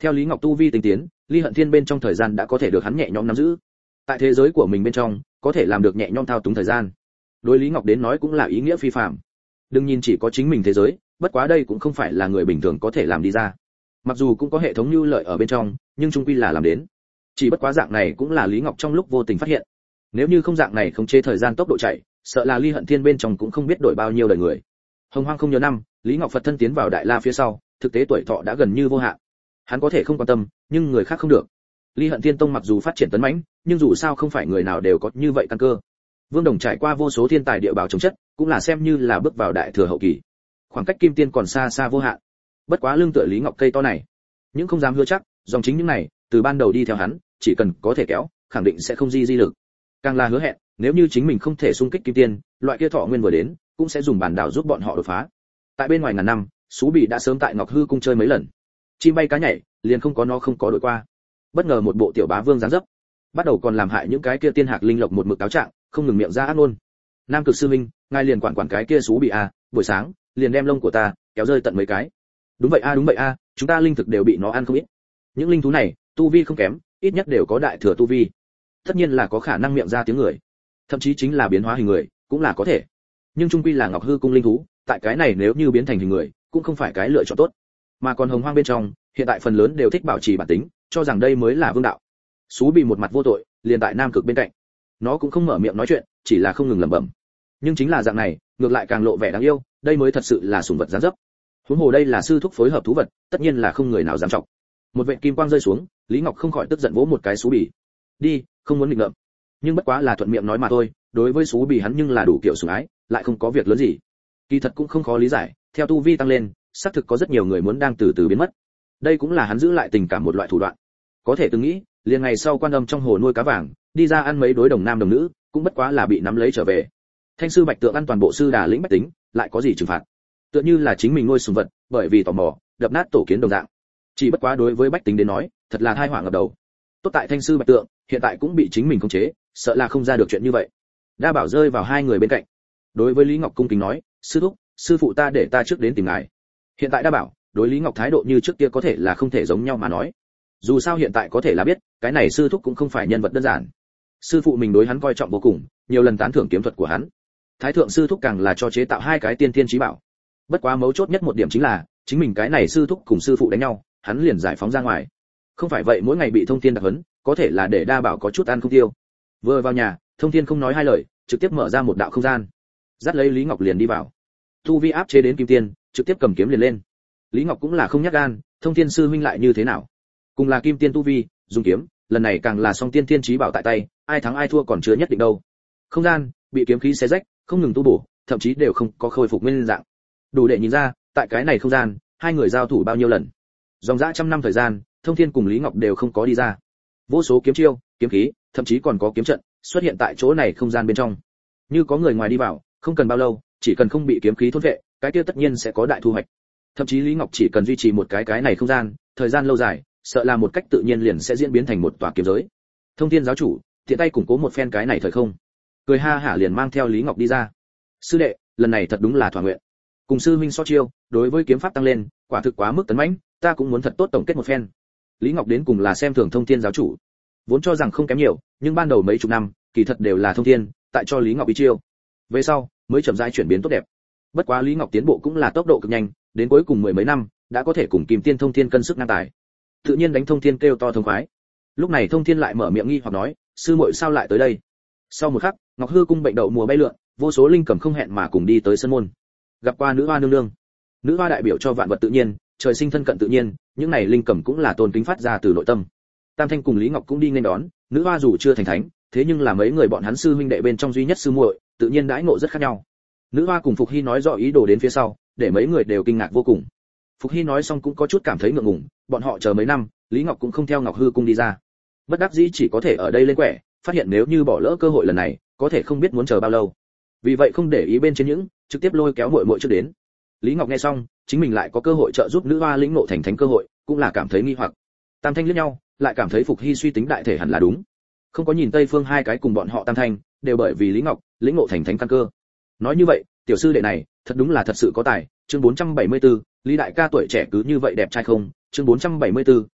Theo Lý Ngọc tu vi tinh tiến, Ly Hận Thiên bên trong thời gian đã có thể được hắn nhẹ nhõm nắm giữ. Tại thế giới của mình bên trong, có thể làm được nhẹ nhõm thao túng thời gian. Đối Lý Ngọc đến nói cũng là ý nghĩa phi phàm. Đừng nhìn chỉ có chính mình thế giới, bất quá đây cũng không phải là người bình thường có thể làm đi ra. Mặc dù cũng có hệ thống lưu lợi ở bên trong, nhưng chung quy là làm đến. Chỉ bất quá dạng này cũng là Lý Ngọc trong lúc vô tình phát hiện. Nếu như không dạng này khống chế thời gian tốc độ chạy, sợ là Ly Hận Thiên bên trong cũng không biết đổi bao nhiêu đời người. Hồng Hoang không nhớ năm, Lý Ngọc Phật thân tiến vào Đại La phía sau, thực tế tuổi thọ đã gần như vô hạn. Hắn có thể không quan tâm, nhưng người khác không được. Ly Hận Thiên Tông mặc dù phát triển tấn mãnh, nhưng dù sao không phải người nào đều có như vậy căn cơ. Vương Đồng trải qua vô số thiên tài địa bảo chống chất, cũng là xem như là bước vào đại thừa hậu kỳ. Khoảng cách kim tiên còn xa xa vô hạn. Bất quá lương tựa Lý Ngọc cây to này, nhưng không dám hứa chắc, dòng chính những này, từ ban đầu đi theo hắn, chỉ cần có thể kéo, khẳng định sẽ không di lực. Càng là hứa hẹn, nếu như chính mình không thể xung kích kim tiên, loại kia thọ nguyên vừa đến, cũng sẽ dùng bản đảo giúp bọn họ đột phá. Tại bên ngoài ngàn năm, Sú Bỉ đã sớm tại Ngọc Hư cung chơi mấy lần. Chim bay cá nhảy, liền không có nó không có đổi qua. Bất ngờ một bộ tiểu bá vương dáng dấp, bắt đầu còn làm hại những cái kia tiên hạc linh lộc một mực cáo trạng, không ngừng miệng ra ác ngôn. Nam Cực sư huynh, ngài liền quản cái kia Sú Bỉ a, buổi sáng liền đem lông của ta kéo rơi tận mấy cái. Đúng vậy a, chúng ta linh thực đều bị nó ăn không ít. Những linh thú này, tu vi không kém, ít nhất đều có đại thừa tu vi. Tất nhiên là có khả năng miệng ra tiếng người, thậm chí chính là biến hóa hình người, cũng là có thể. Nhưng trung quy là Ngọc Hư cung linh thú, tại cái này nếu như biến thành hình người, cũng không phải cái lựa chọn tốt. Mà còn Hồng Hoang bên trong, hiện tại phần lớn đều thích bảo trì bản tính, cho rằng đây mới là vương đạo. Sú Bỉ một mặt vô tội, liền tại Nam Cực bên cạnh. Nó cũng không mở miệng nói chuyện, chỉ là không ngừng lẩm bẩm. Nhưng chính là dạng này, ngược lại càng lộ vẻ đáng yêu, đây mới thật sự là sủng vật dáng dấp. Huống hồ đây là sư thúc phối hợp thú vật, tất nhiên là không người nào dám trọng. Một vệt kim quang rơi xuống, Lý Ngọc không khỏi tức giận vỗ một cái Sú Bỉ. Đi, không muốn nghịch ngợm. Nhưng bất quá là thuận miệng nói mà thôi, đối với Sú Bỉ hắn nhưng là đủ kiểu sủng ái, lại không có việc lớn gì. Kỳ thật cũng không khó lý giải, theo tu vi tăng lên, xác thực có rất nhiều người muốn đang từ từ biến mất. Đây cũng là hắn giữ lại tình cảm một loại thủ đoạn. Có thể từng nghĩ, liền ngày sau Quan Âm trong hồ nuôi cá vàng, đi ra ăn mấy đối đồng nam đồng nữ, cũng bất quá là bị nắm lấy trở về. Thanh sư Bạch Tượng ăn toàn bộ sư đà lĩnh bách tính, lại có gì trừng phạt? Tựa như là chính mình nuôi sủng vật, bởi vì tò mò, đập nát tổ kiến đồng dạng. Chỉ bất quá đối với bách tính đến nói, thật là tai họa ngập đầu. Tốt tại Thanh sư Bạch Tượng, hiện tại cũng bị chính mình khống chế, sợ là không ra được chuyện như vậy. Đa Bảo rơi vào hai người bên cạnh. Đối với Lý Ngọc cung kính nói, sư thúc, sư phụ ta để ta trước đến tìm ngài. Hiện tại Đa Bảo, đối Lý Ngọc thái độ như trước kia có thể là không thể giống nhau mà nói. Dù sao hiện tại có thể là biết, cái này sư thúc cũng không phải nhân vật đơn giản. Sư phụ mình đối hắn coi trọng vô cùng, nhiều lần tán thưởng kiếm thuật của hắn. Thái thượng sư thúc càng là cho chế tạo hai cái tiên thiên chí bảo. Bất quá mấu chốt nhất một điểm chính là, chính mình cái này sư thúc cùng sư phụ đánh nhau, hắn liền giải phóng ra ngoài. Không phải vậy mỗi ngày bị Thông Thiên đặc huấn, có thể là để Đa Bảo có chút ăn không tiêu. Vừa vào nhà, Thông Thiên không nói hai lời, trực tiếp mở ra một đạo không gian. Dắt lấy Lý Ngọc liền đi vào. Tu vi áp chế đến kim tiên, trực tiếp cầm kiếm liền lên. Lý Ngọc cũng là không nhát gan, Thông Thiên sư huynh lại như thế nào? Cùng là kim tiên tu vi, dùng kiếm, lần này càng là song tiên thiên chí bảo tại tay, ai thắng ai thua còn chưa nhất định đâu. Không gian bị kiếm khí xé rách, không ngừng tu bổ, thậm chí đều không có khôi phục nguyên dạng. Đủ để nhìn ra, tại cái này không gian, hai người giao thủ bao nhiêu lần. Dòng dã trăm năm thời gian, Thông Thiên cùng Lý Ngọc đều không có đi ra. Vô số kiếm chiêu, kiếm khí, thậm chí còn có kiếm trận xuất hiện tại chỗ này không gian bên trong. Như có người ngoài đi vào, không cần bao lâu, chỉ cần không bị kiếm khí thôn vệ, cái kia tất nhiên sẽ có đại thu hoạch. Thậm chí Lý Ngọc chỉ cần duy trì một cái này không gian, thời gian lâu dài, sợ là một cách tự nhiên liền sẽ diễn biến thành một tòa kiếm giới. Thông Thiên giáo chủ, tiện tay củng cố một phen cái này thời không. Cười ha hả liền mang theo Lý Ngọc đi ra. Sư đệ, lần này thật đúng là thỏa nguyện. Cùng sư huynh so chiêu, đối với kiếm pháp tăng lên, quả thực quá mức tấn mãnh, ta cũng muốn thật tốt tổng kết một phen. Lý Ngọc đến cùng là xem thường Thông Thiên giáo chủ, vốn cho rằng không kém nhiều, nhưng ban đầu mấy chục năm, kỳ thật đều là Thông Thiên tại cho Lý Ngọc ý chiêu. Về sau, mới chậm rãi chuyển biến tốt đẹp. Bất quá Lý Ngọc tiến bộ cũng là tốc độ cực nhanh, đến cuối cùng mười mấy năm, đã có thể cùng Kim Tiên Thông Thiên cân sức ngang tài. Tự nhiên đánh Thông Thiên kêu to thông khoái. Lúc này Thông Thiên lại mở miệng nghi hoặc nói, sư muội sao lại tới đây? Sau một khắc, Ngọc Hư cung bệnh đậu mùa bay lượn, vô số linh cầm không hẹn mà cùng đi tới sân môn. Gặp qua nữ hoa nương nương. Nữ hoa đại biểu cho vạn vật tự nhiên, trời sinh thân cận tự nhiên, những này linh cầm cũng là tôn kính phát ra từ nội tâm. Tam Thanh cùng Lý Ngọc cũng đi nghênh đón, nữ hoa dù chưa thành thánh, thế nhưng là mấy người bọn hắn sư huynh đệ bên trong duy nhất sư muội, tự nhiên đãi ngộ rất khác nhau. Nữ hoa cùng Phục Hy nói rõ ý đồ đến phía sau, để mấy người đều kinh ngạc vô cùng. Phục Hy nói xong cũng có chút cảm thấy ngượng ngùng, bọn họ chờ mấy năm, Lý Ngọc cũng không theo Ngọc Hư cung đi ra. Bất đắc dĩ chỉ có thể ở đây lên quẻ, phát hiện nếu như bỏ lỡ cơ hội lần này, có thể không biết muốn chờ bao lâu. Vì vậy không để ý bên trên những, trực tiếp lôi kéo muội muội trước đến. Lý Ngọc nghe xong, chính mình lại có cơ hội trợ giúp nữ hoa lĩnh ngộ thành thánh cơ hội, cũng là cảm thấy nghi hoặc. Tam Thanh liếc nhau, lại cảm thấy Phục Hy suy tính đại thể hẳn là đúng. Không có nhìn Tây Phương hai cái cùng bọn họ Tam Thanh, đều bởi vì Lý Ngọc lĩnh ngộ thành thánh căn cơ. Nói như vậy, tiểu sư đệ này, thật đúng là thật sự có tài. Chương 474, Lý đại ca tuổi trẻ cứ như vậy đẹp trai không? Chương 474,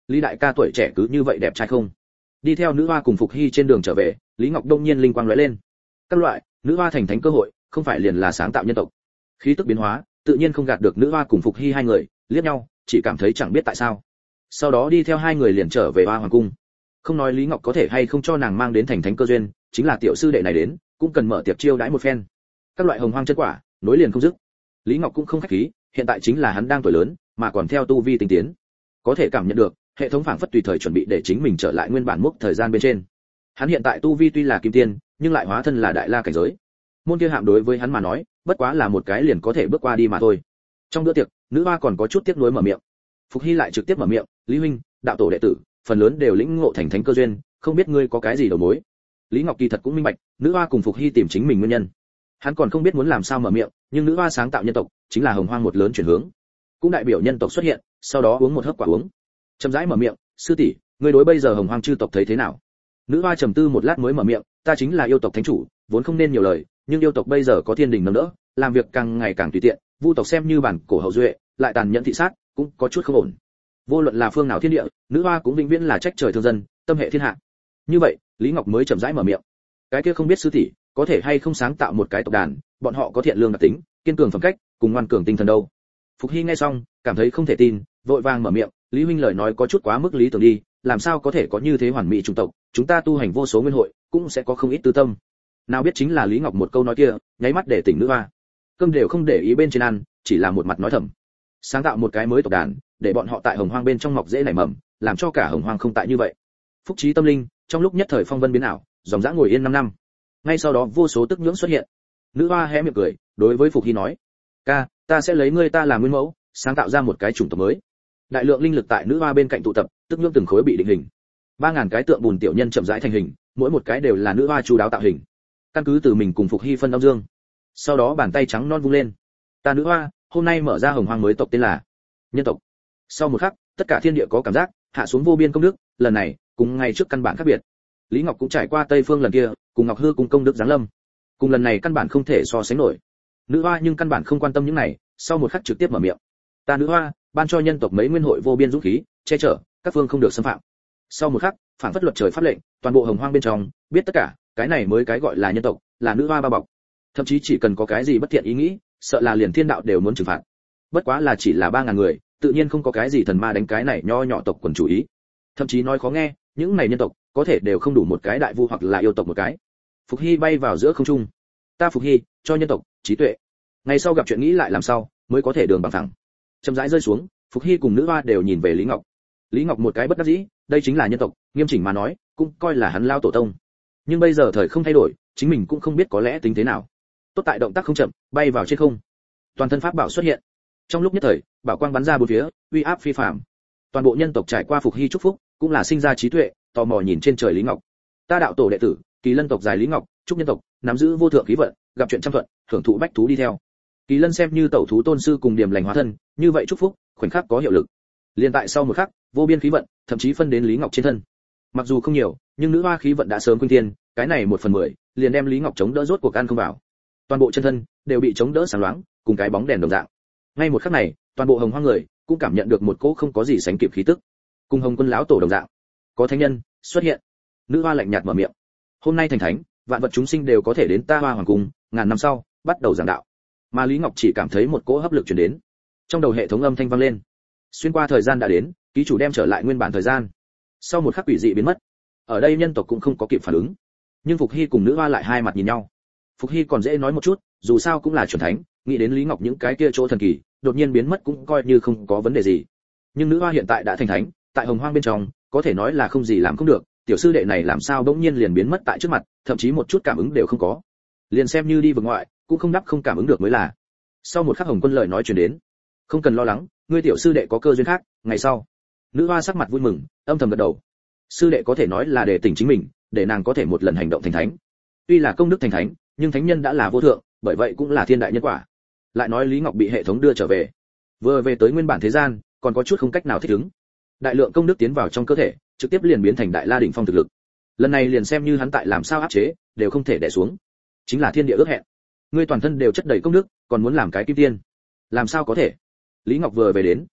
Lý đại ca tuổi trẻ cứ như vậy đẹp trai không? Đi theo nữ hoa cùng Phục Hy trên đường trở về, Lý Ngọc đông nhiên linh quang lóe lên. Các loại, nữ hoa thành thánh cơ hội, không phải liền là sáng tạo nhân tộc. Khí tức biến hóa, tự nhiên không gạt được nữ hoa cùng Phục Hy hai người, liếc nhau, chỉ cảm thấy chẳng biết tại sao. Sau đó đi theo hai người liền trở về Hoa Hoàng cung. Không nói Lý Ngọc có thể hay không cho nàng mang đến thành thánh cơ duyên, chính là tiểu sư đệ này đến, cũng cần mở tiệc chiêu đãi một phen. Các loại hồng hoang chân quả, nối liền không dứt. Lý Ngọc cũng không khách khí, hiện tại chính là hắn đang tuổi lớn, mà còn theo tu vi tinh tiến, có thể cảm nhận được hệ thống phảng phất tùy thời chuẩn bị để chính mình trở lại nguyên bản mốc thời gian bên trên. Hắn hiện tại tu vi tuy là kim tiên, nhưng lại hóa thân là đại la cảnh giới. Môn kia hạm đối với hắn mà nói, bất quá là một cái liền có thể bước qua đi mà thôi. Trong bữa tiệc, nữ hoa còn có chút tiếc nuối mở miệng. Phục Hy lại trực tiếp mở miệng, "Lý huynh, đạo tổ đệ tử, phần lớn đều lĩnh ngộ thành thánh cơ duyên, không biết ngươi có cái gì đầu mối?" Lý Ngọc kỳ thật cũng minh bạch, nữ hoa cùng Phục Hy tìm chính mình nguyên nhân. Hắn còn không biết muốn làm sao mở miệng, nhưng nữ hoa sáng tạo nhân tộc, chính là hồng hoang một lớn chuyển hướng, cũng đại biểu nhân tộc xuất hiện, sau đó uống một hớp quả uống. Chậm rãi mở miệng, "Sư tỷ, ngươi đối bây giờ hồng hoang chư tộc thấy thế nào?" Nữ hoa trầm tư một lát mới mở miệng, "Ta chính là yêu tộc thánh chủ, vốn không nên nhiều lời, nhưng yêu tộc bây giờ có thiên đình nâng đỡ, làm việc càng ngày càng tùy tiện, vu tộc xem như bản cổ hậu duệ, lại tàn nhẫn thị sát, cũng có chút không ổn. Vô luận là phương nào thiên địa, nữ hoa cũng vĩnh viễn là trách trời thương dân, tâm hệ thiên hạ." Như vậy, Lý Ngọc mới chậm rãi mở miệng, "Cái kia không biết sư tỷ có thể hay không sáng tạo một cái tộc đàn, bọn họ có thiện lương đặc tính, kiên cường phẩm cách, cùng ngoan cường tinh thần đâu?" Phục Hy nghe xong, cảm thấy không thể tin, vội vàng mở miệng, "Lý huynh lời nói có chút quá mức lý tưởng đi, làm sao có thể có như thế hoàn mỹ chủng tộc, chúng ta tu hành vô số nguyên hội, cũng sẽ có không ít tư tâm." Nào biết chính là Lý Ngọc một câu nói kia, nháy mắt để tỉnh nữ hoa. Cơm đều không để ý bên trên ăn, chỉ là một mặt nói thầm. Sáng tạo một cái mới tộc đàn, để bọn họ tại hồng hoang bên trong mọc dễ nảy mầm, làm cho cả hồng hoang không tại như vậy. Phúc trí tâm linh, trong lúc nhất thời phong vân biến ảo, dòng dã ngồi yên 5 năm. Ngay sau đó vô số tức nhưỡng xuất hiện. Nữ hoa hé miệng cười, đối với Phục Hy nói, "Ca, ta sẽ lấy ngươi ta làm nguyên mẫu, sáng tạo ra một cái chủng tộc mới." Đại lượng linh lực tại nữ hoa bên cạnh tụ tập, tức nhưỡng từng khối bị định hình. 3000 cái tượng bùn tiểu nhân chậm rãi thành hình, mỗi một cái đều là nữ hoa chu đáo tạo hình. Căn cứ từ mình cùng Phục Hy phân âm dương. Sau đó bàn tay trắng non vung lên. "Ta nữ hoa, hôm nay mở ra hồng hoang mới tộc tên là nhân tộc." Sau một khắc, tất cả thiên địa có cảm giác hạ xuống vô biên công đức, lần này cùng ngày trước căn bản khác biệt. Lý Ngọc cũng trải qua Tây Phương lần kia, cùng Ngọc Hư cùng công đức giáng lâm. Cùng lần này căn bản không thể so sánh nổi. Nữ hoa nhưng căn bản không quan tâm những này, sau một khắc trực tiếp mở miệng, "Ta nữ hoa, ban cho nhân tộc mấy nguyên hội vô biên dũng khí, che chở, các phương không được xâm phạm." Sau một khắc, phản phất luật trời pháp lệnh, toàn bộ hồng hoang bên trong biết tất cả, cái này mới cái gọi là nhân tộc, là nữ hoa bao bọc. Thậm chí chỉ cần có cái gì bất thiện ý nghĩ, sợ là liền thiên đạo đều muốn trừng phạt. Bất quá là chỉ là 3000 người, tự nhiên không có cái gì thần ma đánh cái này nho nhỏ tộc quần chủ ý. Thậm chí nói khó nghe, những này nhân tộc có thể đều không đủ một cái đại vu hoặc là yêu tộc một cái. Phục Hy bay vào giữa không trung. "Ta Phục Hy, cho nhân tộc trí tuệ. Ngày sau gặp chuyện nghĩ lại làm sao, mới có thể đường bằng thẳng." Chậm rãi rơi xuống, Phục Hy cùng nữ hoa đều nhìn về Lý Ngọc. Lý Ngọc một cái bất đắc dĩ, đây chính là nhân tộc, nghiêm chỉnh mà nói, cũng coi là hắn lao tổ tông. Nhưng bây giờ thời không thay đổi, chính mình cũng không biết có lẽ tính thế nào. Tốt tại động tác không chậm, bay vào trên không. Toàn thân pháp bảo xuất hiện. Trong lúc nhất thời, bảo quang bắn ra bốn phía, uy áp phi phàm. Toàn bộ nhân tộc trải qua Phục Hy chúc phúc, cũng là sinh ra trí tuệ, tò mò nhìn trên trời Lý Ngọc. "Ta đạo tổ đệ tử, Kỳ Lân tộc dài Lý Ngọc, chúc nhân tộc nắm giữ vô thượng khí vận, gặp chuyện trăm thuận, hưởng thụ bách thú đi theo." Kỳ Lân xem như tẩu thú tôn sư cùng điểm lành hóa thân, như vậy chúc phúc, khoảnh khắc có hiệu lực. Liên tại sau một khắc, vô biên khí vận, thậm chí phân đến Lý Ngọc trên thân. Mặc dù không nhiều, nhưng nữ hoa khí vận đã sớm khuynh thiên, cái này 1/10, liền đem Lý Ngọc chống đỡ rốt cuộc ăn không vào. Toàn bộ chân thân đều bị chống đỡ sáng loáng, cùng cái bóng đèn đồng dạng. Ngay một khắc này, toàn bộ hồng hoang người cũng cảm nhận được một cỗ không có gì sánh kịp khí tức. Cùng Hồng Quân lão tổ đồng dạng, có thánh nhân xuất hiện. Nữ hoa lạnh nhạt mở miệng, "Hôm nay thành thánh, vạn vật chúng sinh đều có thể đến ta Hoa Hoàng cung, ngàn năm sau bắt đầu giảng đạo." Mà Lý Ngọc chỉ cảm thấy một cỗ hấp lực truyền đến. Trong đầu hệ thống âm thanh vang lên. Xuyên qua thời gian đã đến, ký chủ đem trở lại nguyên bản thời gian. Sau một khắc quỷ dị biến mất. Ở đây nhân tộc cũng không có kịp phản ứng. Nhưng Phục Hy cùng nữ hoa lại hai mặt nhìn nhau. Phục Hy còn dễ nói một chút, dù sao cũng là chuẩn thánh, nghĩ đến Lý Ngọc những cái kia chỗ thần kỳ, đột nhiên biến mất cũng coi như không có vấn đề gì. Nhưng nữ hoa hiện tại đã thành thánh, tại hồng hoang bên trong, có thể nói là không gì làm không được, tiểu sư đệ này làm sao bỗng nhiên liền biến mất tại trước mặt, thậm chí một chút cảm ứng đều không có. Liền xem như đi vực ngoại, cũng không đắp không cảm ứng được mới là. Sau một khắc Hồng Quân lời nói truyền đến, "Không cần lo lắng, ngươi tiểu sư đệ có cơ duyên khác, ngày sau." Nữ hoa sắc mặt vui mừng, âm thầm gật đầu. Sư đệ có thể nói là để tỉnh chính mình, để nàng có thể một lần hành động thành thánh. Tuy là công đức thành thánh, nhưng thánh nhân đã là vô thượng, bởi vậy cũng là thiên đại nhân quả. Lại nói Lý Ngọc bị hệ thống đưa trở về, vừa về tới nguyên bản thế gian, còn có chút không cách nào thích ứng. Đại lượng công đức tiến vào trong cơ thể, trực tiếp liền biến thành đại la đỉnh phong thực lực. Lần này liền xem như hắn tại làm sao áp chế, đều không thể đè xuống. Chính là thiên địa ước hẹn. Ngươi toàn thân đều chất đầy công đức, còn muốn làm cái kim tiên, làm sao có thể? Lý Ngọc vừa về đến,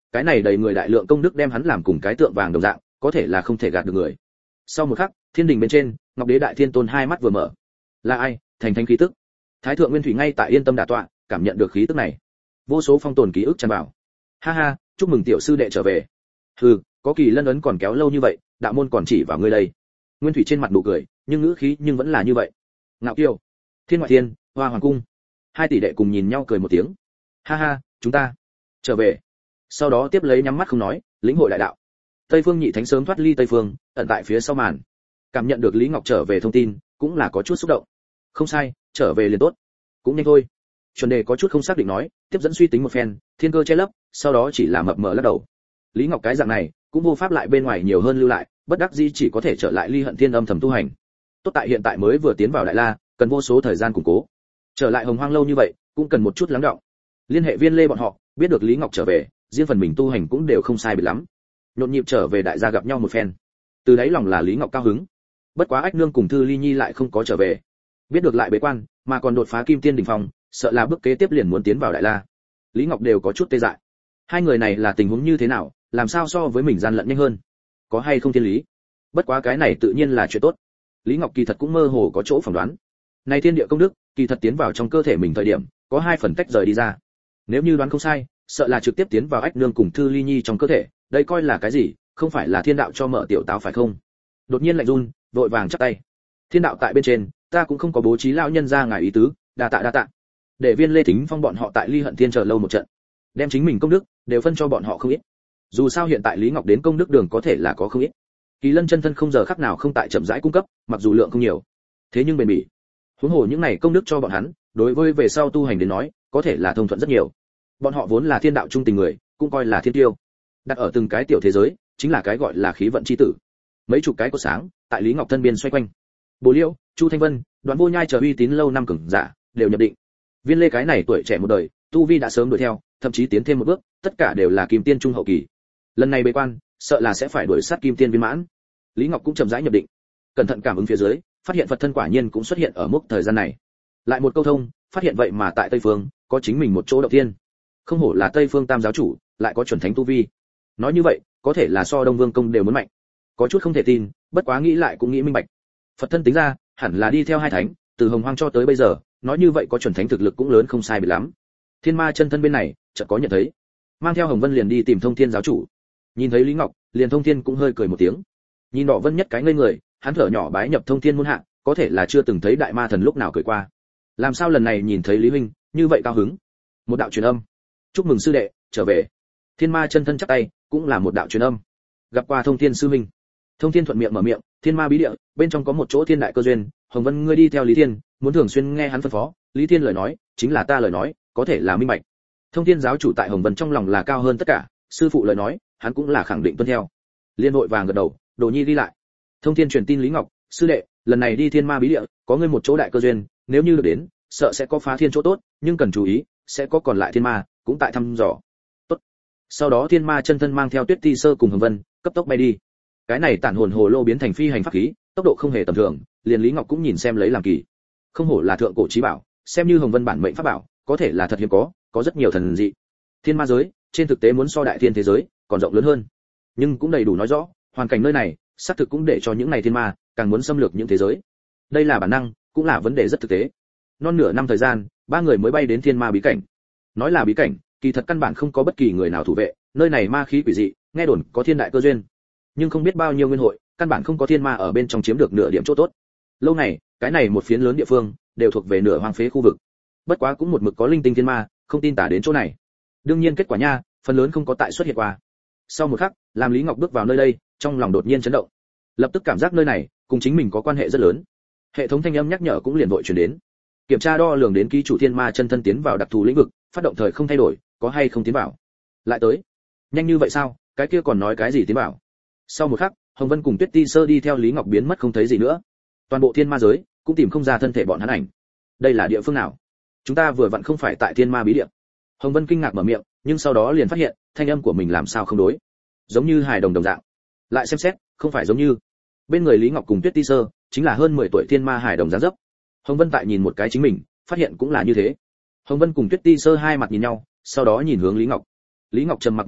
cái này đầy người đại lượng công đức đem hắn làm cùng cái tượng vàng đồng dạng, có thể là không thể gạt được người. Sau một khắc, thiên đình bên trên, Ngọc Đế Đại Thiên Tôn hai mắt vừa mở. Là ai? Thành thánh khí tức. Thái thượng Nguyên Thủy ngay tại yên tâm đả tọa, cảm nhận được khí tức này. Vô số phong tồn ký ức tràn vào. Ha ha, chúc mừng tiểu sư đệ trở về. Hừ, có kỳ lân ấn còn kéo lâu như vậy, đạo môn còn chỉ vào ngươi đây. Nguyên Thủy trên mặt nụ cười, nhưng ngữ khí nhưng vẫn là như vậy. Ngạo kiêu, Thiên Ngoại Thiên, Hoa Hoàng cung. Hai tỷ đệ cùng nhìn nhau cười một tiếng. Ha ha, chúng ta trở về. Sau đó tiếp lấy nhắm mắt không nói, lĩnh hội đại đạo. Tây Phương Nhị Thánh sớm thoát ly Tây Phương, ẩn tại phía sau màn. Cảm nhận được Lý Ngọc trở về thông tin, cũng là có chút xúc động. Không sai, trở về liền tốt. Cũng nhanh thôi. Chuẩn đề có chút không xác định nói, tiếp dẫn suy tính một phen, thiên cơ che lấp, sau đó chỉ là mập mờ lắc đầu. Lý Ngọc cái dạng này, cũng vô pháp lại bên ngoài nhiều hơn lưu lại, bất đắc dĩ chỉ có thể trở lại Ly Hận Thiên âm thầm tu hành. Tốt tại hiện tại mới vừa tiến vào Đại La, cần vô số thời gian củng cố. Trở lại Hồng Hoang lâu như vậy, cũng cần một chút lắng đọng. Liên hệ Viên Lê bọn họ, biết được Lý Ngọc trở về, riêng phần mình tu hành cũng đều không sai biệt lắm. Nhộn nhịp trở về đại gia gặp nhau một phen. Từ đấy lòng là Lý Ngọc cao hứng. Bất quá Ách Nương cùng Thư Ly Nhi lại không có trở về. Biết được lại bế quan, mà còn đột phá Kim Tiên đỉnh phong, sợ là bước kế tiếp liền muốn tiến vào Đại La. Lý Ngọc đều có chút tê dại. Hai người này là tình huống như thế nào, làm sao so với mình gian lận nhanh hơn? Có hay không thiên lý? Bất quá cái này tự nhiên là chuyện tốt. Lý Ngọc kỳ thật cũng mơ hồ có chỗ phỏng đoán. Này thiên địa công đức, kỳ thật tiến vào trong cơ thể mình thời điểm, có hai phần tách rời đi ra. Nếu như đoán không sai, sợ là trực tiếp tiến vào Ách Nương cùng Thư Ly Nhi trong cơ thể, đây coi là cái gì, không phải là thiên đạo cho mở tiểu táo phải không? Đột nhiên lạnh run, vội vàng chắp tay. Thiên đạo tại bên trên, ta cũng không có bố trí lão nhân ra ngài ý tứ, đa tạ đa tạ. Để Viên Lê Thính Phong bọn họ tại Ly Hận Thiên chờ lâu một trận, đem chính mình công đức đều phân cho bọn họ không ít. Dù sao hiện tại Lý Ngọc đến công đức đường có thể là có không ít. Kỳ Lân chân thân không giờ khắc nào không tại chậm rãi cung cấp, mặc dù lượng không nhiều, thế nhưng bền bỉ. Huống hồ những này công đức cho bọn hắn, đối với về sau tu hành đến nói, có thể là thông thuận rất nhiều. Bọn họ vốn là thiên đạo trung tình người, cũng coi là thiên tiêu. Đặt ở từng cái tiểu thế giới, chính là cái gọi là khí vận chi tử. Mấy chục cái cột sáng, tại Lý Ngọc thân biên xoay quanh. Bồ Liêu, Chu Thanh Vân, Đoàn Vô Nhai chờ uy tín lâu năm cường giả, đều nhập định. Viên Lê cái này tuổi trẻ một đời, tu vi đã sớm đuổi theo, thậm chí tiến thêm một bước, tất cả đều là kim tiên trung hậu kỳ. Lần này bế quan, sợ là sẽ phải đuổi sát kim tiên viên mãn. Lý Ngọc cũng chậm rãi nhập định, cẩn thận cảm ứng phía dưới, phát hiện Phật thân quả nhiên cũng xuất hiện ở mức thời gian này. Lại một câu thông, phát hiện vậy mà tại Tây Phương có chính mình một chỗ động thiên. Không hổ là Tây Phương Tam giáo chủ, lại có chuẩn thánh tu vi. Nói như vậy, có thể là so Đông Vương công đều muốn mạnh. Có chút không thể tin, bất quá nghĩ lại cũng nghĩ minh bạch. Phật thân tính ra, hẳn là đi theo hai thánh, từ Hồng Hoang cho tới bây giờ, nói như vậy có chuẩn thánh thực lực cũng lớn không sai biệt lắm. Thiên Ma chân thân bên này, chợt có nhận thấy, mang theo Hồng Vân liền đi tìm Thông Thiên giáo chủ. Nhìn thấy Lý Ngọc, liền Thông Thiên cũng hơi cười một tiếng. Nhìn Đỏ Vân nhất cái ngây người, hắn thở nhỏ bái nhập Thông Thiên môn hạ, có thể là chưa từng thấy đại ma thần lúc nào cười qua. Làm sao lần này nhìn thấy Lý huynh, như vậy cao hứng? Một đạo truyền âm. Chúc mừng sư đệ trở về. Thiên Ma chân thân chắp tay, cũng là một đạo truyền âm. Gặp qua Thông Thiên sư huynh. Thông Thiên thuận miệng mở miệng, Thiên Ma bí địa, bên trong có một chỗ thiên đại cơ duyên, Hồng Vân ngươi đi theo Lý Thiên, muốn thường xuyên nghe hắn phân phó, Lý Thiên lời nói, chính là ta lời nói, có thể là minh bạch. Thông Thiên giáo chủ tại Hồng Vân trong lòng là cao hơn tất cả, sư phụ lời nói, hắn cũng là khẳng định tuân theo. Liên hội vàng gật đầu, Đồ Nhi đi lại. Thông Thiên truyền tin Lý Ngọc, sư đệ, lần này đi Thiên Ma bí địa, có ngươi một chỗ đại cơ duyên, nếu như được đến, sợ sẽ có phá thiên chỗ tốt, nhưng cần chú ý, sẽ có còn lại thiên ma, cũng tại thăm dò. Tốt. Sau đó Thiên Ma chân thân mang theo Tuyết Ti Sơ cùng Hồng Vân, cấp tốc bay đi. Cái này tản hồn hồ lô biến thành phi hành pháp khí, tốc độ không hề tầm thường, liền Lý Ngọc cũng nhìn xem lấy làm kỳ. Không hổ là thượng cổ chí bảo, xem như Hồng Vân bản mệnh pháp bảo, có thể là thật hiếm có rất nhiều thần dị. Thiên ma giới, trên thực tế muốn so đại thiên thế giới, còn rộng lớn hơn. Nhưng cũng đầy đủ nói rõ, hoàn cảnh nơi này, xác thực cũng để cho những này thiên ma càng muốn xâm lược những thế giới. Đây là bản năng, cũng là vấn đề rất thực tế. Non nửa năm thời gian, ba người mới bay đến Thiên Ma bí cảnh. Nói là bí cảnh, kỳ thật căn bản không có bất kỳ người nào thủ vệ, nơi này ma khí quỷ dị, nghe đồn có thiên đại cơ duyên. Nhưng không biết bao nhiêu nguyên hội, căn bản không có thiên ma ở bên trong chiếm được nửa điểm chỗ tốt. Lâu này, cái này một phiến lớn địa phương, đều thuộc về nửa hoang phế khu vực. Bất quá cũng một mực có linh tinh thiên ma, không tin tả đến chỗ này. Đương nhiên kết quả nha, phần lớn không có tại xuất hiện qua. Sau một khắc, làm Lý Ngọc bước vào nơi đây, trong lòng đột nhiên chấn động. Lập tức cảm giác nơi này cùng chính mình có quan hệ rất lớn. Hệ thống thanh âm nhắc nhở cũng liền vội truyền đến. Kiểm tra đo lường đến ký chủ thiên ma chân thân tiến vào đặc thù lĩnh vực, phát động thời không thay đổi, có hay không tiến vào. Lại tới. Nhanh như vậy sao, cái kia còn nói cái gì tiến vào. Sau một khắc, Hồng Vân cùng Tuyết Ti Sơ đi theo Lý Ngọc biến mất không thấy gì nữa. Toàn bộ thiên ma giới cũng tìm không ra thân thể bọn hắn ảnh. Đây là địa phương nào? Chúng ta vừa vặn không phải tại thiên ma bí địa. Hồng Vân kinh ngạc mở miệng, nhưng sau đó liền phát hiện, thanh âm của mình làm sao không đối. Giống như hài đồng đồng dạng. Lại xem xét, không phải giống như. Bên người Lý Ngọc cùng Tuyết Ti Sơ, chính là hơn 10 tuổi thiên ma hài đồng dáng dấp. Hồng Vân tại nhìn một cái chính mình, phát hiện cũng là như thế. Hồng Vân cùng Tuyết Ti Sơ hai mặt nhìn nhau, sau đó nhìn hướng Lý Ngọc. Lý Ngọc trầm mặc một lát,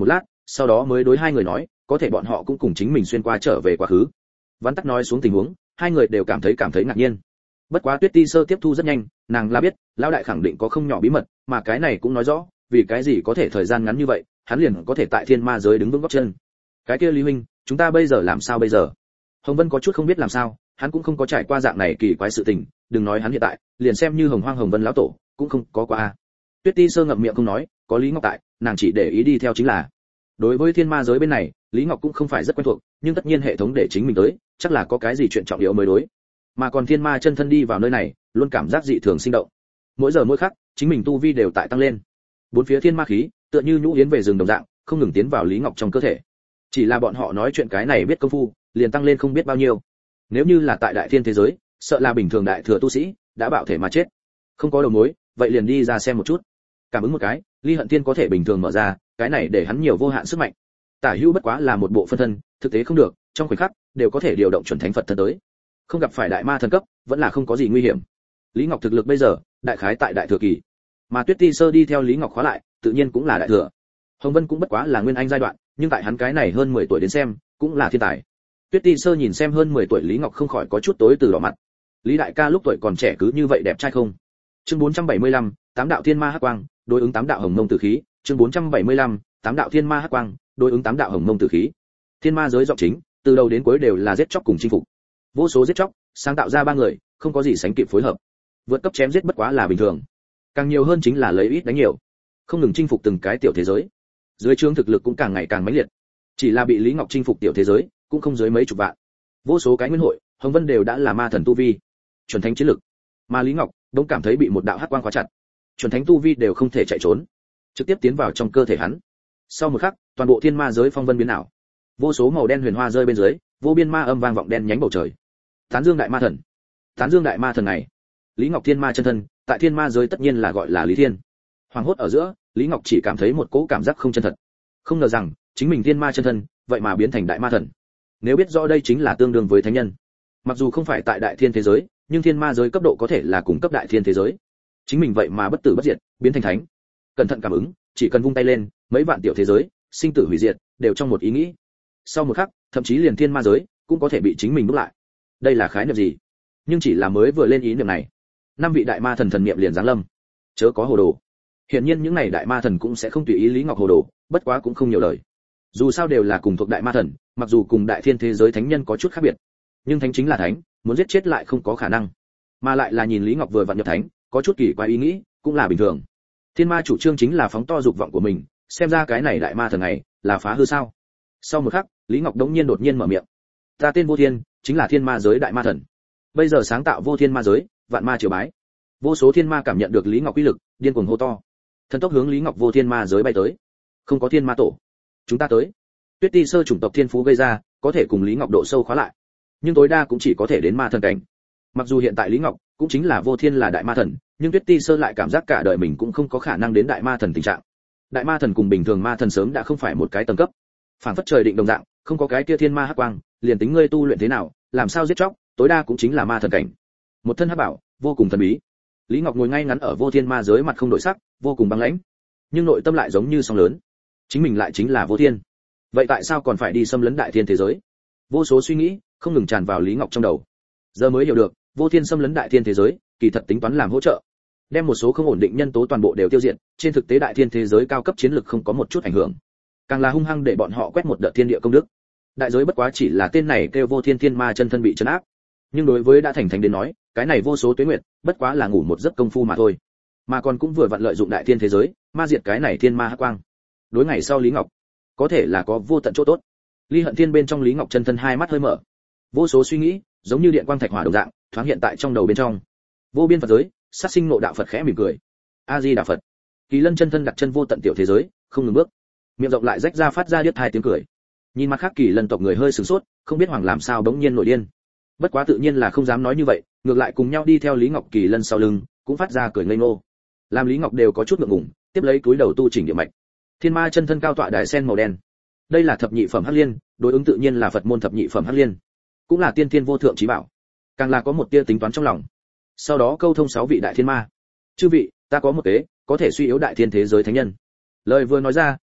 sau đó mới đối hai người nói, có thể bọn họ cũng cùng chính mình xuyên qua trở về quá khứ. Vắn tắt nói xuống tình huống, hai người đều cảm thấy ngạc nhiên. Bất quá Tuyết Ti Sơ tiếp thu rất nhanh, nàng là biết, lão đại khẳng định có không nhỏ bí mật, mà cái này cũng nói rõ, vì cái gì có thể thời gian ngắn như vậy, hắn liền có thể tại thiên ma giới đứng vững gót chân. Cái kia Lý huynh, chúng ta bây giờ làm sao bây giờ? Hồng Vân có chút không biết làm sao, hắn cũng không có trải qua dạng này kỳ quái sự tình, đừng nói hắn hiện tại, liền xem như Hồng Hoang Hồng Vân lão tổ, cũng không có qua. Tuyết Ti Sơ ngậm miệng không nói, có Lý Ngọc tại, nàng chỉ để ý đi theo chính là. Đối với thiên ma giới bên này, Lý Ngọc cũng không phải rất quen thuộc, nhưng tất nhiên hệ thống để chính mình tới, chắc là có cái gì chuyện trọng yếu mới đối. Mà còn thiên ma chân thân đi vào nơi này, luôn cảm giác dị thường sinh động. Mỗi giờ mỗi khắc, chính mình tu vi đều tại tăng lên. Bốn phía thiên ma khí, tựa như nhũ yến về rừng đồng dạng, không ngừng tiến vào Lý Ngọc trong cơ thể. Chỉ là bọn họ nói chuyện cái này biết công phu, liền tăng lên không biết bao nhiêu. Nếu như là tại đại thiên thế giới, sợ là bình thường đại thừa tu sĩ đã bạo thể mà chết. Không có đầu mối, vậy liền đi ra xem một chút. Cảm ứng một cái, Ly Hận Thiên có thể bình thường mở ra, cái này để hắn nhiều vô hạn sức mạnh. Tả Hữu bất quá là một bộ phân thân, thực tế không được, trong khoảnh khắc đều có thể điều động chuẩn thánh Phật thân tới. Không gặp phải đại ma thần cấp, vẫn là không có gì nguy hiểm. Lý Ngọc thực lực bây giờ, đại khái tại đại thừa kỳ. Mà Tuyết Ti Sơ đi theo Lý Ngọc khóa lại, tự nhiên cũng là đại thừa. Hồng Vân cũng bất quá là nguyên anh giai đoạn, nhưng tại hắn cái này hơn 10 tuổi đến xem, cũng là thiên tài. Tuyết Ti Sơ nhìn xem hơn 10 tuổi Lý Ngọc không khỏi có chút tối từ đỏ mặt. Lý đại ca lúc tuổi còn trẻ cứ như vậy đẹp trai không? Chương 475, tám đạo thiên ma hắc quang, đối ứng tám đạo hồng mông tử khí. Chương 475, tám đạo thiên ma hắc quang, đối ứng tám đạo hồng mông tử khí. Thiên ma giới giọng chính, từ đầu đến cuối đều là giết chóc cùng chinh phục. Vô số giết chóc, sáng tạo ra ba người, không có gì sánh kịp phối hợp. Vượt cấp chém giết bất quá là bình thường. Càng nhiều hơn chính là lấy ít đánh nhiều, không ngừng chinh phục từng cái tiểu thế giới. Dưới trướng thực lực cũng càng ngày càng mãnh liệt. Chỉ là bị Lý Ngọc chinh phục tiểu thế giới, cũng không dưới mấy chục vạn. Vô số cái nguyên hội, Hồng Vân đều đã là ma thần tu vi, chuẩn thánh chiến lực. Mà Lý Ngọc đông cảm thấy bị một đạo hắc quang khóa chặt, chuẩn thánh tu vi đều không thể chạy trốn, trực tiếp tiến vào trong cơ thể hắn. Sau một khắc, toàn bộ thiên ma giới phong vân biến ảo. Vô số màu đen huyền hoa rơi bên dưới, vô biên ma âm vang vọng đen nhánh bầu trời. Tán Dương đại ma thần. Tán Dương đại ma thần này. Lý Ngọc thiên ma chân thân, tại thiên ma giới tất nhiên là gọi là Lý Thiên. Hoàng hốt ở giữa, Lý Ngọc chỉ cảm thấy một cỗ cảm giác không chân thật. Không ngờ rằng, chính mình thiên ma chân thân, vậy mà biến thành đại ma thần. Nếu biết rõ đây chính là tương đương với thánh nhân. Mặc dù không phải tại đại thiên thế giới, nhưng thiên ma giới cấp độ có thể là cùng cấp đại thiên thế giới. Chính mình vậy mà bất tử bất diệt, biến thành thánh. Cẩn thận cảm ứng, chỉ cần vung tay lên, mấy vạn tiểu thế giới, sinh tử hủy diệt, đều trong một ý nghĩ. Sau một khắc, thậm chí liền thiên ma giới cũng có thể bị chính mình đúc lại. Đây là khái niệm gì? Nhưng chỉ là mới vừa lên ý niệm này, năm vị đại ma thần thần niệm liền giáng lâm. Chớ có hồ đồ. Hiển nhiên những này đại ma thần cũng sẽ không tùy ý Lý Ngọc hồ đồ, bất quá cũng không nhiều lời. Dù sao đều là cùng thuộc đại ma thần, mặc dù cùng đại thiên thế giới thánh nhân có chút khác biệt, nhưng thánh chính là thánh, muốn giết chết lại không có khả năng. Mà lại là nhìn Lý Ngọc vừa vặn nhập thánh, có chút kỳ quái ý nghĩ, cũng là bình thường. Thiên ma chủ trương chính là phóng to dục vọng của mình, xem ra cái này đại ma thần này là phá hư sao? Sau một khắc, Lý Ngọc đột nhiên mở miệng. Ta tên Vô Thiên, chính là thiên ma giới đại ma thần. Bây giờ sáng tạo vô thiên ma giới, vạn ma triều bái. Vô số thiên ma cảm nhận được Lý Ngọc uy lực, điên cuồng hô to. Thần tốc hướng Lý Ngọc vô thiên ma giới bay tới. Không có thiên ma tổ, chúng ta tới. Tuyết Ti Sơ chủng tộc thiên phú gây ra, có thể cùng Lý Ngọc độ sâu khóa lại, nhưng tối đa cũng chỉ có thể đến ma thần cảnh. Mặc dù hiện tại Lý Ngọc cũng chính là vô thiên là đại ma thần, nhưng Tuyết Ti Sơ lại cảm giác cả đời mình cũng không có khả năng đến đại ma thần tình trạng. Đại ma thần cùng bình thường ma thần sớm đã không phải một cái tầng cấp. Phản phất trời định đồng dạng, không có cái kia thiên ma hắc quang, liền tính ngươi tu luyện thế nào, làm sao giết chóc, tối đa cũng chính là ma thần cảnh. Một thân hắc bảo, vô cùng thần bí. Lý Ngọc ngồi ngay ngắn ở vô thiên ma giới, mặt không đổi sắc, vô cùng băng lãnh, nhưng nội tâm lại giống như sóng lớn. Chính mình lại chính là vô thiên, vậy tại sao còn phải đi xâm lấn đại thiên thế giới? Vô số suy nghĩ không ngừng tràn vào Lý Ngọc trong đầu. Giờ mới hiểu được, vô thiên xâm lấn đại thiên thế giới, kỳ thật tính toán làm hỗ trợ, đem một số không ổn định nhân tố toàn bộ đều tiêu diệt. Trên thực tế đại thiên thế giới cao cấp chiến lực không có một chút ảnh hưởng, càng là hung hăng để bọn họ quét một đợt thiên địa công đức. Đại giới bất quá chỉ là tên này kêu vô thiên thiên ma chân thân bị trấn áp, nhưng đối với đã thành thánh đến nói, cái này vô số tuế nguyệt, bất quá là ngủ một giấc công phu mà thôi. Mà còn cũng vừa vặn lợi dụng đại thiên thế giới, ma diệt cái này thiên ma hắc quang. Đối ngày sau Lý Ngọc, có thể là có vô tận chỗ tốt. Ly Hận Thiên bên trong Lý Ngọc chân thân hai mắt hơi mở, vô số suy nghĩ, giống như điện quang thạch hỏa đồng dạng, thoáng hiện tại trong đầu bên trong. Vô biên Phật giới, sát sinh nộ đạo Phật khẽ mỉm cười. A Di Đà Phật. Kỳ Lân chân thân đặt chân vô tận tiểu thế giới, không ngừng bước, miệng rộng lại rách ra phát ra điếc hai tiếng cười. Nhìn mặt khác Kỳ Lân tộc người hơi sửng sốt, không biết hoàng làm sao bỗng nhiên nổi điên. Bất quá tự nhiên là không dám nói như vậy, ngược lại cùng nhau đi theo Lý Ngọc Kỳ Lân sau lưng, cũng phát ra cười ngây ngô. Làm Lý Ngọc đều có chút ngượng ngùng, tiếp lấy cúi đầu tu chỉnh địa mạch. Thiên ma chân thân cao tọa đài sen màu đen. Đây là thập nhị phẩm hắc liên, đối ứng tự nhiên là Phật môn thập nhị phẩm hắc liên, cũng là tiên thiên vô thượng chí bảo. Càng là có một tia tính toán trong lòng. Sau đó câu thông 6 vị đại thiên ma. Chư vị, ta có một kế, có thể suy yếu đại thiên thế giới thánh nhân. Lời vừa nói ra,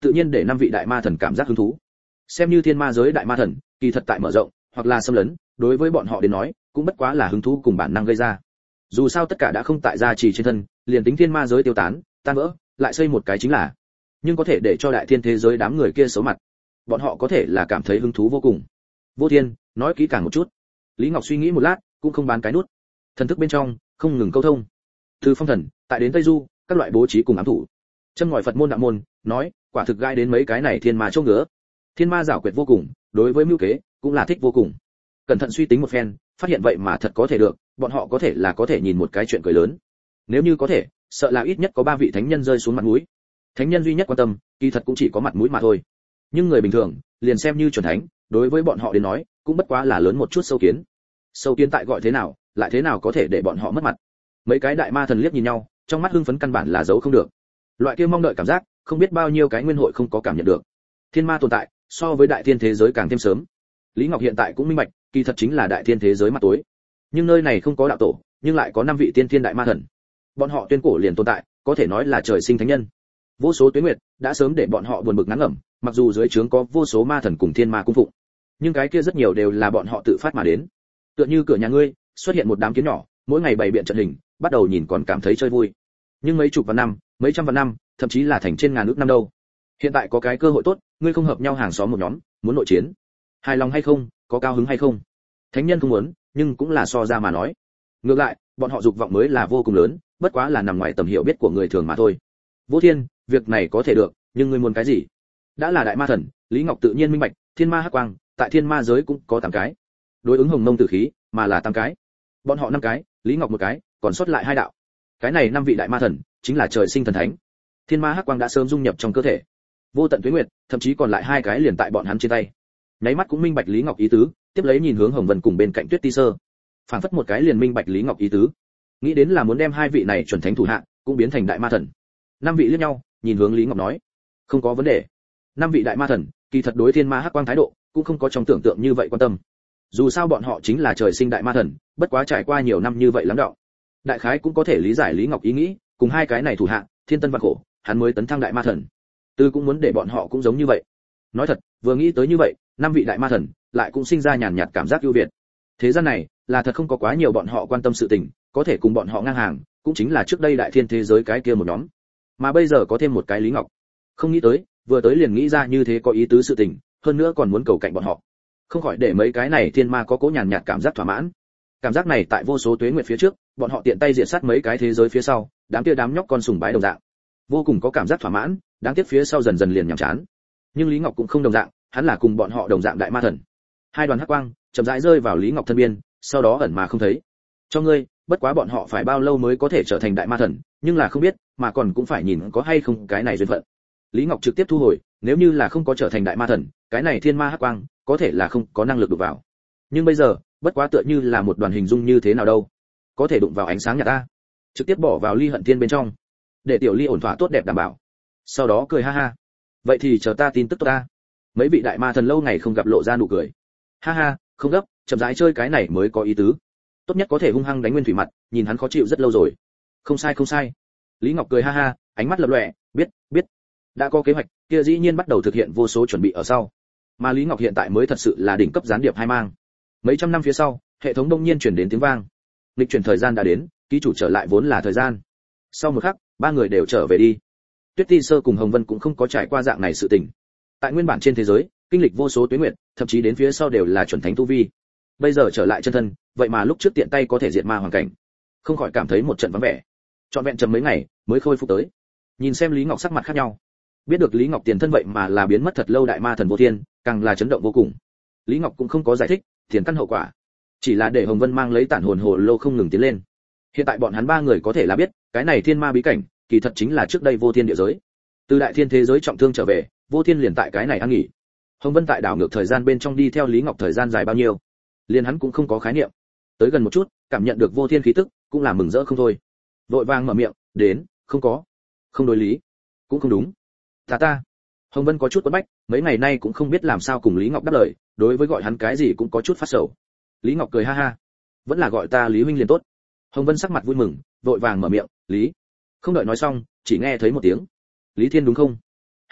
tự nhiên để năm vị đại ma thần cảm giác hứng thú. Xem như thiên ma giới đại ma thần, kỳ thật tại mở rộng hoặc là xâm lấn, đối với bọn họ đến nói cũng bất quá là hứng thú cùng bản năng gây ra. Dù sao tất cả đã không tại gia trì trên thân, liền tính thiên ma giới tiêu tán tan vỡ, lại xây một cái chính là, nhưng có thể để cho đại thiên thế giới đám người kia xấu mặt, bọn họ có thể là cảm thấy hứng thú vô cùng. Vô Thiên nói kỹ càng một chút. Lý Ngọc suy nghĩ một lát, cũng không bán cái nút. Thần thức bên trong không ngừng câu thông, từ phong thần tại đến tây du, các loại bố trí cùng ám thủ, châm ngòi Phật môn đạo môn, nói quả thực gai đến mấy cái này thiên ma chỗ ngứa. Thiên ma giảo quyệt vô cùng, đối với mưu kế cũng là thích vô cùng. Cẩn thận suy tính một phen, phát hiện vậy mà thật có thể được, bọn họ có thể là có thể nhìn một cái chuyện cười lớn. Nếu như có thể, sợ là ít nhất có 3 vị thánh nhân rơi xuống mặt mũi. Thánh nhân duy nhất quan tâm, kỳ thật cũng chỉ có mặt mũi mà thôi. Nhưng người bình thường, liền xem như chuẩn thánh, đối với bọn họ đến nói, cũng bất quá là lớn một chút sâu kiến. Sâu kiến tại gọi thế nào, lại thế nào có thể để bọn họ mất mặt. Mấy cái đại ma thần liếc nhìn nhau, trong mắt hưng phấn căn bản là giấu không được. Loại kia mong đợi cảm giác, không biết bao nhiêu cái nguyên hội không có cảm nhận được. Thiên ma tồn tại, so với đại thiên thế giới càng thêm sớm. Lý Ngọc hiện tại cũng minh bạch, kỳ thật chính là đại thiên thế giới mặt tối. Nhưng nơi này không có đạo tổ, nhưng lại có 5 vị tiên thiên đại ma thần. Bọn họ tuyên cổ liền tồn tại, có thể nói là trời sinh thánh nhân. Vô số tuế nguyệt đã sớm để bọn họ buồn bực ngán ngẩm, mặc dù dưới trướng có vô số ma thần cùng thiên ma cung phụng, nhưng cái kia rất nhiều đều là bọn họ tự phát mà đến. Tựa như cửa nhà ngươi xuất hiện một đám kiến nhỏ, mỗi ngày bày biện trận hình, bắt đầu nhìn còn cảm thấy chơi vui. Nhưng mấy chục vạn năm, mấy trăm vạn năm, thậm chí là thành trên ngàn ước năm đâu. Hiện tại có cái cơ hội tốt, ngươi không hợp nhau hàng xóm một nhóm, muốn nội chiến. Hài lòng hay không, có cao hứng hay không? Thánh nhân không muốn, nhưng cũng là so ra mà nói. Ngược lại, bọn họ dục vọng mới là vô cùng lớn, bất quá là nằm ngoài tầm hiểu biết của người thường mà thôi. Vô Thiên, việc này có thể được, nhưng ngươi muốn cái gì? Đã là đại ma thần, Lý Ngọc tự nhiên minh bạch, thiên ma hắc quang, tại thiên ma giới cũng có 8 cái. Đối ứng hồng mông tử khí, mà là 8 cái. Bọn họ 5 cái, Lý Ngọc 1 cái, còn sót lại 2 đạo. Cái này 5 vị đại ma thần, chính là trời sinh thần thánh. Thiên ma hắc quang đã sớm dung nhập trong cơ thể. Vô tận tuế nguyệt, thậm chí còn lại 2 cái liền tại bọn hắn trên tay. Nháy mắt cũng minh bạch Lý Ngọc ý tứ, tiếp lấy nhìn hướng Hồng Vân cùng bên cạnh Tuyết Ti Sơ. Phảng phất một cái liền minh bạch Lý Ngọc ý tứ. Nghĩ đến là muốn đem 2 vị này chuẩn thánh thủ hạ, cũng biến thành đại ma thần. 5 vị liếc nhau, nhìn hướng Lý Ngọc nói, không có vấn đề. 5 vị đại ma thần, kỳ thật đối thiên ma hắc quang thái độ, cũng không có trong tưởng tượng như vậy quan tâm. Dù sao bọn họ chính là trời sinh đại ma thần, bất quá trải qua nhiều năm như vậy lắng đọng. Đại khái cũng có thể lý giải Lý Ngọc ý nghĩ, cùng 2 cái này thủ hạ, thiên tân vạn khổ, hắn mới tấn thăng đại ma thần. Tư cũng muốn để bọn họ cũng giống như vậy. Nói thật, vừa nghĩ tới như vậy, 5 vị đại ma thần lại cũng sinh ra nhàn nhạt cảm giác ưu việt. Thế gian này là thật không có quá nhiều bọn họ quan tâm sự tình, có thể cùng bọn họ ngang hàng, cũng chính là trước đây đại thiên thế giới cái kia một nhóm. Mà bây giờ có thêm một cái Lý Ngọc. Không nghĩ tới, vừa tới liền nghĩ ra như thế có ý tứ sự tình, hơn nữa còn muốn cầu cạnh bọn họ. Không khỏi để mấy cái này thiên ma có cố nhàn nhạt cảm giác thỏa mãn. Cảm giác này tại vô số tuế nguyệt phía trước, bọn họ tiện tay diệt sát mấy cái thế giới phía sau, đám kia đám nhóc con sùng bái đồng dạng. Vô cùng có cảm giác thỏa mãn, đáng tiếc phía sau dần dần liền nhàm chán. Nhưng Lý Ngọc cũng không đồng dạng, hắn là cùng bọn họ đồng dạng đại ma thần. 2 đoàn hắc quang chậm rãi rơi vào Lý Ngọc thân biên, sau đó ẩn mà không thấy. Cho ngươi, bất quá bọn họ phải bao lâu mới có thể trở thành đại ma thần, nhưng là không biết, mà còn cũng phải nhìn có hay không cái này duyên phận. Lý Ngọc trực tiếp thu hồi, nếu như là không có trở thành đại ma thần, cái này thiên ma hắc quang có thể là không có năng lực đụng vào. Nhưng bây giờ, bất quá tựa như là một đoàn hình dung như thế nào đâu, có thể đụng vào ánh sáng nhạt ta. Trực tiếp bỏ vào ly hận thiên bên trong, để tiểu ly ổn thỏa tốt đẹp đảm bảo. Sau đó cười ha ha. Vậy thì chờ ta tin tức tốt ta. Mấy vị đại ma thần lâu ngày không gặp lộ ra nụ cười. Ha ha, không gấp, chậm rãi chơi cái này mới có ý tứ. Tốt nhất có thể hung hăng đánh Nguyên Thủy mặt, nhìn hắn khó chịu rất lâu rồi. Không sai không sai. Lý Ngọc cười ha ha, ánh mắt lập lòe, biết. Đã có kế hoạch, kia dĩ nhiên bắt đầu thực hiện vô số chuẩn bị ở sau. Mà Lý Ngọc hiện tại mới thật sự là đỉnh cấp gián điệp hai mang. Mấy trăm năm phía sau, hệ thống đông nhiên truyền đến tiếng vang. Lịch chuyển thời gian đã đến, ký chủ trở lại vốn là thời gian. Sau một khắc, 3 người đều trở về đi. Tuyết Ti Sơ cùng Hồng Vân cũng không có trải qua dạng này sự tình. Tại nguyên bản trên thế giới, kinh lịch vô số tuế nguyệt, thậm chí đến phía sau đều là chuẩn thánh tu vi. Bây giờ trở lại chân thân, vậy mà lúc trước tiện tay có thể diệt ma hoàn cảnh, không khỏi cảm thấy một trận vắng vẻ. Trọn vẹn chấm mấy ngày mới khôi phục tới. Nhìn xem Lý Ngọc sắc mặt khác nhau, biết được Lý Ngọc tiền thân vậy mà là biến mất thật lâu đại ma thần vô thiên, càng là chấn động vô cùng. Lý Ngọc cũng không có giải thích tiền căn hậu quả, chỉ là để Hồng Vân mang lấy tản hồn hồ lô không ngừng tiến lên. Hiện tại bọn hắn 3 người có thể là biết, cái này thiên ma bí cảnh, kỳ thật chính là trước đây vô thiên địa giới. Từ đại thiên thế giới trọng thương trở về, vô thiên liền tại cái này ăn nghỉ. Hồng Vân tại đảo ngược thời gian bên trong đi theo Lý Ngọc thời gian dài bao nhiêu, liền hắn cũng không có khái niệm. Tới gần một chút, cảm nhận được vô thiên khí tức, cũng là mừng rỡ không thôi. Vội vàng mở miệng, đến, không có, không đối lý, cũng không đúng. Ta. Hồng Vân có chút quẫn bách, mấy ngày nay cũng không biết làm sao cùng Lý Ngọc đáp lời, đối với gọi hắn cái gì cũng có chút phát sầu. Lý Ngọc cười ha ha, vẫn là gọi ta Lý huynh liền tốt. Hồng Vân sắc mặt vui mừng, vội vàng mở miệng, Lý. Không đợi nói xong, chỉ nghe thấy một tiếng, Lý Thiên đúng không? Ha ha,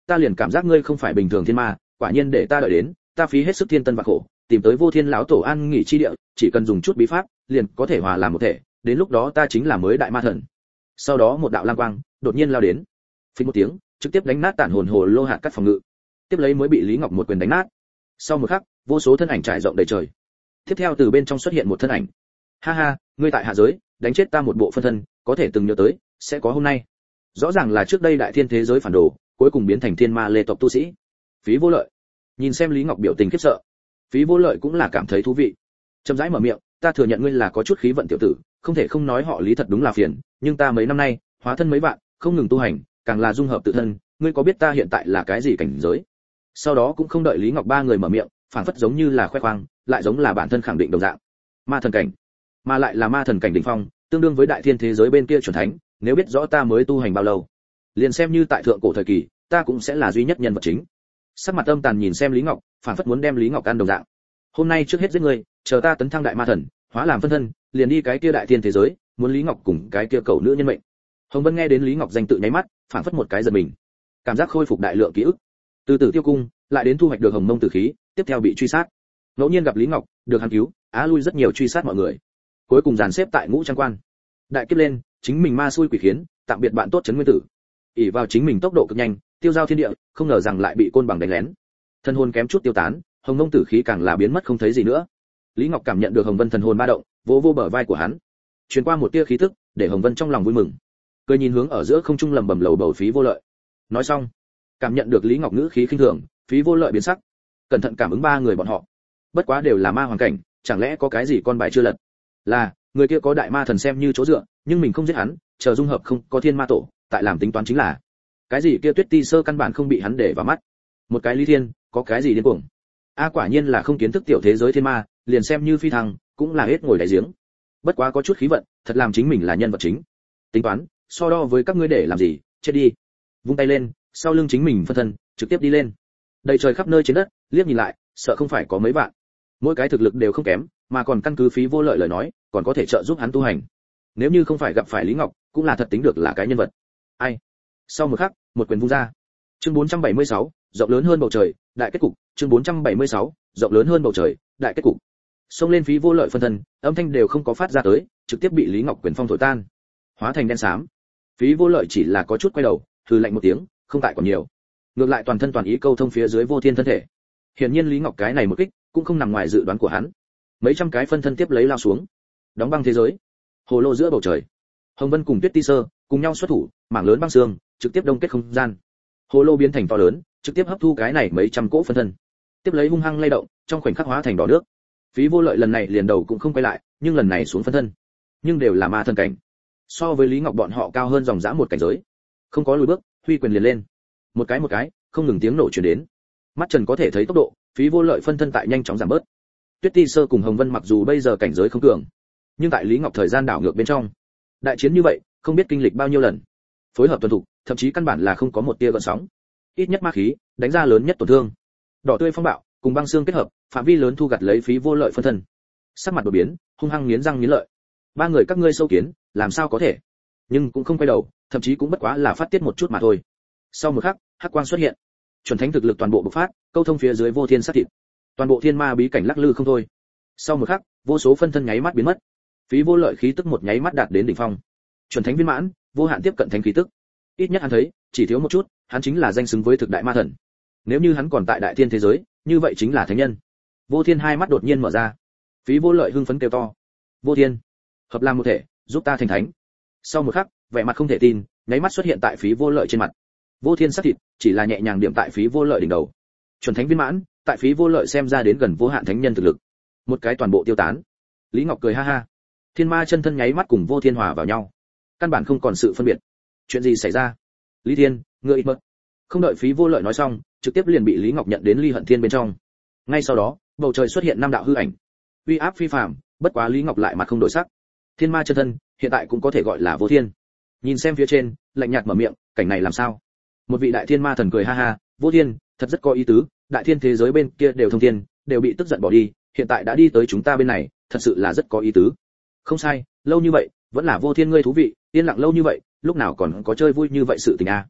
ta liền cảm giác ngươi không phải bình thường thiên ma, quả nhiên để ta đợi đến, ta phí hết sức thiên tân và khổ, tìm tới Vô Thiên lão tổ an nghỉ chi địa, chỉ cần dùng chút bí pháp, liền có thể hòa làm một thể, đến lúc đó ta chính là mới đại ma thần. Sau đó một đạo lam quang đột nhiên lao đến, phình một tiếng, trực tiếp đánh nát tản hồn hồ lô hạt cắt phòng ngự. Tiếp lấy mới bị Lý Ngọc một quyền đánh nát. Sau một khắc, vô số thân ảnh trải rộng đầy trời. Tiếp theo từ bên trong xuất hiện một thân ảnh. Ha ha, ngươi tại hạ giới, đánh chết ta một bộ phân thân, có thể từng nhớ tới, sẽ có hôm nay. Rõ ràng là trước đây đại thiên thế giới phản đồ, cuối cùng biến thành thiên ma lê tộc tu sĩ. Phí Vô Lợi. Nhìn xem Lý Ngọc biểu tình khiếp sợ, Phí Vô Lợi cũng là cảm thấy thú vị. Chậm rãi mở miệng, ta thừa nhận ngươi là có chút khí vận tiểu tử, không thể không nói họ Lý thật đúng là phiền, nhưng ta mấy năm nay, hóa thân mấy vạn, không ngừng tu hành, càng là dung hợp tự thân, ngươi có biết ta hiện tại là cái gì cảnh giới? Sau đó cũng không đợi Lý Ngọc ba người mở miệng, phảng phất giống như là khoe khoang, lại giống là bản thân khẳng định đồng dạng. Ma thần cảnh, mà lại là ma thần cảnh đỉnh phong, tương đương với đại thiên thế giới bên kia chuẩn thánh, nếu biết rõ ta mới tu hành bao lâu, liền xem như tại thượng cổ thời kỳ, ta cũng sẽ là duy nhất nhân vật chính. Sắc mặt âm tàn nhìn xem Lý Ngọc, phảng phất muốn đem Lý Ngọc ăn đồng dạng. Hôm nay trước hết giết ngươi, chờ ta tấn thăng đại ma thần, hóa làm phân thân, liền đi cái kia đại thiên thế giới, muốn Lý Ngọc cùng cái kia cầu nữ nhân mệnh. Hồng Vân nghe đến Lý Ngọc danh tự nháy mắt, phảng phất một cái giật mình, cảm giác khôi phục đại lượng ký ức. Từ Tử Tiêu cung, lại đến thu hoạch được Hồng Mông tử khí, tiếp theo bị truy sát. Ngẫu nhiên gặp Lý Ngọc, được hắn cứu, á lui rất nhiều truy sát mọi người. Cuối cùng dàn xếp tại Ngũ Trang Quan. Đại kiếp lên, chính mình ma xui quỷ khiến, tạm biệt bạn tốt trấn nguyên tử. ỷ vào chính mình tốc độ cực nhanh, tiêu giao thiên địa, không ngờ rằng lại bị côn bằng đánh lén. Thân hồn kém chút tiêu tán, Hồng Mông tử khí càng là biến mất không thấy gì nữa. Lý Ngọc cảm nhận được Hồng Vân thần hồn ba động, vỗ vô bờ vai của hắn, truyền qua một tia khí tức, để Hồng Vân trong lòng vui mừng. Cười nhìn hướng ở giữa không trung lầm bầm lầu bầu Phí Vô Lợi. Nói xong, cảm nhận được Lý Ngọc ngữ khí khinh thường, Phí Vô Lợi biến sắc, cẩn thận cảm ứng ba người bọn họ. Bất quá đều là ma hoàng cảnh, chẳng lẽ có cái gì con bài chưa lật? Là, người kia có đại ma thần xem như chỗ dựa, nhưng mình không giết hắn, chờ dung hợp không có thiên ma tổ, tại làm tính toán chính là cái gì kia Tuyết Ti Sơ căn bản không bị hắn để vào mắt. Một cái Lý Thiên, có cái gì điên cuồng? Quả nhiên là không kiến thức tiểu thế giới thiên ma, liền xem như phi thăng, cũng là hết ngồi đại giếng. Bất quá có chút khí vận, thật làm chính mình là nhân vật chính. Tính toán, so đo với các ngươi để làm gì, chết đi. Vung tay lên, sau lưng chính mình phân thân, trực tiếp đi lên. Đầy trời khắp nơi trên đất, liếc nhìn lại, sợ không phải có mấy bạn. Mỗi cái thực lực đều không kém, mà còn căn cứ Phí Vô Lợi lời nói, còn có thể trợ giúp hắn tu hành. Nếu như không phải gặp phải Lý Ngọc, cũng là thật tính được là cái nhân vật. Ai? Sau một khắc, một quyền vung ra. Chương 476, rộng lớn hơn bầu trời, đại kết cục. Chương 476, rộng lớn hơn bầu trời, đại kết cục. Xông lên Phí Vô Lợi phân thân, âm thanh đều không có phát ra tới, trực tiếp bị Lý Ngọc quyền phong thổi tan, hóa thành đen xám. Phí Vô Lợi chỉ là có chút quay đầu, hừ lạnh một tiếng, không tại còn nhiều. Ngược lại toàn thân toàn ý câu thông phía dưới Vô Thiên thân thể. Hiển nhiên Lý Ngọc cái này một kích, cũng không nằm ngoài dự đoán của hắn. Mấy trăm cái phân thân tiếp lấy lao xuống, đóng băng thế giới. Hồ lô giữa bầu trời, Hồng Vân cùng Tuyết Ti Sơ cùng nhau xuất thủ, mảng lớn băng xương trực tiếp đông kết không gian. Hồ lô biến thành to lớn, trực tiếp hấp thu cái này mấy trăm cỗ phân thân. Tiếp lấy hung hăng lay động, trong khoảnh khắc hóa thành đỏ nước. Phí Vô Lợi lần này liền đầu cũng không quay lại, nhưng lần này xuống phân thân, nhưng đều là ma thần cảnh. So với Lý Ngọc bọn họ cao hơn dòng dã một cảnh giới. Không có lùi bước, huy quyền liền lên. Một cái, không ngừng tiếng nổ truyền đến. Mắt Trần có thể thấy tốc độ, Phí Vô Lợi phân thân tại nhanh chóng giảm bớt. Tuyết Ti Sơ cùng Hồng Vân mặc dù bây giờ cảnh giới không cường, nhưng tại Lý Ngọc thời gian đảo ngược bên trong, đại chiến như vậy, không biết kinh lịch bao nhiêu lần. Phối hợp tuần thủ, thậm chí căn bản là không có một tia gợn sóng. Ít nhất ma khí, đánh ra lớn nhất tổn thương. Đỏ tươi phong bạo, cùng băng xương kết hợp, phạm vi lớn thu gặt lấy Phí Vô Lợi phân thân. Sắc mặt đổi biến, hung hăng nghiến răng nghiến lợi. Ba người các ngươi sâu kiến, làm sao có thể? Nhưng cũng không quay đầu, thậm chí cũng bất quá là phát tiết một chút mà thôi. Sau một khắc, hắc quang xuất hiện, chuẩn thánh thực lực toàn bộ bộc phát, câu thông phía dưới Vô Thiên sát thịt. Toàn bộ thiên ma bí cảnh lắc lư không thôi. Sau một khắc, vô số phân thân nháy mắt biến mất. Phí Vô Lợi khí tức một nháy mắt đạt đến đỉnh phong. Chuẩn thánh viên mãn, vô hạn tiếp cận thánh khí tức. Ít nhất hắn thấy, chỉ thiếu một chút, hắn chính là danh xứng với thực đại ma thần. Nếu như hắn còn tại đại thiên thế giới, như vậy chính là thánh nhân. Vô Thiên hai mắt đột nhiên mở ra. Phí Vô Lợi hưng phấn kêu to: "Vô Thiên, hợp làm một thể, giúp ta thành thánh." Sau một khắc, vẻ mặt không thể tin, nháy mắt xuất hiện tại Phí Vô Lợi trên mặt. Vô Thiên sát thịt, chỉ là nhẹ nhàng điểm tại Phí Vô Lợi đỉnh đầu. Chuẩn thánh viên mãn, tại Phí Vô Lợi xem ra đến gần vô hạn thánh nhân thực lực. Một cái toàn bộ tiêu tán. Lý Ngọc cười ha ha. Thiên ma chân thân nháy mắt cùng Vô Thiên hòa vào nhau, căn bản không còn sự phân biệt. Chuyện gì xảy ra? Lý Thiên, ngươi ít mật. Không đợi Phí Vô Lợi nói xong, trực tiếp liền bị Lý Ngọc nhận đến Ly Hận Thiên bên trong. Ngay sau đó, bầu trời xuất hiện năm đạo hư ảnh, uy áp phi phàm. Bất quá Lý Ngọc lại mặt không đổi sắc. Thiên ma chân thân, hiện tại cũng có thể gọi là Vô Thiên. Nhìn xem phía trên, lạnh nhạt mở miệng, cảnh này làm sao? Một vị đại thiên ma thần cười ha ha, Vô Thiên, thật rất có ý tứ, đại thiên thế giới bên kia đều thông thiên, đều bị tức giận bỏ đi, hiện tại đã đi tới chúng ta bên này, thật sự là rất có ý tứ. Không sai, lâu như vậy, vẫn là Vô Thiên ngươi thú vị, yên lặng lâu như vậy, lúc nào còn có chơi vui như vậy sự tình a.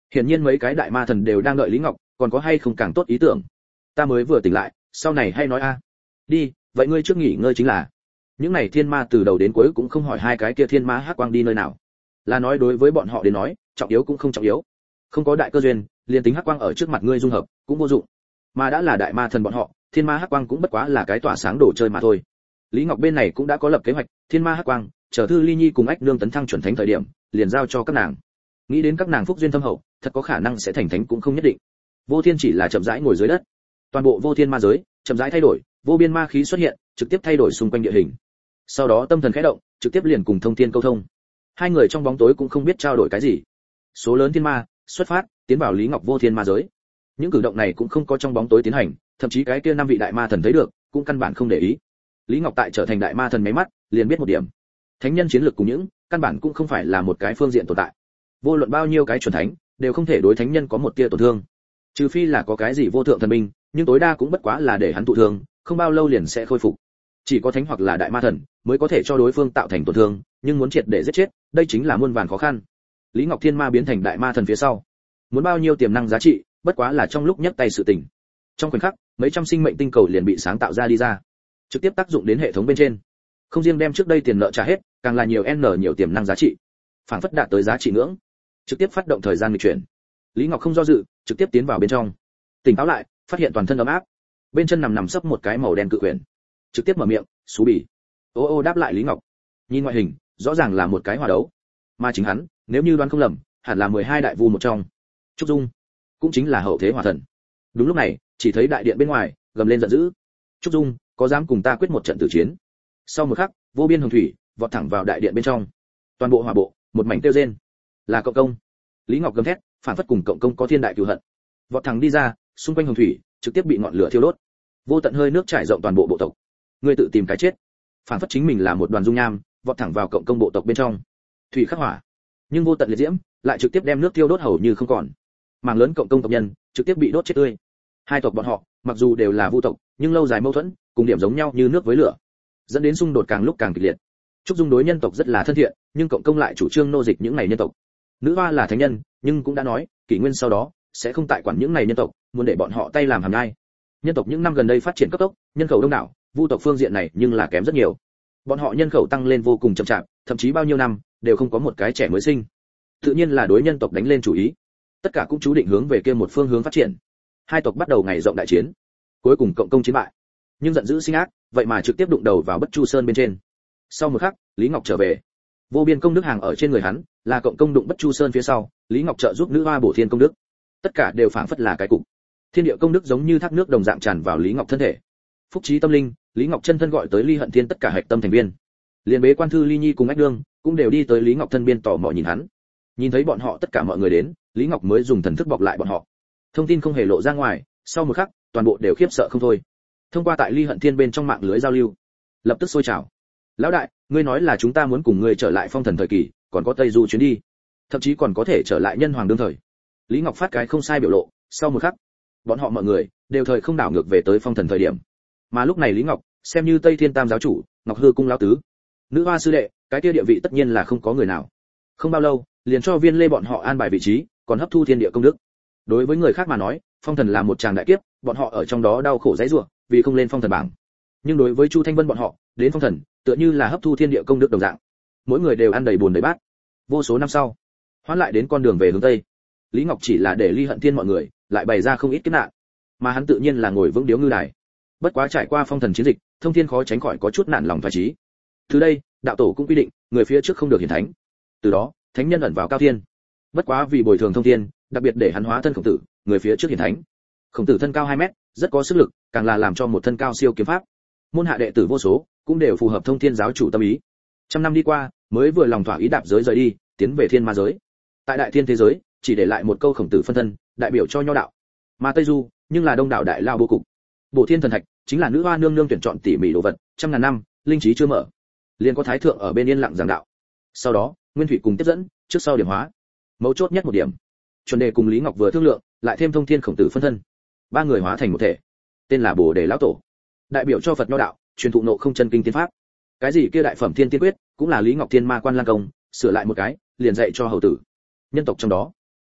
Hiển nhiên mấy cái đại ma thần đều đang đợi Lý Ngọc, còn có hay không càng tốt ý tưởng. Ta mới vừa tỉnh lại, sau này hay nói a. Đi, vậy ngươi trước nghỉ ngơi chính là. Những này thiên ma từ đầu đến cuối cũng không hỏi hai cái kia thiên ma hắc quang đi nơi nào. Là nói đối với bọn họ đến nói, trọng yếu cũng không trọng yếu. Không có đại cơ duyên, liền tính hắc quang ở trước mặt ngươi dung hợp, cũng vô dụng. Mà đã là đại ma thần bọn họ, thiên ma hắc quang cũng bất quá là cái tỏa sáng đồ chơi mà thôi. Lý Ngọc bên này cũng đã có lập kế hoạch, thiên ma hắc quang, chờ Thư Ly Nhi cùng Ách Nương tấn thăng chuẩn thánh thời điểm, liền giao cho các nàng. Nghĩ đến các nàng phúc duyên thâm hậu, thật có khả năng sẽ thành thánh cũng không nhất định. Vô Thiên chỉ là chậm rãi ngồi dưới đất. Toàn bộ Vô Thiên ma giới chậm rãi thay đổi, vô biên ma khí xuất hiện, trực tiếp thay đổi xung quanh địa hình. Sau đó tâm thần khẽ động, trực tiếp liền cùng Thông Thiên câu thông. Hai người trong bóng tối cũng không biết trao đổi cái gì. Số lớn thiên ma xuất phát, tiến vào Lý Ngọc Vô Thiên ma giới. Những cử động này cũng không có trong bóng tối tiến hành, thậm chí cái kia năm vị đại ma thần thấy được, cũng căn bản không để ý. Lý Ngọc tại trở thành đại ma thần mấy mắt, liền biết một điểm. Thánh nhân chiến lược cùng những, căn bản cũng không phải là một cái phương diện tồn tại. Vô luận bao nhiêu cái chuẩn thánh, đều không thể đối thánh nhân có một tia tổn thương. Trừ phi là có cái gì vô thượng thần binh, nhưng tối đa cũng bất quá là để hắn thụ thương, không bao lâu liền sẽ khôi phục. Chỉ có thánh hoặc là đại ma thần mới có thể cho đối phương tạo thành tổn thương, nhưng muốn triệt để giết chết, đây chính là muôn vàn khó khăn. Lý Ngọc Thiên Ma biến thành đại ma thần phía sau, muốn bao nhiêu tiềm năng giá trị, bất quá là trong lúc nhấc tay sự tình. Trong khoảnh khắc, mấy trăm sinh mệnh tinh cầu liền bị sáng tạo ra đi ra, trực tiếp tác dụng đến hệ thống bên trên. Không riêng đem trước đây tiền nợ trả hết, càng là nhiều nhiều tiềm năng giá trị. Phản phất đạt tới giá trị ngưỡng, trực tiếp phát động thời gian nghịch chuyển. Lý Ngọc không do dự, trực tiếp tiến vào bên trong. Tỉnh táo lại, phát hiện toàn thân ấm áp. Bên chân nằm sấp một cái màu đen cự quyển. Trực tiếp mở miệng, "Xú bỉ." Ô ô đáp lại Lý Ngọc. Nhìn ngoại hình, rõ ràng là một cái hỏa đấu. Mà chính hắn, nếu như đoán không lầm, hẳn là 12 đại vu một trong. Trúc Dung, cũng chính là hậu thế hỏa thần. Đúng lúc này, chỉ thấy đại điện bên ngoài, gầm lên giận dữ. "Trúc Dung, có dám cùng ta quyết một trận tử chiến?" Sau một khắc, vô biên hồng thủy vọt thẳng vào đại điện bên trong. Toàn bộ hỏa bộ, một mảnh tiêu rên. Là Cộng Công. Lý Ngọc gầm thét, phản phất cùng Cộng Công có thiên đại cừu hận. Vọt thẳng đi ra, xung quanh hồng thủy trực tiếp bị ngọn lửa thiêu đốt. Vô tận hơi nước trải rộng toàn bộ bộ tộc. Ngươi tự tìm cái chết. Phản phất chính mình là một đoàn dung nham, vọt thẳng vào Cộng Công bộ tộc bên trong. Thủy khắc hỏa, nhưng vô tận liệt diễm lại trực tiếp đem nước thiêu đốt hầu như không còn. Mảng lớn Cộng Công tộc nhân trực tiếp bị đốt chết tươi. Hai tộc bọn họ, mặc dù đều là vu tộc, nhưng lâu dài mâu thuẫn, cùng điểm giống nhau như nước với lửa, dẫn đến xung đột càng lúc càng kịch liệt. Trúc Dung đối nhân tộc rất là thân thiện, nhưng Cộng Công lại chủ trương nô dịch những này nhân tộc. Nữ hoa là thánh nhân, nhưng cũng đã nói, kỷ nguyên sau đó sẽ không tại quản những này nhân tộc, muốn để bọn họ tay làm hàm nhai. Nhân tộc những năm gần đây phát triển cấp tốc, nhân khẩu đông đảo, vu tộc phương diện này nhưng là kém rất nhiều. Bọn họ nhân khẩu tăng lên vô cùng chậm chạp, thậm chí bao nhiêu năm đều không có một cái trẻ mới sinh. Tự nhiên là đối nhân tộc đánh lên chủ ý. Tất cả cũng chú định hướng về kia một phương hướng phát triển. Hai tộc bắt đầu ngày rộng đại chiến. Cuối cùng Cộng Công chiến bại, nhưng giận dữ sinh ác, vậy mà trực tiếp đụng đầu vào Bất Chu Sơn bên trên. Sau một khắc, Lý Ngọc trở về. Vô biên công đức hàng ở trên người hắn, là Cộng Công đụng Bất Chu Sơn phía sau, Lý Ngọc trợ giúp nữ hoa bổ thiên công đức. Tất cả đều phảng phất là cái cục. Thiên địa công đức giống như thác nước đồng dạng tràn vào Lý Ngọc thân thể. Phúc trí tâm linh, Lý Ngọc chân thân gọi tới Ly Hận Thiên tất cả hạch tâm thành viên. Liên bế quan Thư Ly Nhi cùng Ách Đương cũng đều đi tới Lý Ngọc thân biên tò mò nhìn hắn. Nhìn thấy bọn họ tất cả mọi người đến, Lý Ngọc mới dùng thần thức bọc lại bọn họ. Thông tin không hề lộ ra ngoài, sau một khắc, toàn bộ đều khiếp sợ không thôi. Thông qua tại Ly Hận Thiên bên trong mạng lưới giao lưu, lập tức sôi trào. "Lão đại, ngươi nói là chúng ta muốn cùng ngươi trở lại phong thần thời kỳ, còn có Tây Du chuyến đi, thậm chí còn có thể trở lại nhân hoàng đương thời." Lý Ngọc phát cái không sai biểu lộ, sau một khắc, bọn họ mọi người đều thời không đảo ngược về tới phong thần thời điểm. Mà lúc này Lý Ngọc, xem như Tây Thiên Tam giáo chủ, Ngọc Hư cung lão tứ, nữ hoa sư đệ, cái kia địa vị tất nhiên là không có người nào. Không bao lâu, liền cho Viên Lê bọn họ an bài vị trí, còn hấp thu thiên địa công đức. Đối với người khác mà nói, phong thần là một tràng đại kiếp, bọn họ ở trong đó đau khổ dãy rủa, vì không lên phong thần bảng. Nhưng đối với Chu Thanh Vân bọn họ, đến phong thần, tựa như là hấp thu thiên địa công đức đồng dạng. Mỗi người đều ăn đầy buồn đầy bát. Vô số năm sau, hoán lại đến con đường về hướng tây. Lý Ngọc chỉ là để Ly Hận Thiên mọi người, lại bày ra không ít kiếp nạn, mà hắn tự nhiên là ngồi vững điếu ngư đài. Bất quá trải qua phong thần chiến dịch, Thông Thiên khó tránh khỏi có chút nản lòng phái trí. Từ đây, đạo tổ cũng quy định, người phía trước không được hiển thánh. Từ đó, thánh nhân ẩn vào cao thiên. Bất quá vì bồi thường Thông Thiên, đặc biệt để hắn hóa thân Khổng Tử, người phía trước hiển thánh. Khổng Tử thân cao 2 mét, rất có sức lực, càng là làm cho một thân cao siêu kiếm pháp. Môn hạ đệ tử vô số, cũng đều phù hợp Thông Thiên giáo chủ tâm ý. Trăm năm đi qua, mới vừa lòng thỏa ý đạp giới rời đi, tiến về thiên ma giới. Tại đại thiên thế giới, chỉ để lại một câu Khổng Tử phân thân, đại biểu cho nho đạo. Mà Tây Du, nhưng là đông đảo đại lao bố cục. Bổ Thiên thần thạch, chính là nữ hoa nương nương tuyển chọn tỉ mỉ đồ vật, trăm ngàn năm, linh trí chưa mở. Liền có thái thượng ở bên yên lặng giảng đạo. Sau đó, Nguyên Thủy cùng tiếp dẫn, trước sau điểm hóa. Mấu chốt nhất một điểm, chuẩn đề cùng Lý Ngọc vừa thương lượng, lại thêm Thông Thiên Khổng Tử phân thân. Ba người hóa thành một thể, tên là Bồ Đề lão tổ, đại biểu cho Phật nho đạo, truyền thụ nộ không chân kinh tiên pháp. Cái gì kia đại phẩm thiên tiên quyết, cũng là Lý Ngọc Thiên Ma Quan Lang công, sửa lại một cái, liền dạy cho hầu tử. Nhân tộc trong đó,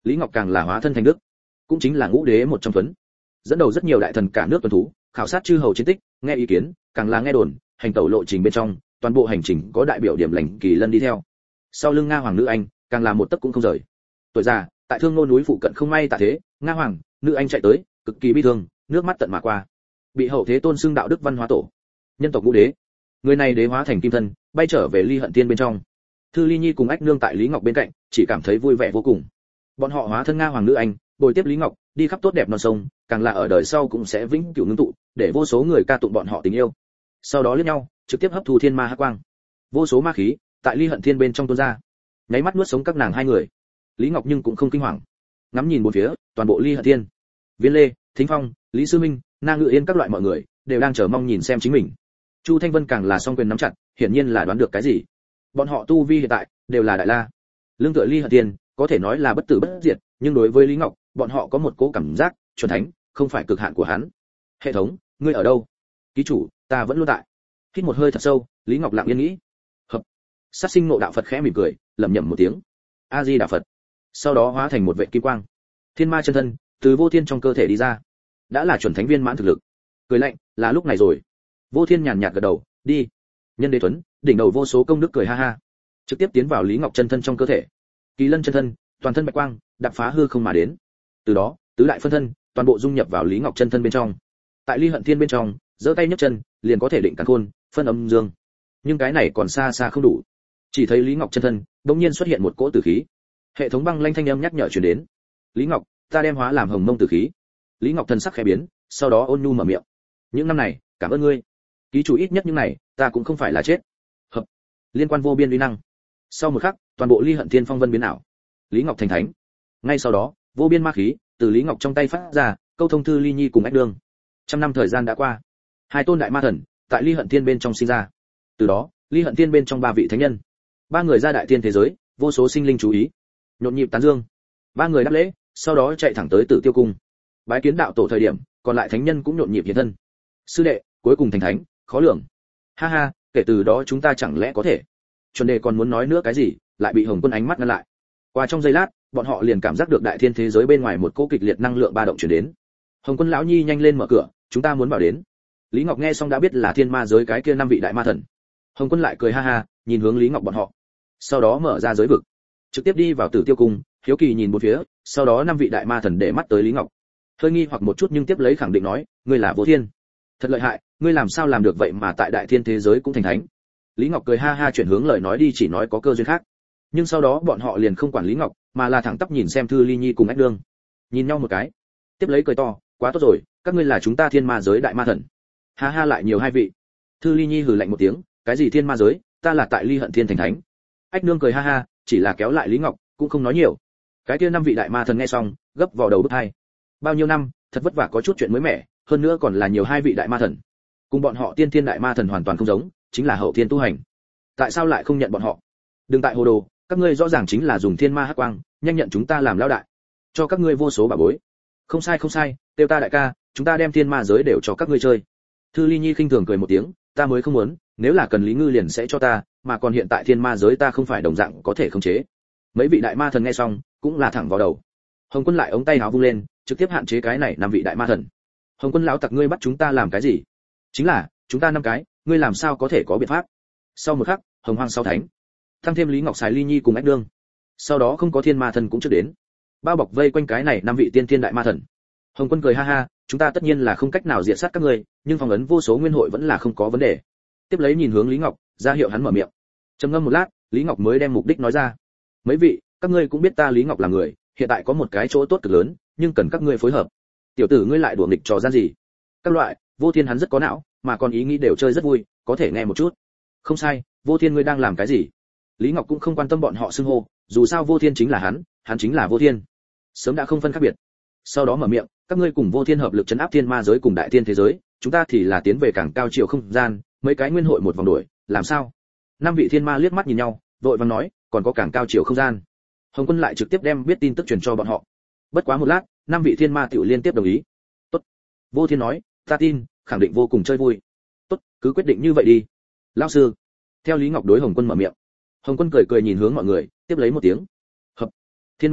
Lý Ngọc càng là hóa thân thành đức, cũng chính là ngũ đế một trong tuấn, dẫn đầu rất nhiều đại thần cả nước tuần thú, khảo sát chư hầu chiến tích, nghe ý kiến, càng là nghe đồn, hành tẩu lộ trình bên trong, toàn bộ hành trình có đại biểu điểm lành Kỳ Lân đi theo. Sau lưng Nga hoàng nữ anh, càng là một tấc cũng không rời. Tuổi già, tại Thương Nô núi phụ cận không may tạ thế, Nga hoàng nữ anh chạy tới, cực kỳ bi thương, nước mắt tận mà qua. Bị hậu thế tôn xưng đạo đức văn hóa tổ, nhân tộc ngũ đế. Người này đế hóa thành kim thân, bay trở về Ly Hận Tiên bên trong. Thư Ly Nhi cùng Ách Nương tại Lý Ngọc bên cạnh, chỉ cảm thấy vui vẻ vô cùng. Bọn họ hóa thân Nga hoàng nữ anh, bồi tiếp Lý Ngọc, đi khắp tốt đẹp non sông, càng là ở đời sau cũng sẽ vĩnh cửu ngưng tụ, để vô số người ca tụng bọn họ tình yêu. Sau đó liếc nhau, trực tiếp hấp thu thiên ma hắc quang. Vô số ma khí tại Ly Hận Thiên bên trong tuôn ra, nháy mắt nuốt sống các nàng hai người. Lý Ngọc nhưng cũng không kinh hoàng, ngắm nhìn bốn phía, toàn bộ Ly Hận Thiên, Viên Lê, Thính Phong, Lý Sư Minh, Na Ngự Yên các loại mọi người đều đang chờ mong nhìn xem chính mình. Chu Thanh Vân càng là song quyền nắm chặt, hiển nhiên là đoán được cái gì. Bọn họ tu vi hiện tại đều là đại la, lương tựa Ly Hận Thiên, có thể nói là bất tử bất diệt, nhưng đối với Lý Ngọc, bọn họ có một cố cảm giác, chuẩn thánh, không phải cực hạn của hắn. Hệ thống, ngươi ở đâu? Ký chủ, ta vẫn luôn tại. Hít một hơi thật sâu, Lý Ngọc lặng yên nghĩ. Hợp. Sát sinh ngộ đạo Phật khẽ mỉm cười, lẩm nhẩm một tiếng. A Di Đà Phật. Sau đó hóa thành một vệt kim quang. Thiên ma chân thân từ Vô Thiên trong cơ thể đi ra, đã là chuẩn thánh viên mãn thực lực. Cười lạnh, là lúc này rồi. Vô Thiên nhàn nhạt gật đầu, đi. Nhân Đế Tuấn, đỉnh đầu vô số công đức cười ha ha, trực tiếp tiến vào Lý Ngọc chân thân trong cơ thể. Kỳ Lân chân thân, toàn thân bạch quang, đạp phá hư không mà đến. Từ đó, tứ đại phân thân, toàn bộ dung nhập vào Lý Ngọc chân thân bên trong. Tại Ly Hận Thiên bên trong, giơ tay nhấc chân, liền có thể định càn khôn, phân âm dương. Nhưng cái này còn xa xa không đủ. Chỉ thấy Lý Ngọc chân thân, đột nhiên xuất hiện một cỗ tử khí. Hệ thống băng lanh thanh âm nhắc nhở truyền đến. Lý Ngọc, ta đem hóa làm hồng mông tử khí. Lý Ngọc thần sắc khẽ biến, sau đó ôn nhu mở miệng. Những năm này, cảm ơn ngươi. Ký chủ ít nhất những này, ta cũng không phải là chết. Hợp. Liên quan vô biên uy năng. Sau một khắc, toàn bộ Ly Hận Thiên phong vân biến ảo. Lý Ngọc thành thánh. Ngay sau đó, vô biên ma khí từ Lý Ngọc trong tay phát ra, câu thông Thư Ly Nhi cùng Ách Nương. Trăm năm thời gian đã qua, hai tôn đại ma thần tại Ly Hận Thiên bên trong sinh ra. Từ đó, Ly Hận Thiên bên trong ba vị thánh nhân, ba người ra đại thiên thế giới, vô số sinh linh chú ý, nhộn nhịp tán dương. Ba người đáp lễ, sau đó chạy thẳng tới Tử Tiêu cung, bái kiến đạo tổ thời điểm, còn lại thánh nhân cũng nhộn nhịp hiện thân. Sư đệ, cuối cùng thành thánh, khó lường. Ha ha, kể từ đó chúng ta chẳng lẽ có thể? Chuẩn đề còn muốn nói nữa cái gì, lại bị Hồng Quân ánh mắt ngăn lại. Qua trong giây lát, bọn họ liền cảm giác được đại thiên thế giới bên ngoài một cỗ kịch liệt năng lượng ba động truyền đến. Hồng Quân lão nhi nhanh lên mở cửa, chúng ta muốn vào đến. Lý Ngọc nghe xong đã biết là thiên ma giới cái kia năm vị đại ma thần. Hồng Quân lại cười ha ha, nhìn hướng Lý Ngọc bọn họ. Sau đó mở ra giới vực, trực tiếp đi vào Tử Tiêu cung, hiếu kỳ nhìn bốn phía, sau đó năm vị đại ma thần để mắt tới Lý Ngọc. Hơi nghi hoặc một chút nhưng tiếp lấy khẳng định nói, ngươi là Vô Thiên. Thật lợi hại, ngươi làm sao làm được vậy mà tại đại thiên thế giới cũng thành thánh. Lý Ngọc cười ha ha chuyển hướng lời nói đi, chỉ nói có cơ duyên khác. Nhưng sau đó bọn họ liền không quản Lý Ngọc, mà là thẳng tắp nhìn xem Thư Ly Nhi cùng Ách Nương. Nhìn nhau một cái, tiếp lấy cười to, quá tốt rồi, các ngươi là chúng ta thiên ma giới đại ma thần. Ha ha, lại nhiều hai vị. Thư Ly Nhi hừ lạnh một tiếng, cái gì thiên ma giới, ta là tại Ly Hận Thiên thành thánh. Ách Nương cười ha ha, chỉ là kéo lại Lý Ngọc, cũng không nói nhiều. Cái kia năm vị đại ma thần nghe xong, gấp vào đầu bứt tai. Bao nhiêu năm, thật vất vả có chút chuyện mới mẻ, hơn nữa còn là nhiều hai vị đại ma thần. Cùng bọn họ tiên thiên đại ma thần hoàn toàn không giống, chính là hậu thiên tu hành. Tại sao lại không nhận bọn họ? Đừng tại hồ đồ, các ngươi rõ ràng chính là dùng thiên ma hắc quang, nhanh nhận chúng ta làm lão đại, cho các ngươi vô số bảo bối. Không sai không sai, tiêu ta đại ca, chúng ta đem thiên ma giới đều cho các ngươi chơi. Thư Ly Nhi khinh thường cười một tiếng, ta mới không muốn, nếu là cần Lý Ngư liền sẽ cho ta, mà còn hiện tại thiên ma giới ta không phải đồng dạng có thể khống chế. Mấy vị đại ma thần nghe xong, cũng là thẳng vào đầu. Hồng Quân lại ống tay áo vung lên, trực tiếp hạn chế cái này năm vị đại ma thần. Hồng Quân lão tặc, ngươi bắt chúng ta làm cái gì? Chính là, chúng ta năm cái, ngươi làm sao có thể có biện pháp? Sau một khắc, Hồng Hoang sáu thánh, thăng thêm Lý Ngọc Sài Ly Nhi cùng Ách Nương. Sau đó không có thiên ma thần cũng chưa đến, bao bọc vây quanh cái này năm vị tiên thiên đại ma thần. Hồng Quân cười ha ha, chúng ta tất nhiên là không cách nào diệt sát các ngươi, nhưng phong ấn vô số nguyên hội vẫn là không có vấn đề. Tiếp lấy nhìn hướng Lý Ngọc, ra hiệu hắn mở miệng. Trầm ngâm một lát, Lý Ngọc mới đem mục đích nói ra. Mấy vị, các ngươi cũng biết ta Lý Ngọc là người, hiện tại có một cái chỗ tốt cực lớn, nhưng cần các ngươi phối hợp. Tiểu tử ngươi lại đùa nghịch trò gian gì? Các loại, Vô Thiên hắn rất có não, mà còn ý nghĩ đều chơi rất vui, có thể nghe một chút. Không sai, Vô Thiên ngươi đang làm cái gì? Lý Ngọc cũng không quan tâm bọn họ xưng hô, dù sao Vô Thiên chính là hắn chính là Vô Thiên, sớm đã không phân khác biệt. Sau đó mở miệng, các ngươi cùng Vô Thiên hợp lực trấn áp thiên ma giới cùng đại thiên thế giới, chúng ta thì là tiến về càng cao chiều không gian, mấy cái nguyên hội một vòng đuổi, làm sao? Năm vị thiên ma liếc mắt nhìn nhau, vội vàng nói, còn có càng cao chiều không gian. Hồng Quân lại trực tiếp đem biết tin tức truyền cho bọn họ. Bất quá một lát, năm vị thiên ma tiểu liên tiếp đồng ý. Tốt. Vô Thiên nói, ta tin, khẳng định vô cùng chơi vui. Tốt, cứ quyết định như vậy đi. Lão sư. Theo Lý Ngọc đối Hồng Quân mở miệng. Hồng Quân cười cười nhìn hướng mọi người, tiếp lấy một tiếng. Hợp. Thiên ma giới,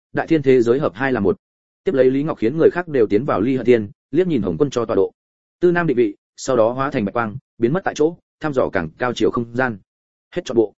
đại thiên thế giới hợp hai là một. Tiếp lấy Lý Ngọc khiến người khác đều tiến vào Ly Hận Thiên, liếc nhìn Hồng Quân cho tọa độ. Tư Nam định vị, sau đó hóa thành bạch quang, biến mất tại chỗ, thăm dò càng cao chiều không gian. Hết trọn bộ.